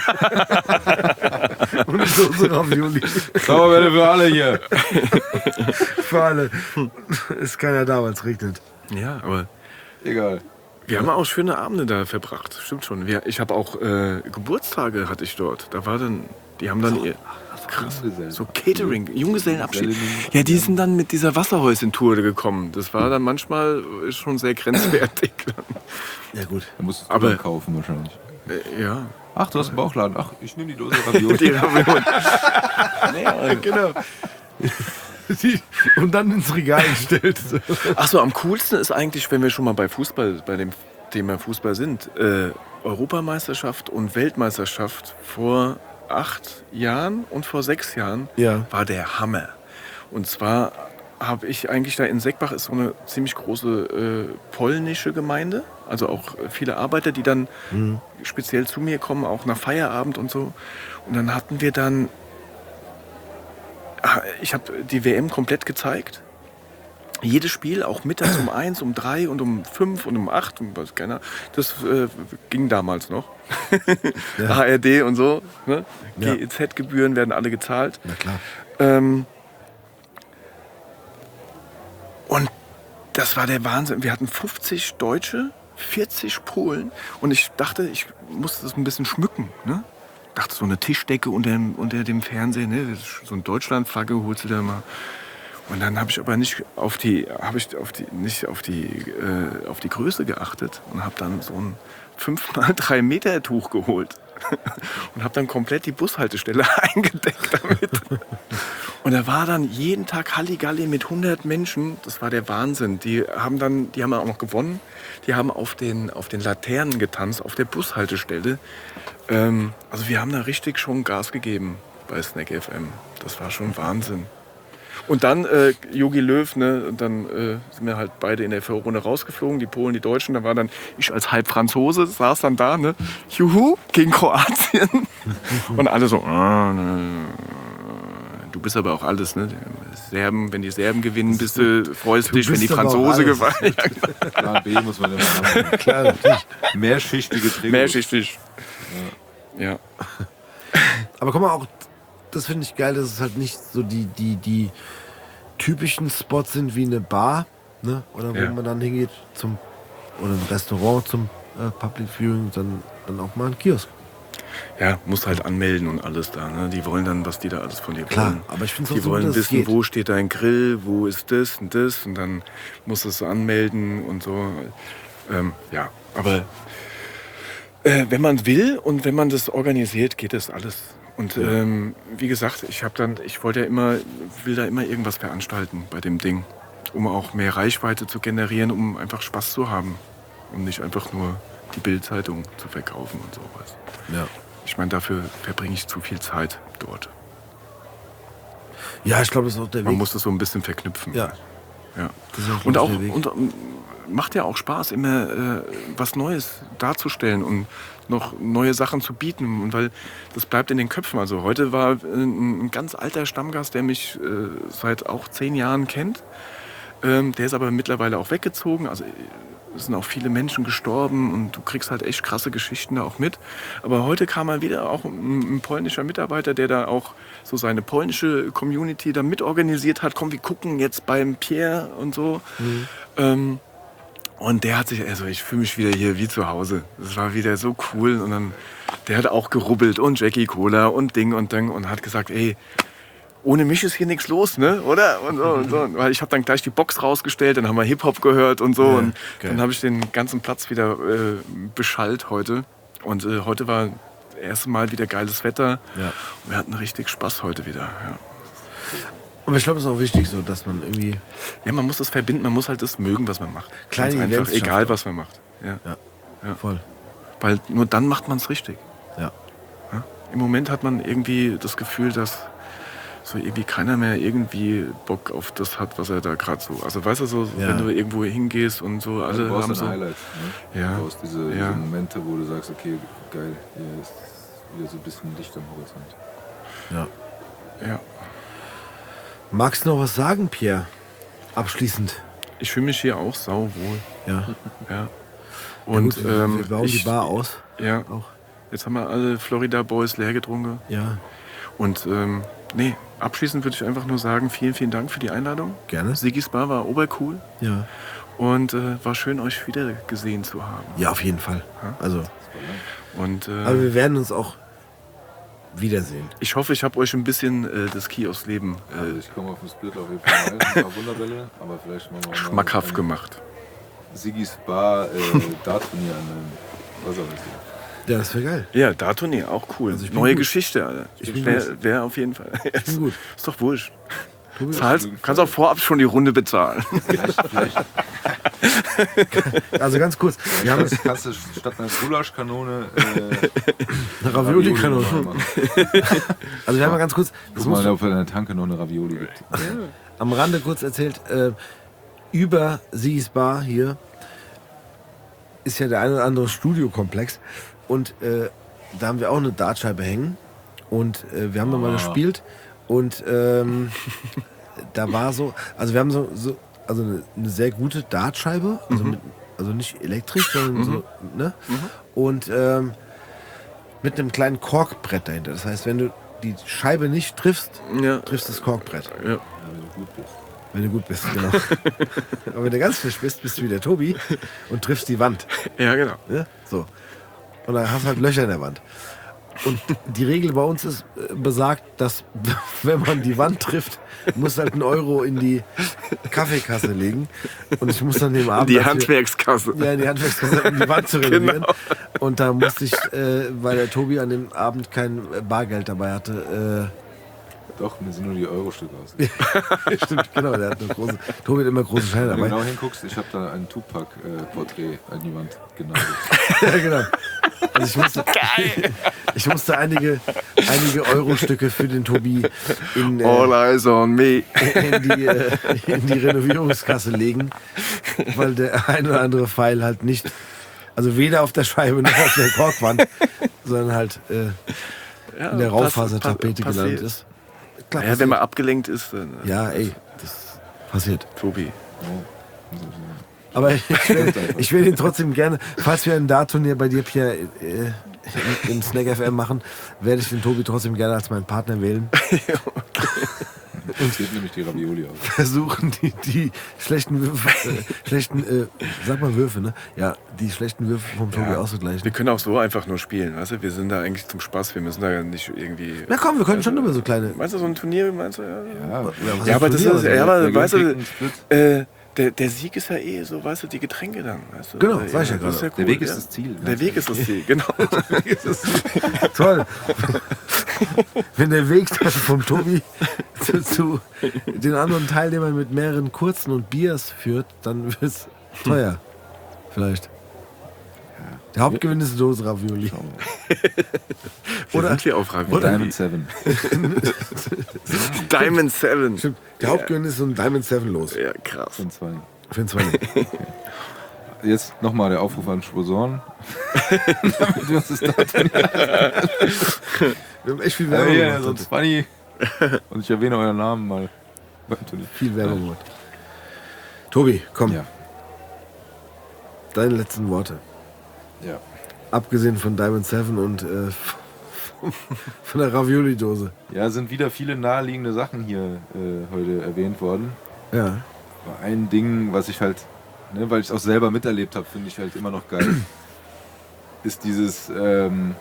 Und eine Dose Ravioli. Zauberbälle für alle hier. Für alle. Ist keiner da, weil es regnet. Ja, aber Egal. wir haben auch schöne Abende da verbracht. Stimmt schon. Wir, ich habe auch äh, Geburtstage hatte ich dort. Da war dann, die haben dann ihr krass, so Catering, Junggesellenabschied. Ja, die sind dann mit dieser Wasserhäuschen-Tour gekommen. Das war dann manchmal schon sehr grenzwertig. Ja gut. Da musst du Aber- dann kaufen wahrscheinlich. Äh, ja. Ach, du hast einen Bauchladen. Ach, ich nehme die Dose Ravioli. Die Ravioli. Nee, genau. Die, und dann ins Regal gestellt. Ach so, am coolsten ist eigentlich, wenn wir schon mal bei Fußball, bei dem Thema Fußball sind, äh, Europameisterschaft und Weltmeisterschaft vor acht Jahren und vor sechs Jahren Ja. war der Hammer. Und zwar habe ich eigentlich da in Seckbach ist so eine ziemlich große äh, polnische Gemeinde, also auch äh, viele Arbeiter, die dann speziell zu mir kommen, auch nach Feierabend und so. Und dann hatten wir dann, ah, ich habe die W M komplett gezeigt. Jedes Spiel, auch mittags um eins, um drei und um fünf und um acht, und was, keine Ahnung, das äh, ging damals noch. H R D und so. Ne? Ja. G E Z-Gebühren werden alle gezahlt. Na klar. Ähm, und das war der Wahnsinn. Wir hatten fünfzig Deutsche, vierzig Polen. Und ich dachte, ich musste das ein bisschen schmücken. Ne? Dachte, so eine Tischdecke unter dem, unter dem Fernseher, ne? So eine Deutschlandflagge holst du da mal. Und dann habe ich aber nicht auf die, habe ich auf die, nicht auf die, äh, auf die Größe geachtet und habe dann so ein fünf mal drei Meter Tuch geholt und habe dann komplett die Bushaltestelle eingedeckt damit. Und da war dann jeden Tag Halligalli mit hundert Menschen. Das war der Wahnsinn. Die haben dann, die haben auch noch gewonnen. Die haben auf den, auf den Laternen getanzt, auf der Bushaltestelle. Ähm, also wir haben da richtig schon Gas gegeben bei Snack F M. Das war schon Wahnsinn. Und dann äh, Jogi Löw, ne, und dann äh, sind wir halt beide in der Vorrunde rausgeflogen, die Polen, die Deutschen. Da war dann ich als Halbfranzose, saß dann da, ne, juhu, gegen Kroatien. Und alle so, ah, ne, du bist aber auch alles, ne? Serben, wenn die Serben gewinnen, bist du, freust Du dich, wenn die bist aber auch Franzose alles. gewinnen. Plan B muss man immer haben. Klar, natürlich. Mehrschichtige Trikots. Mehrschichtig. Ja. Aber guck mal, auch das finde ich geil, dass es halt nicht so die, die, die typischen Spots sind wie eine Bar, ne? Oder wo Ja. man dann hingeht zum oder ein Restaurant zum äh, Public Viewing, sondern dann auch mal ein Kiosk. Ja, musst halt anmelden und alles da. Ne? Die wollen dann, was die da alles von dir Klar, wollen. aber ich finde es auch Die so, wollen dass es wissen, geht. wo steht dein Grill, wo ist das und das. Und dann musst du es anmelden und so. Ähm, ja, aber äh, wenn man will und wenn man das organisiert, geht das alles. Und ähm, wie gesagt, ich habe dann, ich wollte ja immer, will da immer irgendwas veranstalten bei dem Ding, um auch mehr Reichweite zu generieren, um einfach Spaß zu haben und nicht einfach nur die Bild-Zeitung zu verkaufen und sowas. Ja. Ich meine, dafür verbringe ich zu viel Zeit dort. Ja, ich glaube, das ist auch der Man Weg. muss das so ein bisschen verknüpfen. Ja. Ja. Das ist auch, Und glaub auch ich, der Weg. und, ähm, macht ja auch Spaß, immer äh, was Neues darzustellen und noch neue Sachen zu bieten. Und weil das bleibt in den Köpfen. Also heute war äh, ein ganz alter Stammgast, der mich äh, seit auch zehn Jahren kennt. Ähm, der ist aber mittlerweile auch weggezogen. Also es sind auch viele Menschen gestorben und du kriegst halt echt krasse Geschichten da auch mit. Aber heute kam mal wieder auch ein, ein polnischer Mitarbeiter, der da auch so seine polnische Community da mitorganisiert hat. Komm, wir gucken jetzt beim Pierre und so. Mhm. Ähm, und der hat sich, also ich fühle mich wieder hier wie zu Hause. Das war wieder so cool. Und dann, der hat auch gerubbelt und Jackie Cola und Ding und Ding und hat gesagt, ey, ohne mich ist hier nichts los, ne? Oder? Und so und so. Weil ich habe dann gleich die Box rausgestellt, dann haben wir Hip-Hop gehört und so. Ja, und geil. dann habe ich den ganzen Platz wieder äh, beschallt heute. Und äh, heute war das erste Mal wieder geiles Wetter. Ja. Und wir hatten richtig Spaß heute wieder. Ja, Aber ich glaube, es ist auch wichtig, so, dass man irgendwie. ja, man muss das verbinden, man muss halt das mögen, was man macht. Kleine Ganz einfach, Events egal schaffen. was man macht. Ja. Ja. Ja. Voll. Weil nur dann macht man es richtig. Ja. Ja? Im Moment hat man irgendwie das Gefühl, dass so irgendwie keiner mehr irgendwie Bock auf das hat, was er da gerade so. Also weißt du so, Ja. wenn du irgendwo hingehst und so, alle Du brauchst haben dann so. Highlights. Ne? Ja. Du brauchst diese, Ja. diese Momente, wo du sagst, okay, geil, hier ist wieder so ein bisschen Licht am Horizont. Ja. Ja. Magst du noch was sagen, Pierre? Abschließend. Ich fühle mich hier auch sauwohl. Ja. Ja. Und Und ja, gut, ähm, wir bauen ich, die Bar aus. Ja. Auch. Jetzt haben wir alle Florida Boys leer getrunken. Ja, Und ähm, nee, abschließend würde ich einfach nur sagen, vielen, vielen Dank für die Einladung. gerne. Sigis Bar war obercool Ja. und äh, war schön, euch wieder gesehen zu haben. Ja, auf jeden Fall. Also, Und äh, aber wir werden uns auch wiedersehen. ich hoffe, ich habe euch ein bisschen äh, das Kiosk-Leben Also äh, ich komme auf den Split auf jeden Fall rein, ein paar Wunderbälle, aber vielleicht machen wir auch noch schmackhaft ein gemacht. Sigis Bar äh, Dart-Turnier an einem Wasserhäuschen. Ja, das wäre geil. Ja, Dartournee, auch cool. Also ich bin Neue gut. Geschichte, Alter. Ich bin Wäre gut. wär auf jeden Fall. Ich bin gut. Ist doch wurscht. Tobi, Zahlst, kannst auch vorab schon die Runde bezahlen. Vielleicht, vielleicht Also ganz kurz, wir haben kannst, kannst du statt einer Gulaschkanone äh, eine Ravioli-Kanone. machen. Also wir haben mal ganz kurz, das Guck muss mal, ob es in der Tanke noch eine Ravioli gibt. am Rande kurz erzählt, äh, über Sigis Bar hier ist ja der ein oder andere Studiokomplex und äh, da haben wir auch eine Dartscheibe hängen und äh, wir haben da mal Ah. gespielt und ähm, da war so, also wir haben so, so also eine, eine sehr gute Dartscheibe, also, mit, also nicht elektrisch, sondern so, ne? Und ähm, mit einem kleinen Korkbrett dahinter. Das heißt, wenn du die Scheibe nicht triffst, Ja. triffst das Korkbrett. Ja. Ja, wenn du gut bist. Wenn du gut bist, genau. Aber wenn du ganz frisch bist, bist du wie der Tobi und triffst die Wand. ja, genau. Ne? So. Und dann hast du halt Löcher in der Wand. Und die Regel bei uns ist äh, besagt, dass wenn man die Wand trifft, muss halt ein Euro in die Kaffeekasse legen. Und ich muss dann dem Abend Die dafür- Handwerkskasse. ja, in die Handwerkskasse, um die Wand zu renovieren. Genau. Und da musste ich, äh, weil der Tobi an dem Abend kein äh, Bargeld dabei hatte, Doch, mir sind nur die Euro-Stücke aus. äh, stimmt, genau, der hat eine große, Tobi hat immer große Scheine Wenn du dabei. genau hinguckst, ich habe da ein Tupac-Porträt an die Wand genagelt. Ja, genau. Also ich musste, ich musste einige, einige Euro-Stücke für den Tobi in, All äh, eyes on me. in, die, äh, in die Renovierungskasse legen, weil der ein oder andere Pfeil halt nicht, also weder auf der Scheibe noch auf der Korkwand, sondern halt äh, Ja, in der pass- Raufasertapete pass- gelandet passiert. ist. Klar, Ja, wenn passiert. man abgelenkt ist, dann. äh, Ja, ey, das passiert. Tobi. Aber ich will, ich will ihn trotzdem gerne, falls wir ein Dart-Turnier bei dir, Pierre, äh, im Snack F M machen, werde ich den Tobi trotzdem gerne als meinen Partner wählen. Uns geht nämlich die Ravioli aus. Versuchen die, die schlechten Würfe, äh, schlechten, äh, sag mal Würfe, ne? Ja, die schlechten Würfe vom Tobi Ja. auszugleichen. Wir können auch so einfach nur spielen, weißt du? Wir sind da eigentlich zum Spaß, wir müssen da ja nicht irgendwie. Na komm, wir können schon immer so kleine. Meinst du, so ein Turnier, meinst du? Ja, Ja, Oder was ja aber das Turnier ist, oder ja, so? aber weißt du, Olympic Split. äh, der, der Sieg ist ja eh so, weißt du, die Getränke dann, weißt du? Genau, Äh, sag ich ja das ist gerade. Der Weg ist ja. das Ziel. Der Weg ist das Ziel, genau. Toll. Wenn der Weg dann vom Tobi zu, zu den anderen Teilnehmern mit mehreren kurzen und Biers führt, dann wird es teuer. Vielleicht. Der Hauptgewinn ist eine Dose Ravioli. Oder Oder- sind wir auf Ravioli? Diamond Seven. Diamond Seven. Stimmt. Der Hauptgewinn ist so ein Diamond Seven los. Ja, krass. Von zwei. Für den zweiten. Jetzt nochmal der Aufruf an Sponsoren. Damit wir uns das da Wir haben echt viel Ja, Werbung hier, gemacht. so ein heute. Funny. Und ich erwähne euren Namen mal. beim Turnier. Viel Werbung gemacht. Tobi, komm. Ja. Deine letzten Worte. Ja. Abgesehen von Diamond Seven und äh, von der Ravioli-Dose. Ja, sind wieder viele naheliegende Sachen hier äh, heute erwähnt worden. Ja. Aber ein Ding, was ich halt, ne, weil ich es auch selber miterlebt habe, finde ich halt immer noch geil, ist dieses, ähm,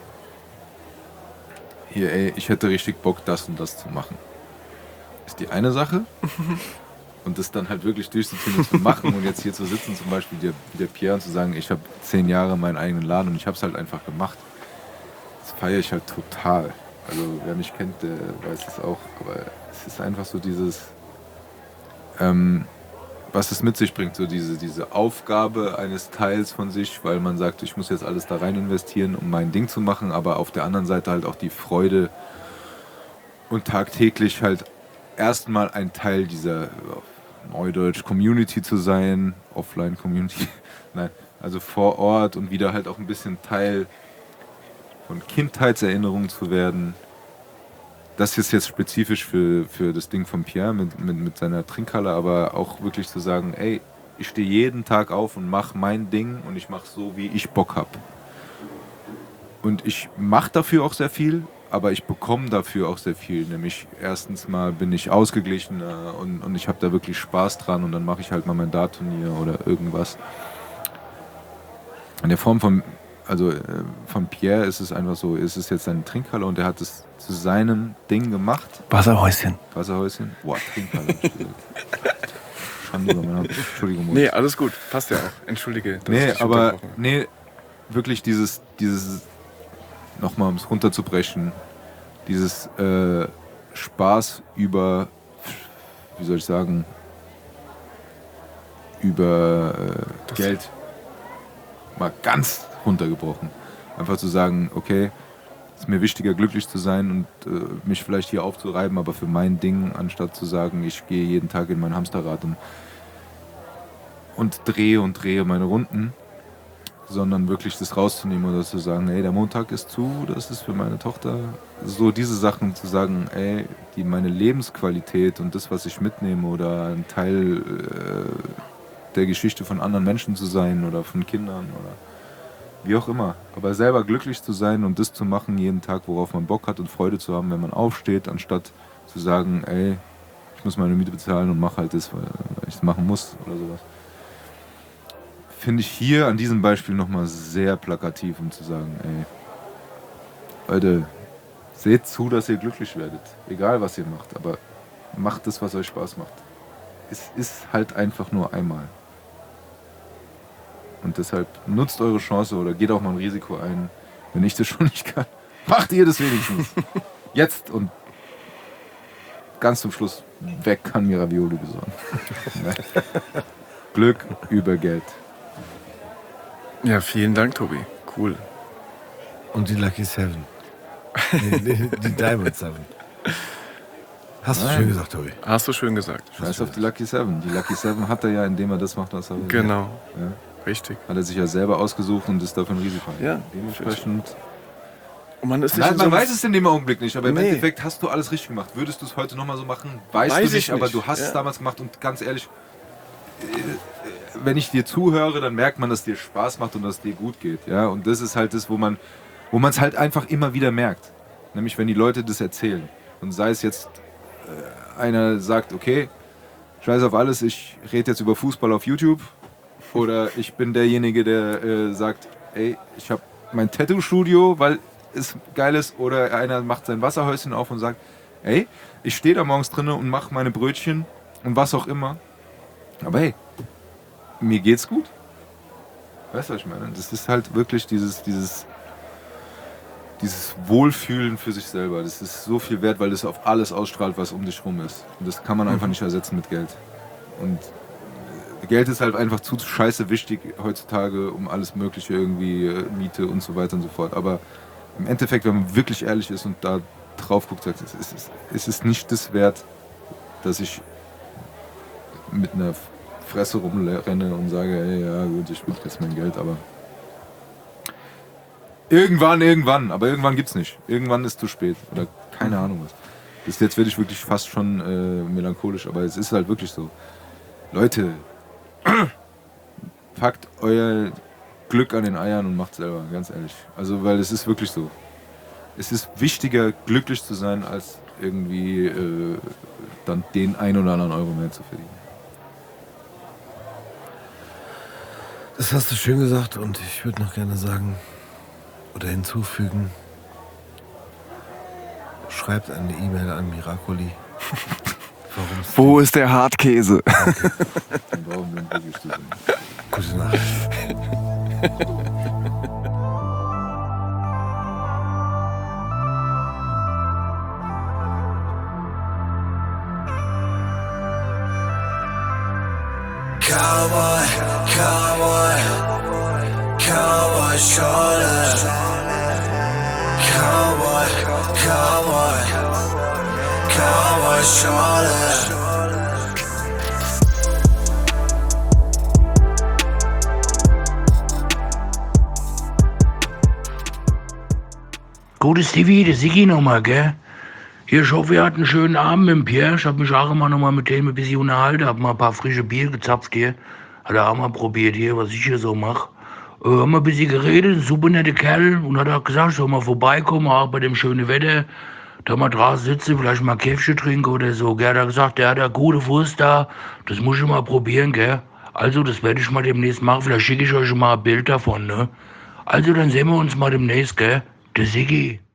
hier, ey, ich hätte richtig Bock, das und das zu machen. Ist die eine Sache. Und das dann halt wirklich durchzuziehen und zu machen und jetzt hier zu sitzen, zum Beispiel wie der, wie der Pierre, und zu sagen, ich habe zehn Jahre meinen eigenen Laden und ich habe es halt einfach gemacht. Das feiere ich halt total. Also wer mich kennt, der weiß es auch. Aber es ist einfach so dieses, ähm, was es mit sich bringt, so diese, diese Aufgabe eines Teils von sich, weil man sagt, ich muss jetzt alles da rein investieren, um mein Ding zu machen, aber auf der anderen Seite halt auch die Freude und tagtäglich halt erstmal ein Teil dieser Neudeutsch Community zu sein, Offline Community, nein, also vor Ort und wieder halt auch ein bisschen Teil von Kindheitserinnerungen zu werden. Das ist jetzt spezifisch für, für das Ding von Pierre mit, mit, mit seiner Trinkhalle, aber auch wirklich zu sagen, ey, ich stehe jeden Tag auf und mache mein Ding und ich mache so, wie ich Bock habe. Und ich mache dafür auch sehr viel, aber ich bekomme dafür auch sehr viel. Nämlich erstens mal bin ich ausgeglichener und, und ich habe da wirklich Spaß dran und dann mache ich halt mal mein Dart-Turnier oder irgendwas. In der Form von, also äh, von Pierre ist es einfach so, ist es jetzt seine Trinkhalle und er hat es zu seinem Ding gemacht. Wasserhäuschen. Wasserhäuschen? Boah, Trinkhalle. Schande über meine Hand. Entschuldigung. Nee, alles gut. Passt ja auch. Entschuldige. dass Nee, ich dich aber unterbrochen habe. nee, wirklich dieses, dieses nochmal um es runterzubrechen, dieses äh, Spaß über, wie soll ich sagen, über äh, Geld mal ganz runtergebrochen. Einfach zu sagen, okay, es ist mir wichtiger, glücklich zu sein und äh, mich vielleicht hier aufzureiben, aber für mein Ding, anstatt zu sagen, ich gehe jeden Tag in mein Hamsterrad und, und drehe und drehe meine Runden, sondern wirklich das rauszunehmen oder zu sagen, ey, der Montag ist zu, das ist für meine Tochter. So diese Sachen zu sagen, ey, die meine Lebensqualität und das, was ich mitnehme oder ein Teil äh, der Geschichte von anderen Menschen zu sein oder von Kindern oder wie auch immer. Aber selber glücklich zu sein und das zu machen jeden Tag, worauf man Bock hat und Freude zu haben, wenn man aufsteht, anstatt zu sagen, ey, ich muss meine Miete bezahlen und mach halt das, weil ich es machen muss oder sowas. Finde ich hier an diesem Beispiel nochmal sehr plakativ, um zu sagen, ey, Leute, seht zu, dass ihr glücklich werdet. Egal, was ihr macht, aber macht das, was euch Spaß macht. Es ist halt einfach nur einmal. Und deshalb nutzt eure Chance oder geht auch mal ein Risiko ein. Wenn ich das schon nicht kann, macht ihr das wenigstens. Jetzt und ganz zum Schluss, wer kann mir Ravioli besorgen? Glück über Geld. Ja, vielen Dank, Tobi. Cool. Und die Lucky Seven. Nee, die, die Diamond Seven. Hast du Nein. schön gesagt, Tobi. Hast du schön gesagt. Scheiß auf die Lucky Seven. Die Lucky Seven hat er ja, indem er das macht, was er will. Genau. Ja. Richtig. Hat er sich ja selber ausgesucht und ist dafür ein Risiko. Ja. Dementsprechend. Und man ist nicht Nein, in so man einem- weiß es in dem Augenblick nicht, aber im Nee. Endeffekt hast du alles richtig gemacht. Würdest du es heute nochmal so machen? Weißt Weiß du ich nicht, aber nicht. du hast Ja. es damals gemacht und ganz ehrlich, äh, wenn ich dir zuhöre, dann merkt man, dass dir Spaß macht und dass es dir gut geht. Ja? Und das ist halt das, wo man wo man es halt einfach immer wieder merkt. Nämlich, wenn die Leute das erzählen. Und sei es jetzt, äh, einer sagt, okay, scheiß auf alles, ich rede jetzt über Fußball auf YouTube. Oder ich bin derjenige, der äh, sagt, ey, ich habe mein Tattoo-Studio, weil es geil ist. Oder einer macht sein Wasserhäuschen auf und sagt, ey, ich stehe da morgens drinnen und mache meine Brötchen und was auch immer. Aber hey, mir geht's gut. Weißt du, was ich meine? Das ist halt wirklich dieses, dieses, dieses Wohlfühlen für sich selber. Das ist so viel wert, weil das auf alles ausstrahlt, was um dich rum ist. Und das kann man einfach nicht ersetzen mit Geld. Und Geld ist halt einfach zu scheiße wichtig heutzutage, um alles Mögliche irgendwie, äh, Miete und so weiter und so fort. Aber im Endeffekt, wenn man wirklich ehrlich ist und da drauf guckt, sagt, es ist, es ist nicht das wert, dass ich mit einer Fresse rumrenne und sage, ey, ja gut, ich will jetzt mein Geld, aber irgendwann, irgendwann, aber irgendwann gibt's nicht. Irgendwann ist zu spät oder keine Ahnung was. Das jetzt werde ich wirklich fast schon äh, melancholisch, aber es ist halt wirklich so. Leute, packt euer Glück an den Eiern und macht selber, ganz ehrlich. Also, weil es ist wirklich so. Es ist wichtiger, glücklich zu sein, als irgendwie äh, dann den ein oder anderen Euro mehr zu verdienen. Das hast du schön gesagt und ich würde noch gerne sagen oder hinzufügen, schreibt eine E-Mail an Miracoli. Warum es Wo ist der Hartkäse? Dann brauchen wir wirklich zu sein. Gute Nacht. Cowboy, cowboy, cowboy shoulder. Cowboy, cowboy, cowboy shoulder. Gutes Stevie, der Sigi nochmal, gell? Hier, ich hoffe, ihr hattet einen schönen Abend mit dem Pierre. Ich hab mich auch immer nochmal mit dem ein bisschen unterhalten, hab mal ein paar frische Bier gezapft hier. Hat er auch mal probiert hier, was ich hier so mache. Äh, haben wir ein bisschen geredet, ein super netter Kerl. Und hat auch gesagt, soll mal vorbeikommen, auch bei dem schönen Wetter. Da mal draußen sitzen, vielleicht mal ein Käffchen trinken oder so. Gell? Er hat gesagt, der hat da gute Wurst da. Das muss ich mal probieren, gell? Also, das werde ich mal demnächst machen. Vielleicht schicke ich euch mal ein Bild davon, ne? Also, dann sehen wir uns mal demnächst, gell? Der Siggi.